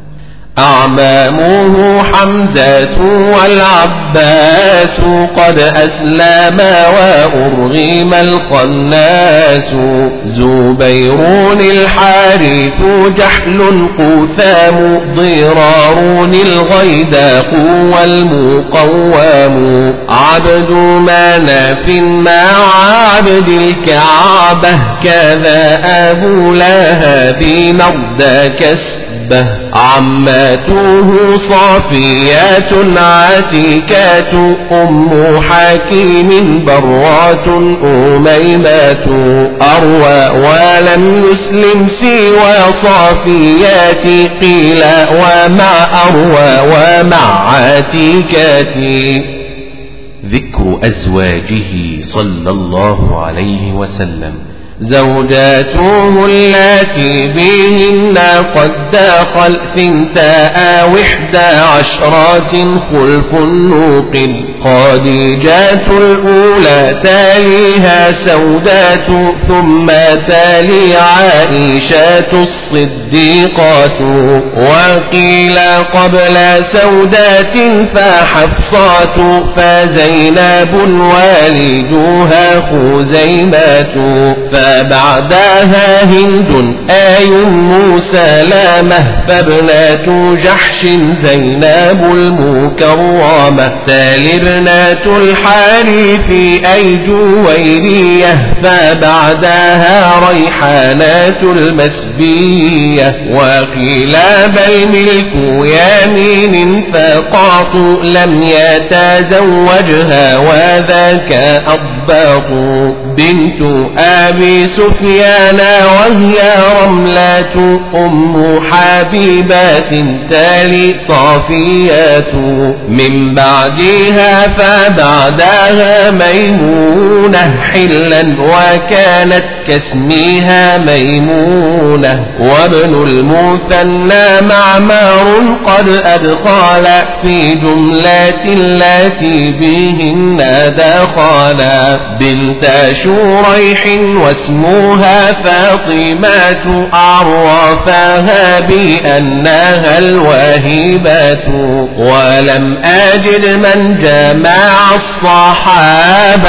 أعمامه حمزة والعباس قد أسلما وأرغم الخناس زبير الحارث جحل قثام ضرار الغيداق والمقوام عبد مناف مع عبد الكعبة كذا أبو لهب نرد كسب عماته صافيات عتيكات أم حكيم برات أميمات أروى ولم يسلم سوى صافيات قيل ومع أروى ومع عتيكات. ذكر أزواجه صلى الله عليه وسلم. زوجاته اللاتي بهن قد دخل ثنتاء وحدى عشرات خلف النوق خديجات الأولى تاليها سودات ثم تالي عائشات الصديقات وقيل قبل سودات فحفصات فزينب والدها خزيمات فبعدها هند آي سلامة فابنة جحش زينب المكرمة تالي ابنة الحارث أي جويرية فبعدها ريحانات المسبية وقيل بل ملك يمين فقاط لم يتزوجها وذاك أضباط بنت أبي سفيان وهي رملة أم حبيبات تالي صافيات من بعدها فبعدها ميمونة حلا وكانت كاسمها ميمونة وابن المثنى معمار قد أدخل في جملة التي بهن دخلا بنت شريح واسمها فاطمة عرفها بأنها الواهبة ولم أجد من جمع الصحابة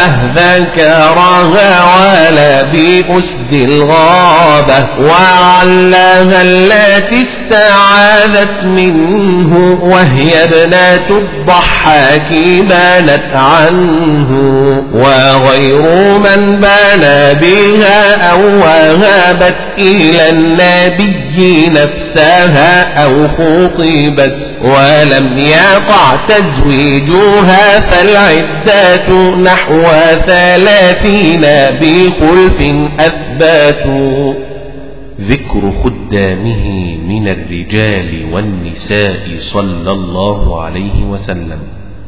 ذكرها ولا بأسد الغابة وعلها التي استعاذت منه وهي ابنة الضحاك بانت عنه وغير من بان بها أو وهبت إلى النبي نفسها أو خطبت ولم يقع تزويجها فالعدات نحو ثلاثين بخلف أثباتوا. ذكر خدامه من الرجال والنساء صلى الله عليه وسلم.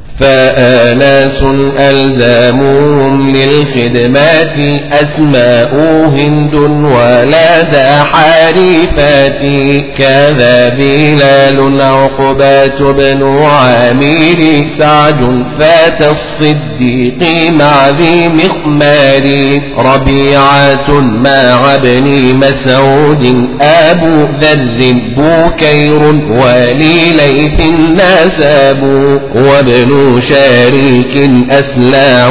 فآناس ألزامهم للخدمات أسماء هند ولا ذا حريفات كذا بلال عقبات بن عامر سعد فات الصديق مع ذي مخمار ربيعة مع ابن مسعود أبو ذر بوكير ولي ليث نسب وابن شريك أسلاع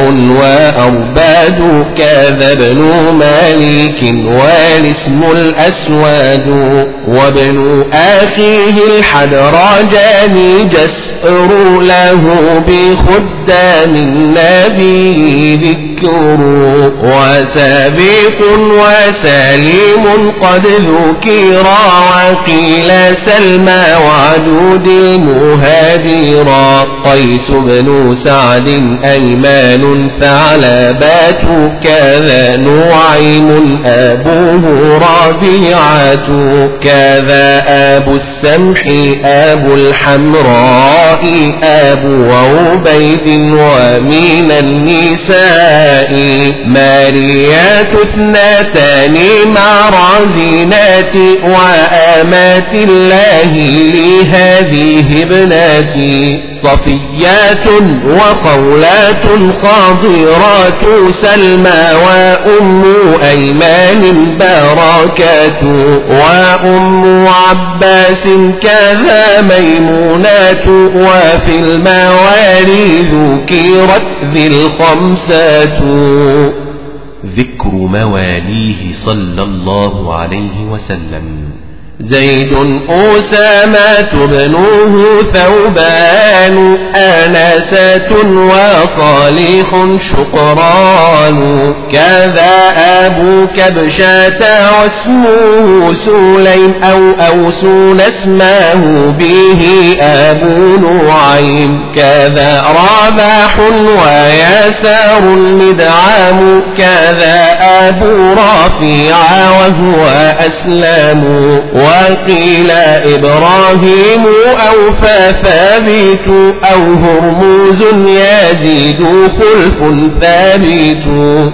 وأرباد كذا ابن مالك والاسم الأسود وابن أخيه الحدرجان جسر له بخدام النبي ذكر وسابق وسليم قد ذكرا وقيل سلمى وعدود المهاجرا قيس بن سعد أيمان ثعلبات كذا نعيم أبوه ربيعة كذا أبو السمح أبو الحمراء أبو عبيد ومن النساء ماريات اثنتان مع رازنات وآمات الله لهذه ابناتي صفيات وخولات خاضرات سلمى وأم أيمان بركات وأم عباس كذا ميمونات وفي الموالي ذكرت ذي الخمسات. ذكر مواليه صلى الله عليه وسلم. زيد أسامة بنوه ثوبان آناسة وصالح شقران كذا أبو كبشة واسمه سليم أو أوسون اسمه به أبو نعيم كذا رباح ويسار المدعام كذا أبو رافع وهو أسلام وقيل إبراهيم أو فثابت أو هرموز يزيد خلف ثابت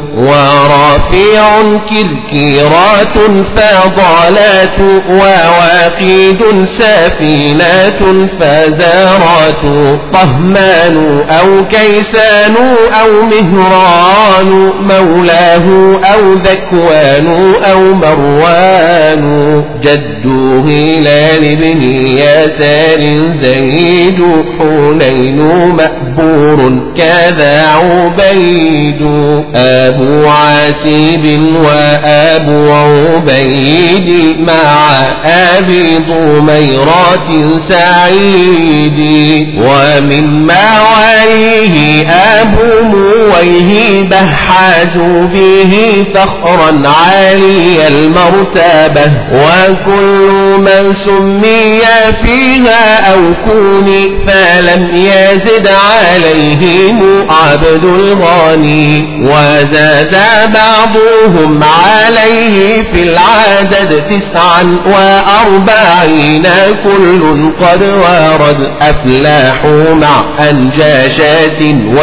ورافع كركيرات فضالات وواقيد سفينات فزارات طهمان أو كيسان أو مهران مولاه أو ذكوان أو مروان جد هلال بن يسار زيد حنين مأبور كذا عبيد أبو عاسب وأبو عبيد مع أبي ضميرات سعيد ومن مواليه أبو مويه حازوا به فخرا عالي المرتبة وكل من سمي فيها أو كوني فلم يزد عليهم عبد الغني وزاد بعضهم عليه في العدد تسعا وأربعين كل قد ورد أفلاح مع أنجاشات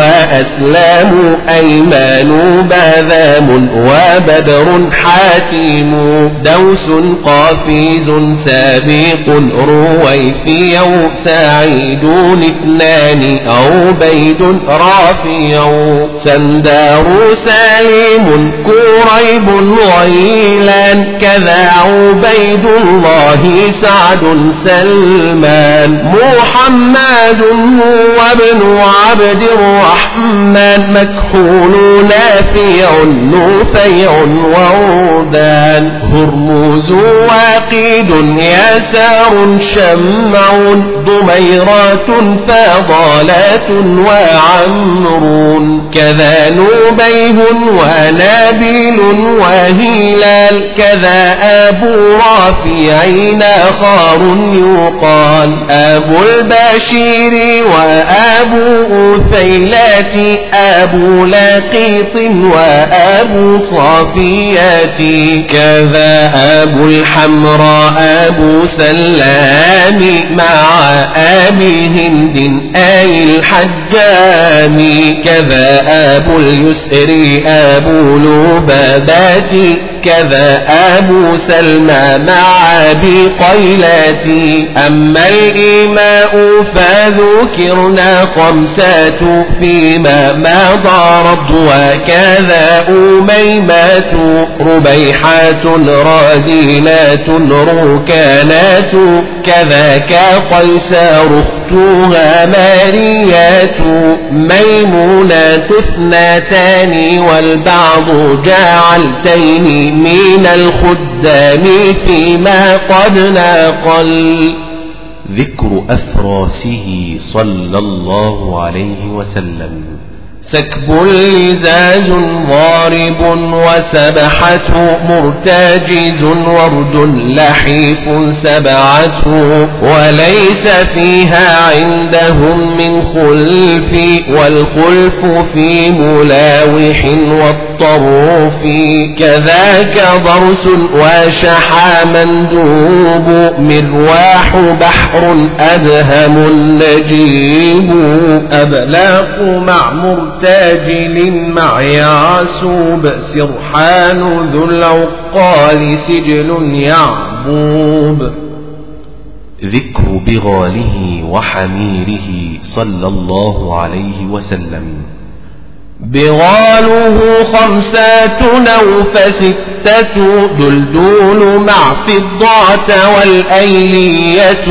وأسلام أيمان بذام وبدر حاتم دوس قافيز سابق رويفي سعيد اثنان عبيد رافع سندار سليم كريب غيلان كذا عبيد الله سعد سلمان محمد هو ابن عبد الرحمن مكحول نافع نفيع وردان هرموز واقيد يسار شمع ضميرات فضالات وعم وعمرون كذا نوبيه ونابيل وهلال كذا أبو رافعين خار يقال أبو البشير وأبو أثيلات أبو لقيط وأبو صافيات كذا أبو الحمراء أبو سلام مع أبي هند أي الحجام كذا أبو اليسر أبو لبابات كذا أبو سلمى مع أبي قيلات أما الإماء فذكرنا خمسات فيما مضى رد وكذا أميمات ربيحات رازينات ركانات كذاك قيسار أختها ماريات ميمونات اثنتان والبعض جعلتين من الخدام فيما قد نقل. ذكر أفراسه صلى الله عليه وسلم. سكب لزاز ضارب وسبحة مرتجز ورد لحيف سبعة وليس فيها عندهم من خلف والخلف في ملاوح والطروف كذاك ضرس وشحى مندوب مرواح بحر أدهم نجيب أبلاق مع مرتجز تاجل مع يعسوب سرحان ذو العقال سجل يعبوب. ذكر بغاله وحميره صلى الله عليه وسلم. بغاله خمسات أو فستة دلدول مع فضة والأيلية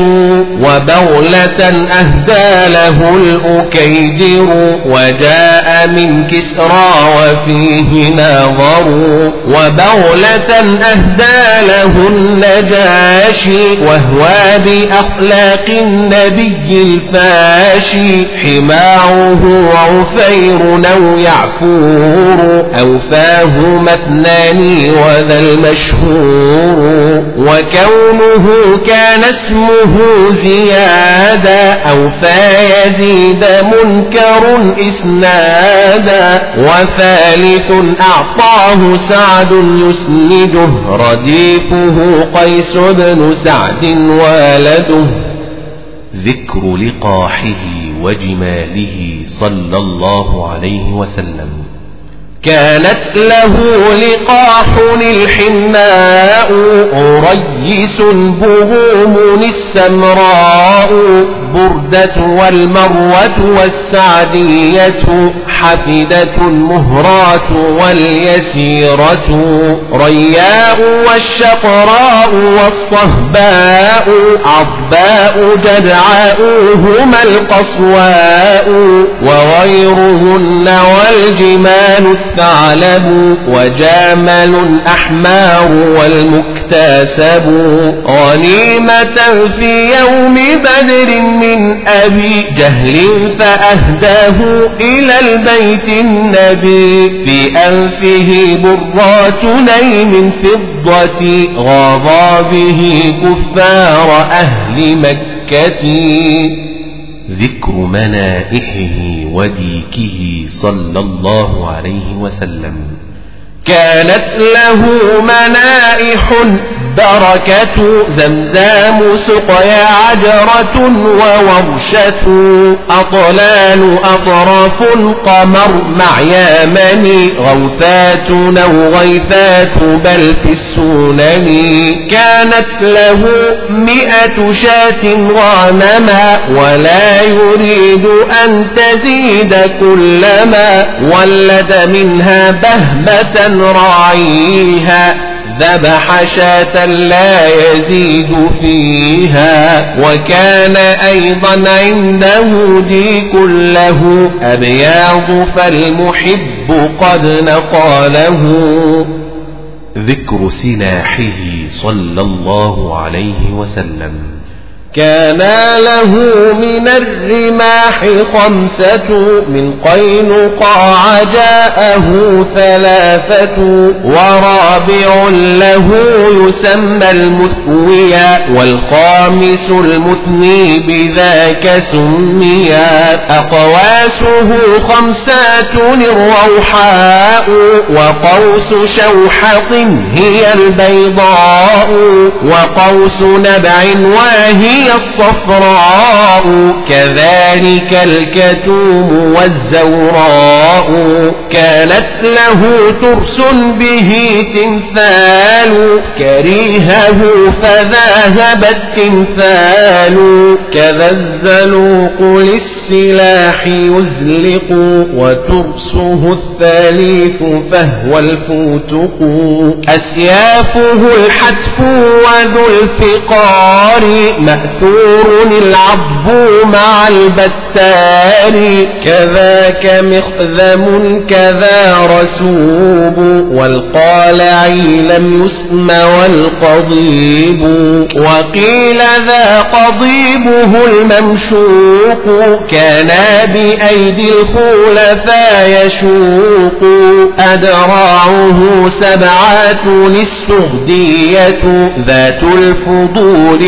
وبغلة أهدى له الأكيدر وجاء من كسرى وفيه ناظر وبغلة أهدى له النجاشي وهو بأخلاق النبي الفاشي حماعه عفير نو يعفور أوفاهما اثنان وذا المشهور وكونه كان اسمه زيادا أوفى يزيد منكر إسنادا وثالث أعطاه سعد يسنده رديفه قيس بن سعد والده. ذكر لقاحه وجماله صلى الله عليه وسلم. كانت له لقاح الحناء ريس بهوم السمراء بردة والمروة والسعدية حفدة مهرات واليسيرة رياء والشقراء والصهباء عضباء جدعاء هما القصواء وغيرهن والجمال الثعلب وجامل أحمار والمكتسب غنيمة في يوم بدر من أبي جهل فأهداه إلى البيت النبي في أنفه برات نيم فضة غاضى به كفار أهل مكة. ذكر منائحه وديكه صلى الله عليه وسلم. كانت له منائح بركة زمزام سقيا عجرة وورشة أطلال أطراف قمر مع يمن غوثات أو غيثات بل في السنن. كانت له مئة شاة غانما ولا يريد أن تزيد كلما ولد منها بهمة راعيها ذبح شاة لا يزيد فيها. وكان أيضا عنده ديك له أبياض فالمحب قد نقاله. ذكر سلاحه صلى الله عليه وسلم. كان له من الرماح خمسة من قينقاع جاءه ثلاثة ورابع له يسمى المثويا والخامس المثني بذاك سميا أقواسه خمسات الروحاء وقوس شوحط هي البيضاء وقوس نبع وهي الصفراء كذلك الكتوم والزوراء كانت له ترس به تمثال كريهه فذهب التمثال كذا الزلوق للسلاح يزلق وترسه الثالث فهو الفوتق أسيافه الحتف وذو الفقار مأثور العضب مع البتار كذاك مخذم كذا رسوب والقالعي لم يسم والقضيب وقيل ذا قضيبه الممشوق كان بأيدي الخلفاء يشوق أدراعه سبعة السهدية ذات الفضول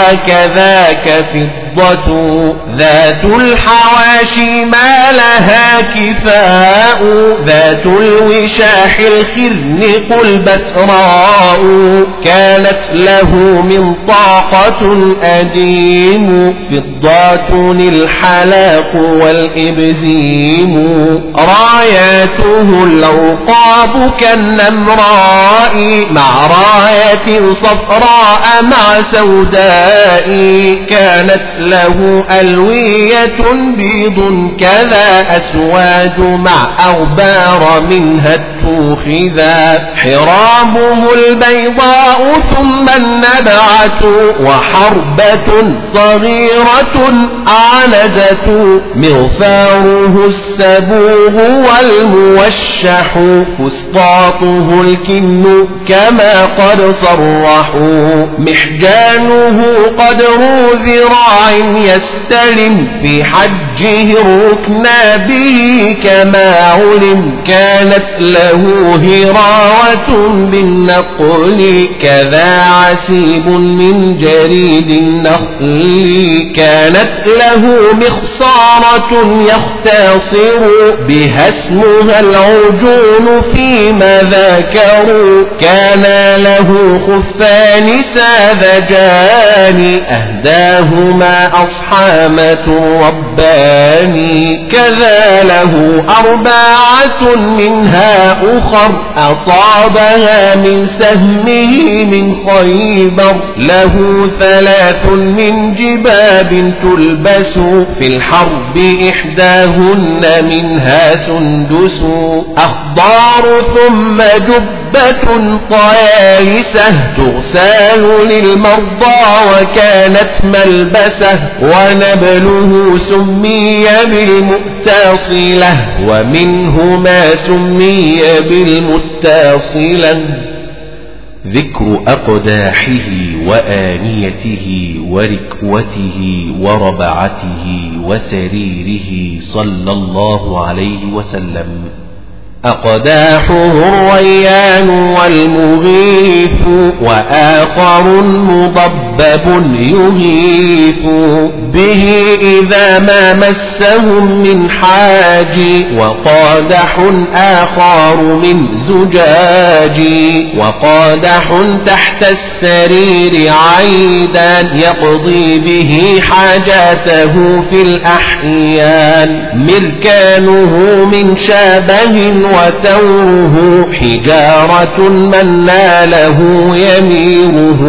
وكذاك فضة ذات الحواشي ما لها كفاء ذات الوشاح الخرنق البتراء كانت له من طاقة أديم فضة الحلاق والإبزيم راياته الأوقاب كالنمراء مع راية صفراء مع سوداء كانت له ألوية بيض كذا أسواد مع أغبار منها التوخذا حرابه البيضاء ثم النبعة وحربة صغيرة عندة مغفاره السبوغ والموشح فسطاطه الكن كما قد صرحوا محجانه قدر ذراع يستلم في حجه الركن به كما علم كانت له هراوة بالنقل كذا عسيب من جريد النخل كانت له مخصارة يختصر بها اسمها العجون فيما ذكروا كان له خفان ساذجان أهداهما أصحامة رباني كذا له أربعة منها أخر أصابها من سهمه من خيبر له ثلاث من جباب تلبس في الحرب إحداهن منها سندس أخضار ثم جبة طيالسة تغسال للمرضى وكانت ملبسه ونبله سمي بالمتصلة ومنه ما سمي بالمتصلة ذكر أقداحه وآنيته وركوته وربعته وسريره صلى الله عليه وسلم أقداحه الريان والمغيث وآخر مضبب يغيث به إذا ما مسهم من حاج وقادح آخر من زجاج وقادح تحت السرير عيدا يقضي به حاجاته في الأحيان مركانه من شابه وتوره حجارة من ناله يميره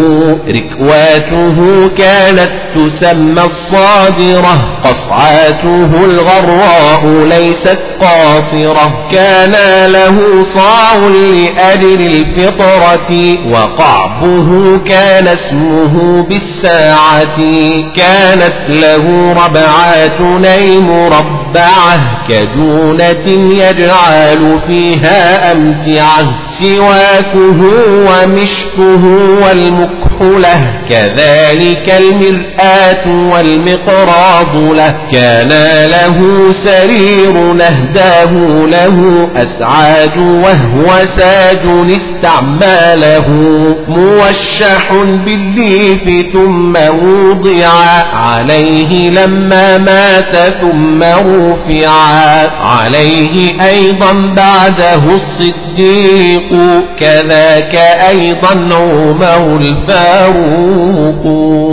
ركواته كانت تسمى الصادرة قصعاته الغراء ليست قاصرة كان له صاع لأجل الفطرة وقعبه كان اسمه بالساعة كانت له ربعات نيم ربعة كجونة يجعل فيها أمتعة سواكه ومشكه والمكحلة كذلك المرآة والمقراض له كان له سرير نهداه له أسعاد وهو ساج استعماله موشح بالليف ثم وضع عليه لما مات ثم رفع عليه أيضا بعده الصديق كذاك أيضا عمر الفاروق.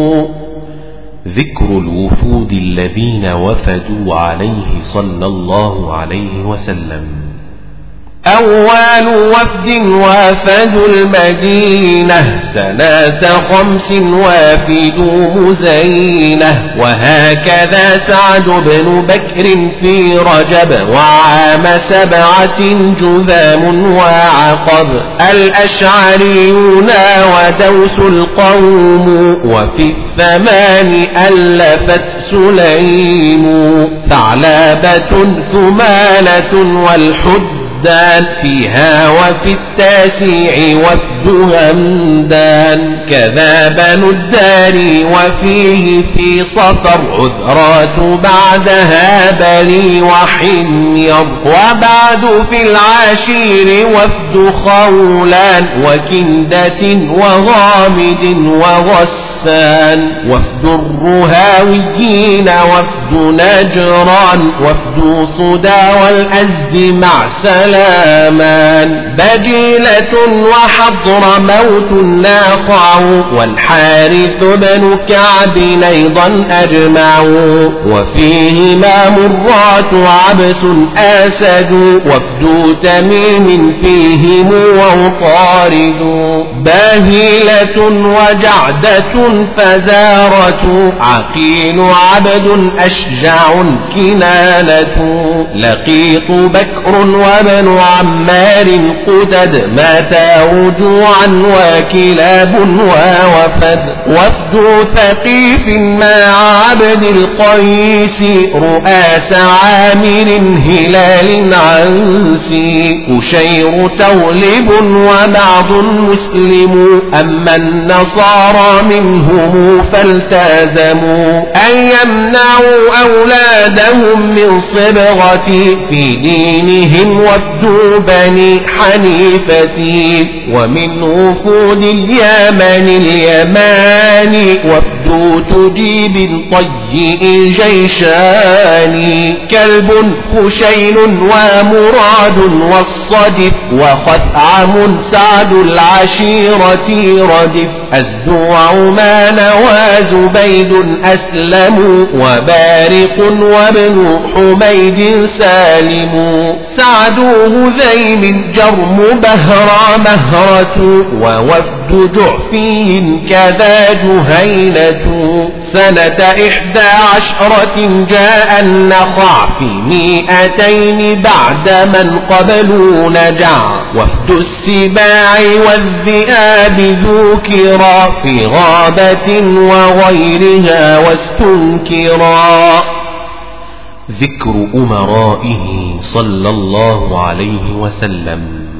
ذكر الوفود الذين وفدوا عليه صلى الله عليه وسلم. أول وفد وافدوا المدينة سنة خمس وافدوا مزينة وهكذا سعد بن بكر في رجب وعام سبعة جذام وعقب الأشعريون ودوس القوم وفي الثمان ألفت سليم ثعلبة ثمالة والحد فيها وفي التاسع وفد همدان كذا بنو الدار وفيه في صفر عذرات بعدها بني وحمير وبعد في العاشير وفد خولان وكندة وغامد وغسان وفد الرهاويين وفد نجران وفد صدى والأزد مع سلامان بجيلة وحضر موت ناقع والحارث بن كعب أيضا أجمعوا وفيهما مرات عبس آسد وفد تميم فيهم وطارد باهلة وجعدة فزارة عقيل عبد أشجع كنانة لقيط بكر وابن عمار قتد ماتا رجوعا وكلاب ووفد وفد ثقيف مع عبد القيس رؤاس عامر هلال عنسي أشير تولب وبعض مسلم أما النصارى منهم فالتزموا أن يمنعوا أولادهم من صبغة في دينهم وفد بني حنيفة ومن وفود اليمن اليمان وفد تجيب طيء جيشان كلب خشيل ومراد والصدف وخثعم سعد العشيرة ردف أزد وعمان وزبيد أسلم وبارق وابن حميد سالم سعد هذيل جرم بهرى مهرة ووفد جعفي كذا جهينة سنة إحدى عشرة جاء النخع في مئتين بعد من قبلوا نجع وفد السباع والذئاب ذكرا في غابة وغيرها واستنكرا. ذكر أمرائه صلى الله عليه وسلم.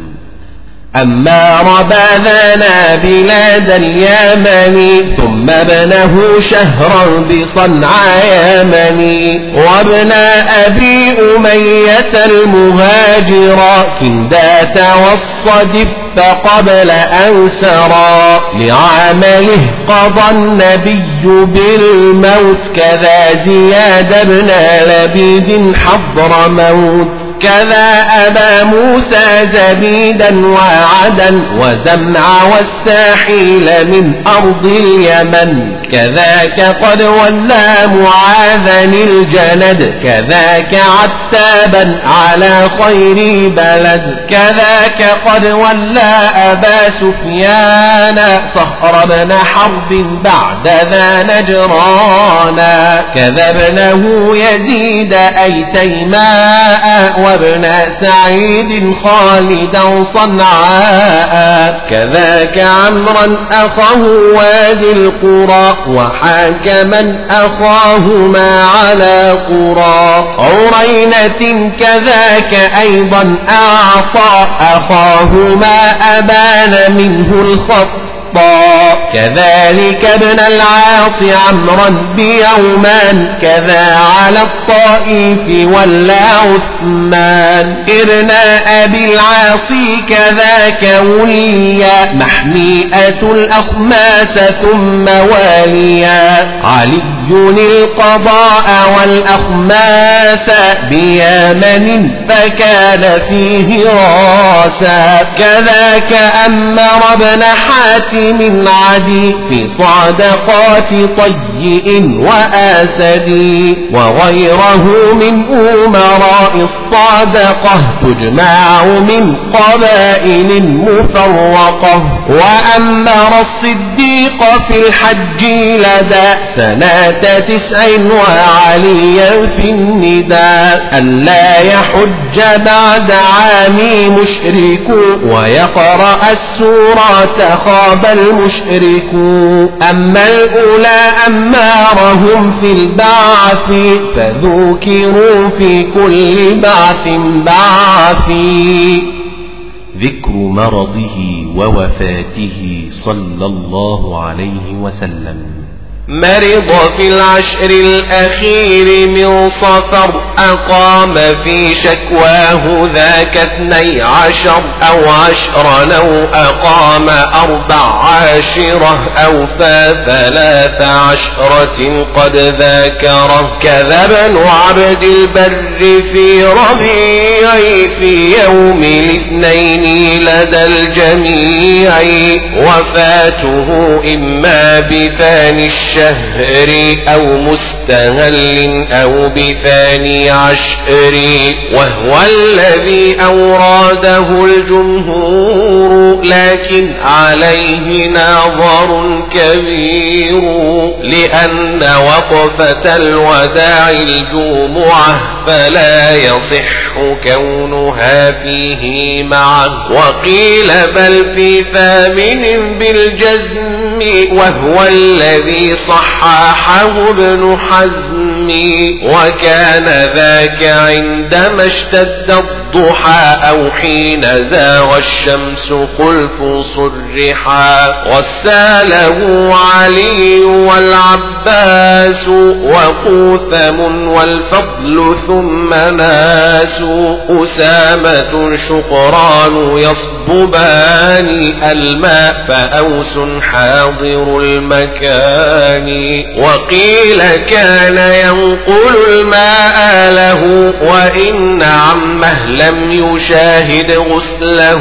أما رباذنا بلاد اليمن ثم ابنه شهرا بصنعاء يمني وابن أبي أمية المهاجرا كندات والصدف قبل أن سرى لعمله قضى النبي بالموت كذا زياد بن لبيد حضر موت كذا أبا موسى زبيدا وعدا وزمع والساحيل من أرض اليمن كذاك قد ولى معاذا الجند كذاك عتابا على خير بلد كذاك قد ولى أبا سفيان صخر بن حرب بعد ذا نجرانا كذا ابنه يزيد أي تيماء وابن سعيد خالدا صنعاء كذاك عمرا أخاه وادي القرى وحاكما أخاهما على قرى عرينة كذاك أيضا أعطى أخاهما أبان منه الخط كذلك ابن العاص عمرا بيومان كذا على الطائف ولا عثمان ابن أبي العاص كذاك وليا محميئة الأخماس ثم واليا علي القضاء والأخماس بيمن فكان فيه راسا كذاك أمر ابن حاتم من عدي في صادقات طيء وآسد وغيره من أمراء الصادقة تجمع من قبائل مفرقة وأمر الصديق في الحج لدى سنة تسع وعليا في النداء ألا يحج بعد عامي مشرك ويقرأ السورة خاب المشرك أما الأولى أمارهم في البعث فذكروا في كل بعث بعث. ذكر مرضه ووفاته صلى الله عليه وسلم. مرض في العشر الأخير من صفر أقام في شكواه ذاك اثني عشر أو عشرا أو أقام أربع عاشرة أو فثلاث عشرة قد ذاكره كذا ابن عبد البر في ربيع في يوم الاثنين لدى الجميع وفاته إما بثاني الشهر أو مستهل أو بثاني عشر وهو الذي أوراده الجمهور لكن عليه ناظر كبير لأن وقفة الوداع الجمعة فلا يصح كونها فيه معه وقيل بل في ثامن بالجزم وهو الذي صححه ابن حزم وكان ذاك عندما اشتد الضحى أو حين زاغ الشمس خلف صرحا غساله علي والعباس وقوثم والفضل ثم ناس أسامة شقران يصببان الماء فأوس حاضر المكان وقيل كان ينقل الماء له وإن عمه لم يشاهد غسله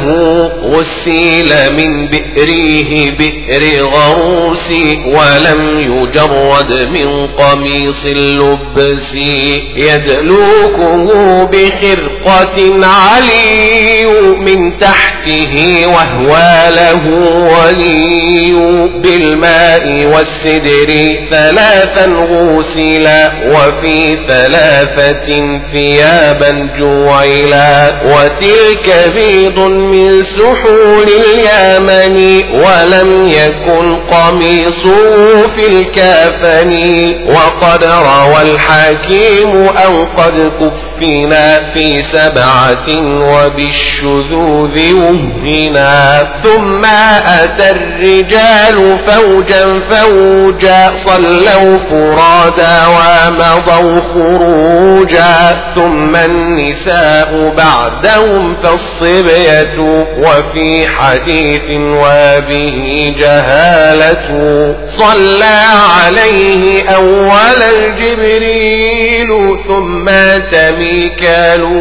غسيل من بئره بئر غروس ولم يجرد من قميص اللبس يدلوكه بخرقة علي من تحته وهو له ولي بالماء والسدر ثلاثا غسلا وفي ثلاثة ثيابا جوعلا وتلك بيض من سحول اليمن ولم يكن قميصه في الكافن وقد روى الحكيم أو قد كفنا في سبعة وبالشذوذ وهنا ثم أتى الرجال فوجا فوجا صلوا فرادا ومضوا خروجا ثم النساء بعدهم فالصبية وفي حديث وبه جهالة صلى عليه أولا الجبريل ثم ميكال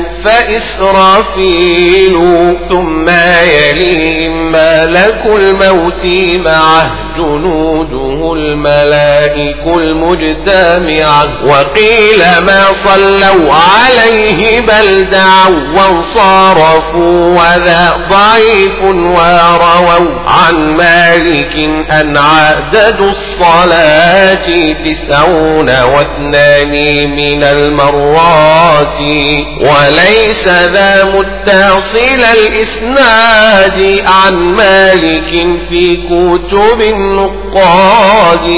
فإسرافيل ثم يليهم ملك الموت معه جنوده الملائك المجتمعة. وقيل ما صلوا عليه بل دعوا وانصرفوا وذا ضعيف. ورووا عن مالك أن عدد الصلاة تسعون واثنان من المرات. وليس ذا متصل الإسناد عن مالك في كتب النقاد.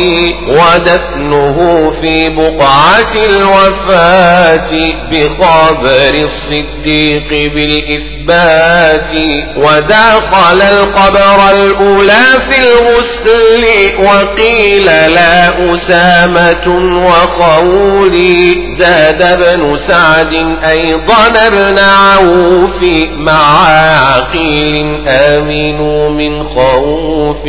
ودفنه في بقعة الوفاة بخبر الصديق بالإثبات. ودخل القبر الأولى في الغسل وقيل لا أسامة وقولي. زاد ابن سعد أيضا ابن عوف مع عقيل آمنوا من خوف.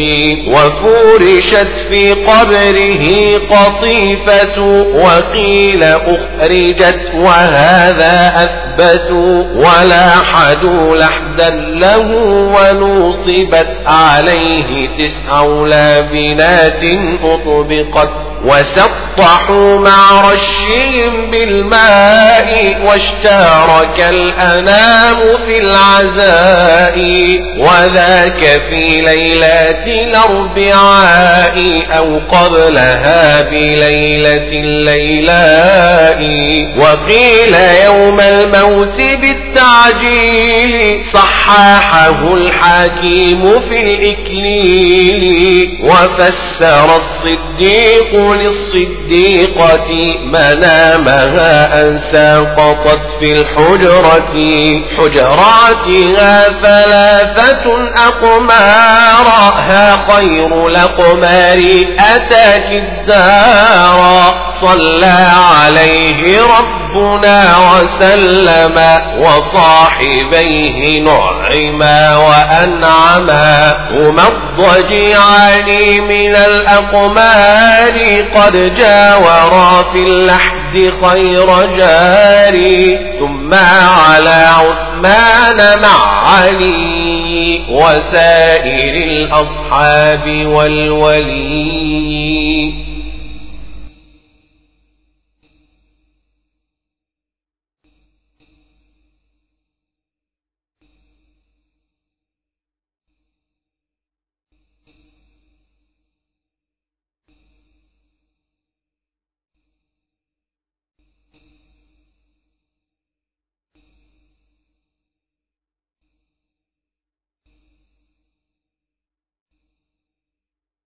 وفرشت في قبره قطيفة وقيل أخرجت وهذا أثبت. ولاحدوا لحدا له ونوصبت عليه تسع لابنات أطبقت. وسطحوا مع رشهم بالماء واشترك الأنام في العزاء. وذاك في ليلة الأربعاء أو قبلها بليلة الليلاء. وقيل يوم الموت بالتعجيل صححه الحكيم في الإكليل. وفسر الصديق للصديقة منامها أن سقطت في الحجرة. حجراتها ثلاثة أقمارها خير الأقمار أتاك الدار. صلى عليه ربنا وسلم وصاحبيه نعما وأنعما. هما الضجيعان من الأقمار قد جاورا في اللحد خير جاري. ثم على عثمان مع علي وسائر الأصحاب والولي.